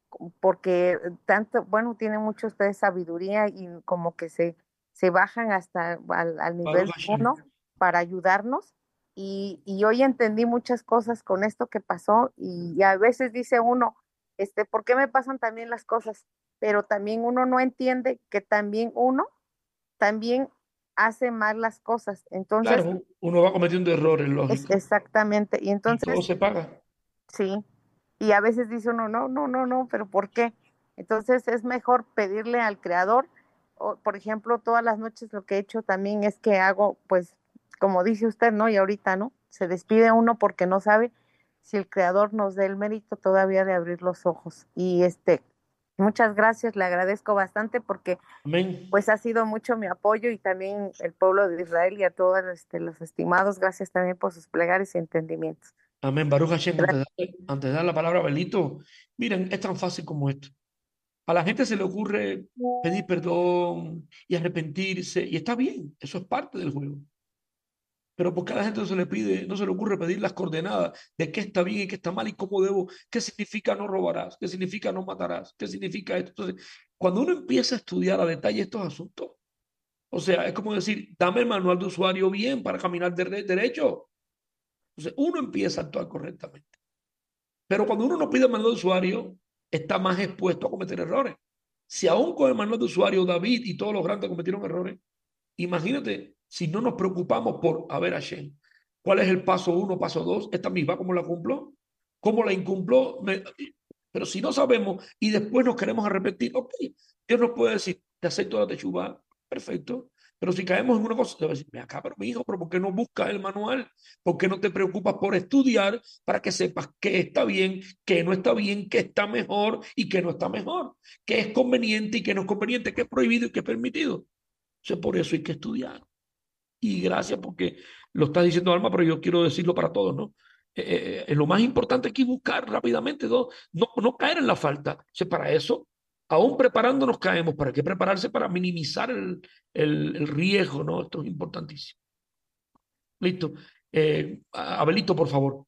porque tanto, bueno, tienen mucho ustedes sabiduría y como que se, se bajan hasta al, al Baruch nivel Hashem. uno para ayudarnos. Y, y hoy entendí muchas cosas con esto que pasó, y, y a veces dice uno, este, ¿por qué me pasan también las cosas? Pero también uno no entiende que también uno también hace mal las cosas. Entonces, Claro, uno va cometiendo errores, es lógico, exactamente. Y y todo entonces, se paga. sí. Y a veces dice uno, no, no, no, no, pero ¿por qué? Entonces es mejor pedirle al creador, o, por ejemplo, todas las noches lo que he hecho también es que hago, pues, como dice usted, ¿no? Y ahorita, ¿no? Se despide uno porque no sabe si el creador nos dé el mérito todavía de abrir los ojos. Y este, muchas gracias, le agradezco bastante porque Amén. pues ha sido mucho mi apoyo, y también el pueblo de Israel y a todos este, los estimados, gracias también por sus plegarias y entendimientos. Amén. Baruch Hashem, antes Gracias. de, antes de dar la palabra a Belito, miren, es tan fácil como esto. A la gente se le ocurre pedir perdón y arrepentirse, y está bien, eso es parte del juego. Pero porque a la gente no se le pide, no se le ocurre pedir las coordenadas de qué está bien y qué está mal y cómo debo, qué significa no robarás, qué significa no matarás, qué significa esto. Entonces, cuando uno empieza a estudiar a detalle estos asuntos, o sea, es como decir, dame el manual de usuario bien para caminar de derecho. Entonces, uno empieza a actuar correctamente. Pero cuando uno no pide el manual de usuario, está más expuesto a cometer errores. Si aún con el manual de usuario David y todos los grandes cometieron errores, imagínate si no nos preocupamos por, a ver, Hashem, ¿cuál es el paso uno, paso dos? ¿Esta misma cómo la cumplo? ¿Cómo la incumplo? Me- Pero si no sabemos y después nos queremos arrepentir, ok, Dios nos puede decir, te acepto la techuva, perfecto, Pero si caemos en una cosa, te va a decir, ven acá, pero mi hijo, pero ¿por qué no buscas el manual? ¿Por qué no te preocupas por estudiar para que sepas qué está bien, qué no está bien, qué está mejor y qué no está mejor? ¿Qué es conveniente y qué no es conveniente? ¿Qué es prohibido y qué es permitido? Entonces, por eso hay que estudiar. Y gracias porque lo estás diciendo, Alma, pero yo quiero decirlo para todos, ¿no? Eh, eh, lo más importante aquí es buscar rápidamente, ¿no? No, no caer en la falta. O sea, para eso, aún preparándonos caemos. ¿Para qué prepararse? Para minimizar el, el, el riesgo, ¿no? Esto es importantísimo. Listo. Eh, Abelito, por favor.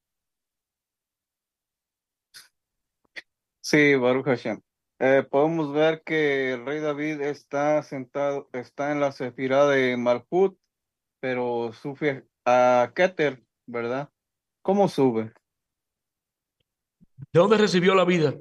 Sí, Baruch Hashem. Eh, podemos ver que el rey David está sentado, está en la sefirá de Malhut, pero sube a Keter, ¿verdad? ¿Cómo sube? ¿De dónde recibió la vida?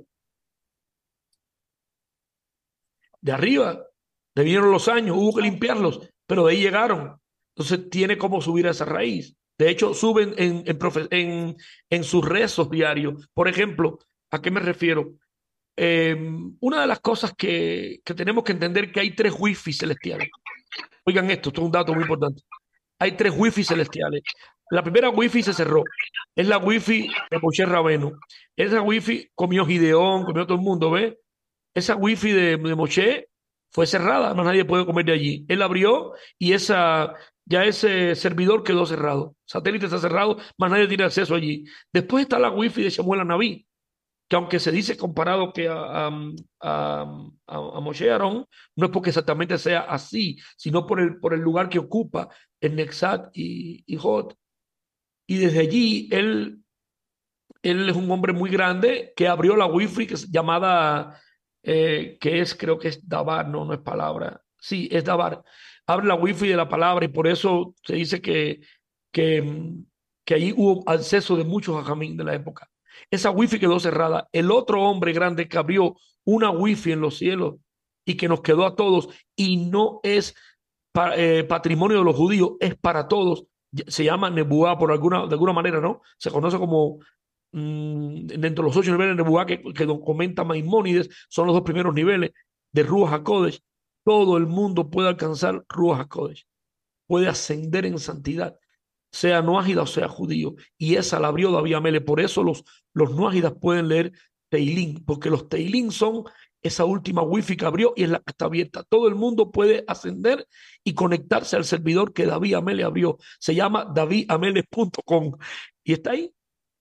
De arriba. Le vinieron los años, hubo que limpiarlos, pero de ahí llegaron. Entonces tiene cómo subir a esa raíz. De hecho, suben en, en, profe- en, en sus rezos diarios. Por ejemplo, ¿a qué me refiero? Eh, una de las cosas que, que tenemos que entender que hay tres wifi celestiales. Oigan esto, esto es un dato muy importante. Hay tres wifi celestiales. La primera wifi se cerró. Es la wifi de Moshe Rabenu. Esa wifi comió Gideón, comió todo el mundo, ¿ves? Esa wifi de, de Moshe fue cerrada, más nadie puede comer de allí. Él abrió y esa, ya ese servidor quedó cerrado. Satélite está cerrado, más nadie tiene acceso allí. Después está la wifi de Samuel Anabí, que aunque se dice comparado que a, a, a, a, a Moshe Aarón, no es porque exactamente sea así, sino por el, por el lugar que ocupa en Nexat y, y Hod. Y desde allí él, él es un hombre muy grande que abrió la wifi que es llamada, eh, que es, creo que es Dabar, no, no es palabra. Sí, es Dabar. Abre la wifi de la palabra y por eso se dice que, que, que ahí hubo acceso de muchos hajamín de la época. Esa wifi quedó cerrada. El otro hombre grande que abrió una wifi en los cielos y que nos quedó a todos y no es pa- eh, patrimonio de los judíos, es para todos. Se llama Nebuá por alguna, de alguna manera, ¿no? Se conoce como mm, dentro de los ocho niveles de Nebuá que, que comenta Maimónides, son los dos primeros niveles de Ruach HaKodesh. Todo el mundo puede alcanzar Ruach HaKodesh, puede ascender en santidad, sea noágida o sea judío. Y esa la abrió David Amele. Por eso los, los noágidas pueden leer Teilín, porque los Teilín son esa última wifi que abrió y es la que está abierta. Todo el mundo puede ascender y conectarse al servidor que David Amele abrió. Se llama david amele punto com y está ahí.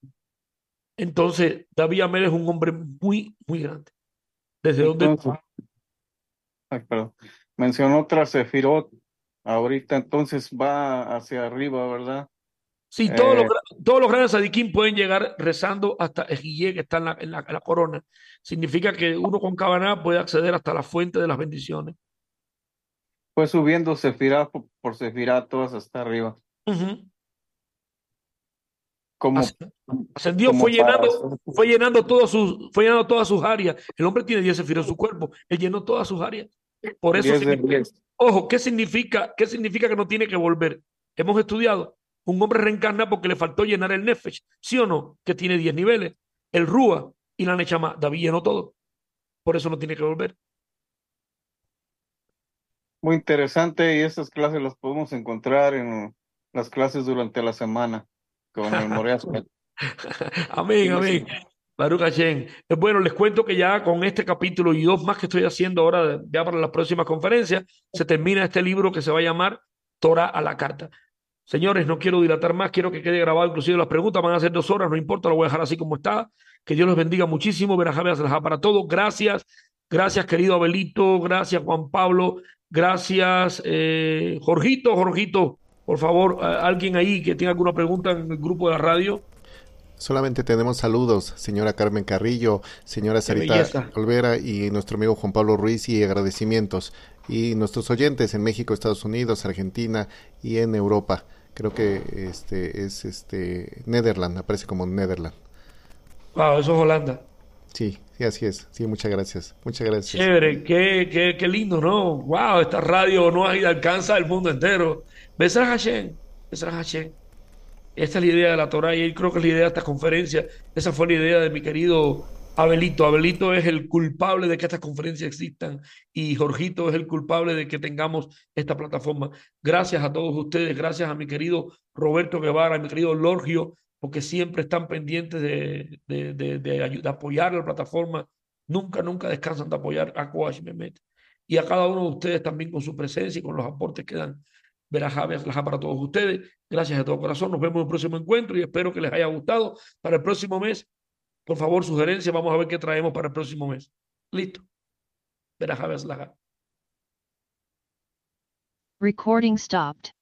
Entonces, David Amel es un hombre muy, muy grande. ¿Desde dónde? Entonces, ay, perdón. Mencionó otra sefirot. Ahorita entonces va hacia arriba, ¿verdad? Sí, todos los, Eh, gra- todos los grandes sadiquín pueden llegar rezando hasta Ejillé, que está en la, en la, en la corona. Significa que uno con Cabaná puede acceder hasta la fuente de las bendiciones. fue subiendo sefirá por, por sefirá todas hasta arriba. Ujú. Como, Asc- Ascendió, como fue para llenando, fue llenando todas sus, fue llenando todas sus áreas. El hombre tiene diez sefirot en su cuerpo. Él llenó todas sus áreas. Por eso diez de significa, diez. ojo, ¿qué significa? ¿Qué significa que no tiene que volver? Hemos estudiado. Un hombre reencarna porque le faltó llenar el Nefesh, ¿sí o no? Que tiene diez niveles. El Rúa y la Nechama. David llenó todo. Por eso no tiene que volver. Muy interesante y esas clases las podemos encontrar en las clases durante la semana con el Moreas. Amén, amén. Baruch Hashem. Eh, Bueno, les cuento que ya con este capítulo y dos más que estoy haciendo ahora, ya para las próximas conferencias, se termina este libro que se va a llamar Torah a la carta. Señores, no quiero dilatar más, quiero que quede grabado, inclusive las preguntas van a ser dos horas, no importa, lo voy a dejar así como está. Que Dios los bendiga muchísimo, verajá, verajá para todos. Gracias, gracias querido Abelito, gracias Juan Pablo, gracias eh, Jorgito, Jorgito, por favor, a- alguien ahí que tenga alguna pregunta en el grupo de la radio. Solamente tenemos saludos, señora Carmen Carrillo, señora Qué Sarita belleza. Olvera y nuestro amigo Juan Pablo Ruiz y agradecimientos. Y nuestros oyentes en México, Estados Unidos, Argentina y en Europa. Creo que este es este Netherland, aparece como Netherland. Wow, eso es Holanda. Sí, sí, así es. Sí, muchas gracias. Muchas gracias. Chévere, qué, qué, qué lindo, ¿no? Wow, esta radio no alcanza el mundo entero. Besar Hashem, Besar Hashem. Esta es la idea de la Torah y creo que es la idea de esta conferencia. Esa fue la idea de mi querido Abelito, Abelito es el culpable de que estas conferencias existan y Jorgito es el culpable de que tengamos esta plataforma. Gracias a todos ustedes, gracias a mi querido Roberto Guevara, a mi querido Lorgio, porque siempre están pendientes de, de, de, de, de apoyar la plataforma. Nunca, nunca descansan de apoyar a Coach Mehmet. Y a cada uno de ustedes también con su presencia y con los aportes que dan. Verajá, verajá para todos ustedes. Gracias de todo corazón. Nos vemos en el próximo encuentro y espero que les haya gustado. Para el próximo mes, por favor, sugerencias. Vamos a ver qué traemos para el próximo mes. Listo. Verajá, verajá. Recording stopped.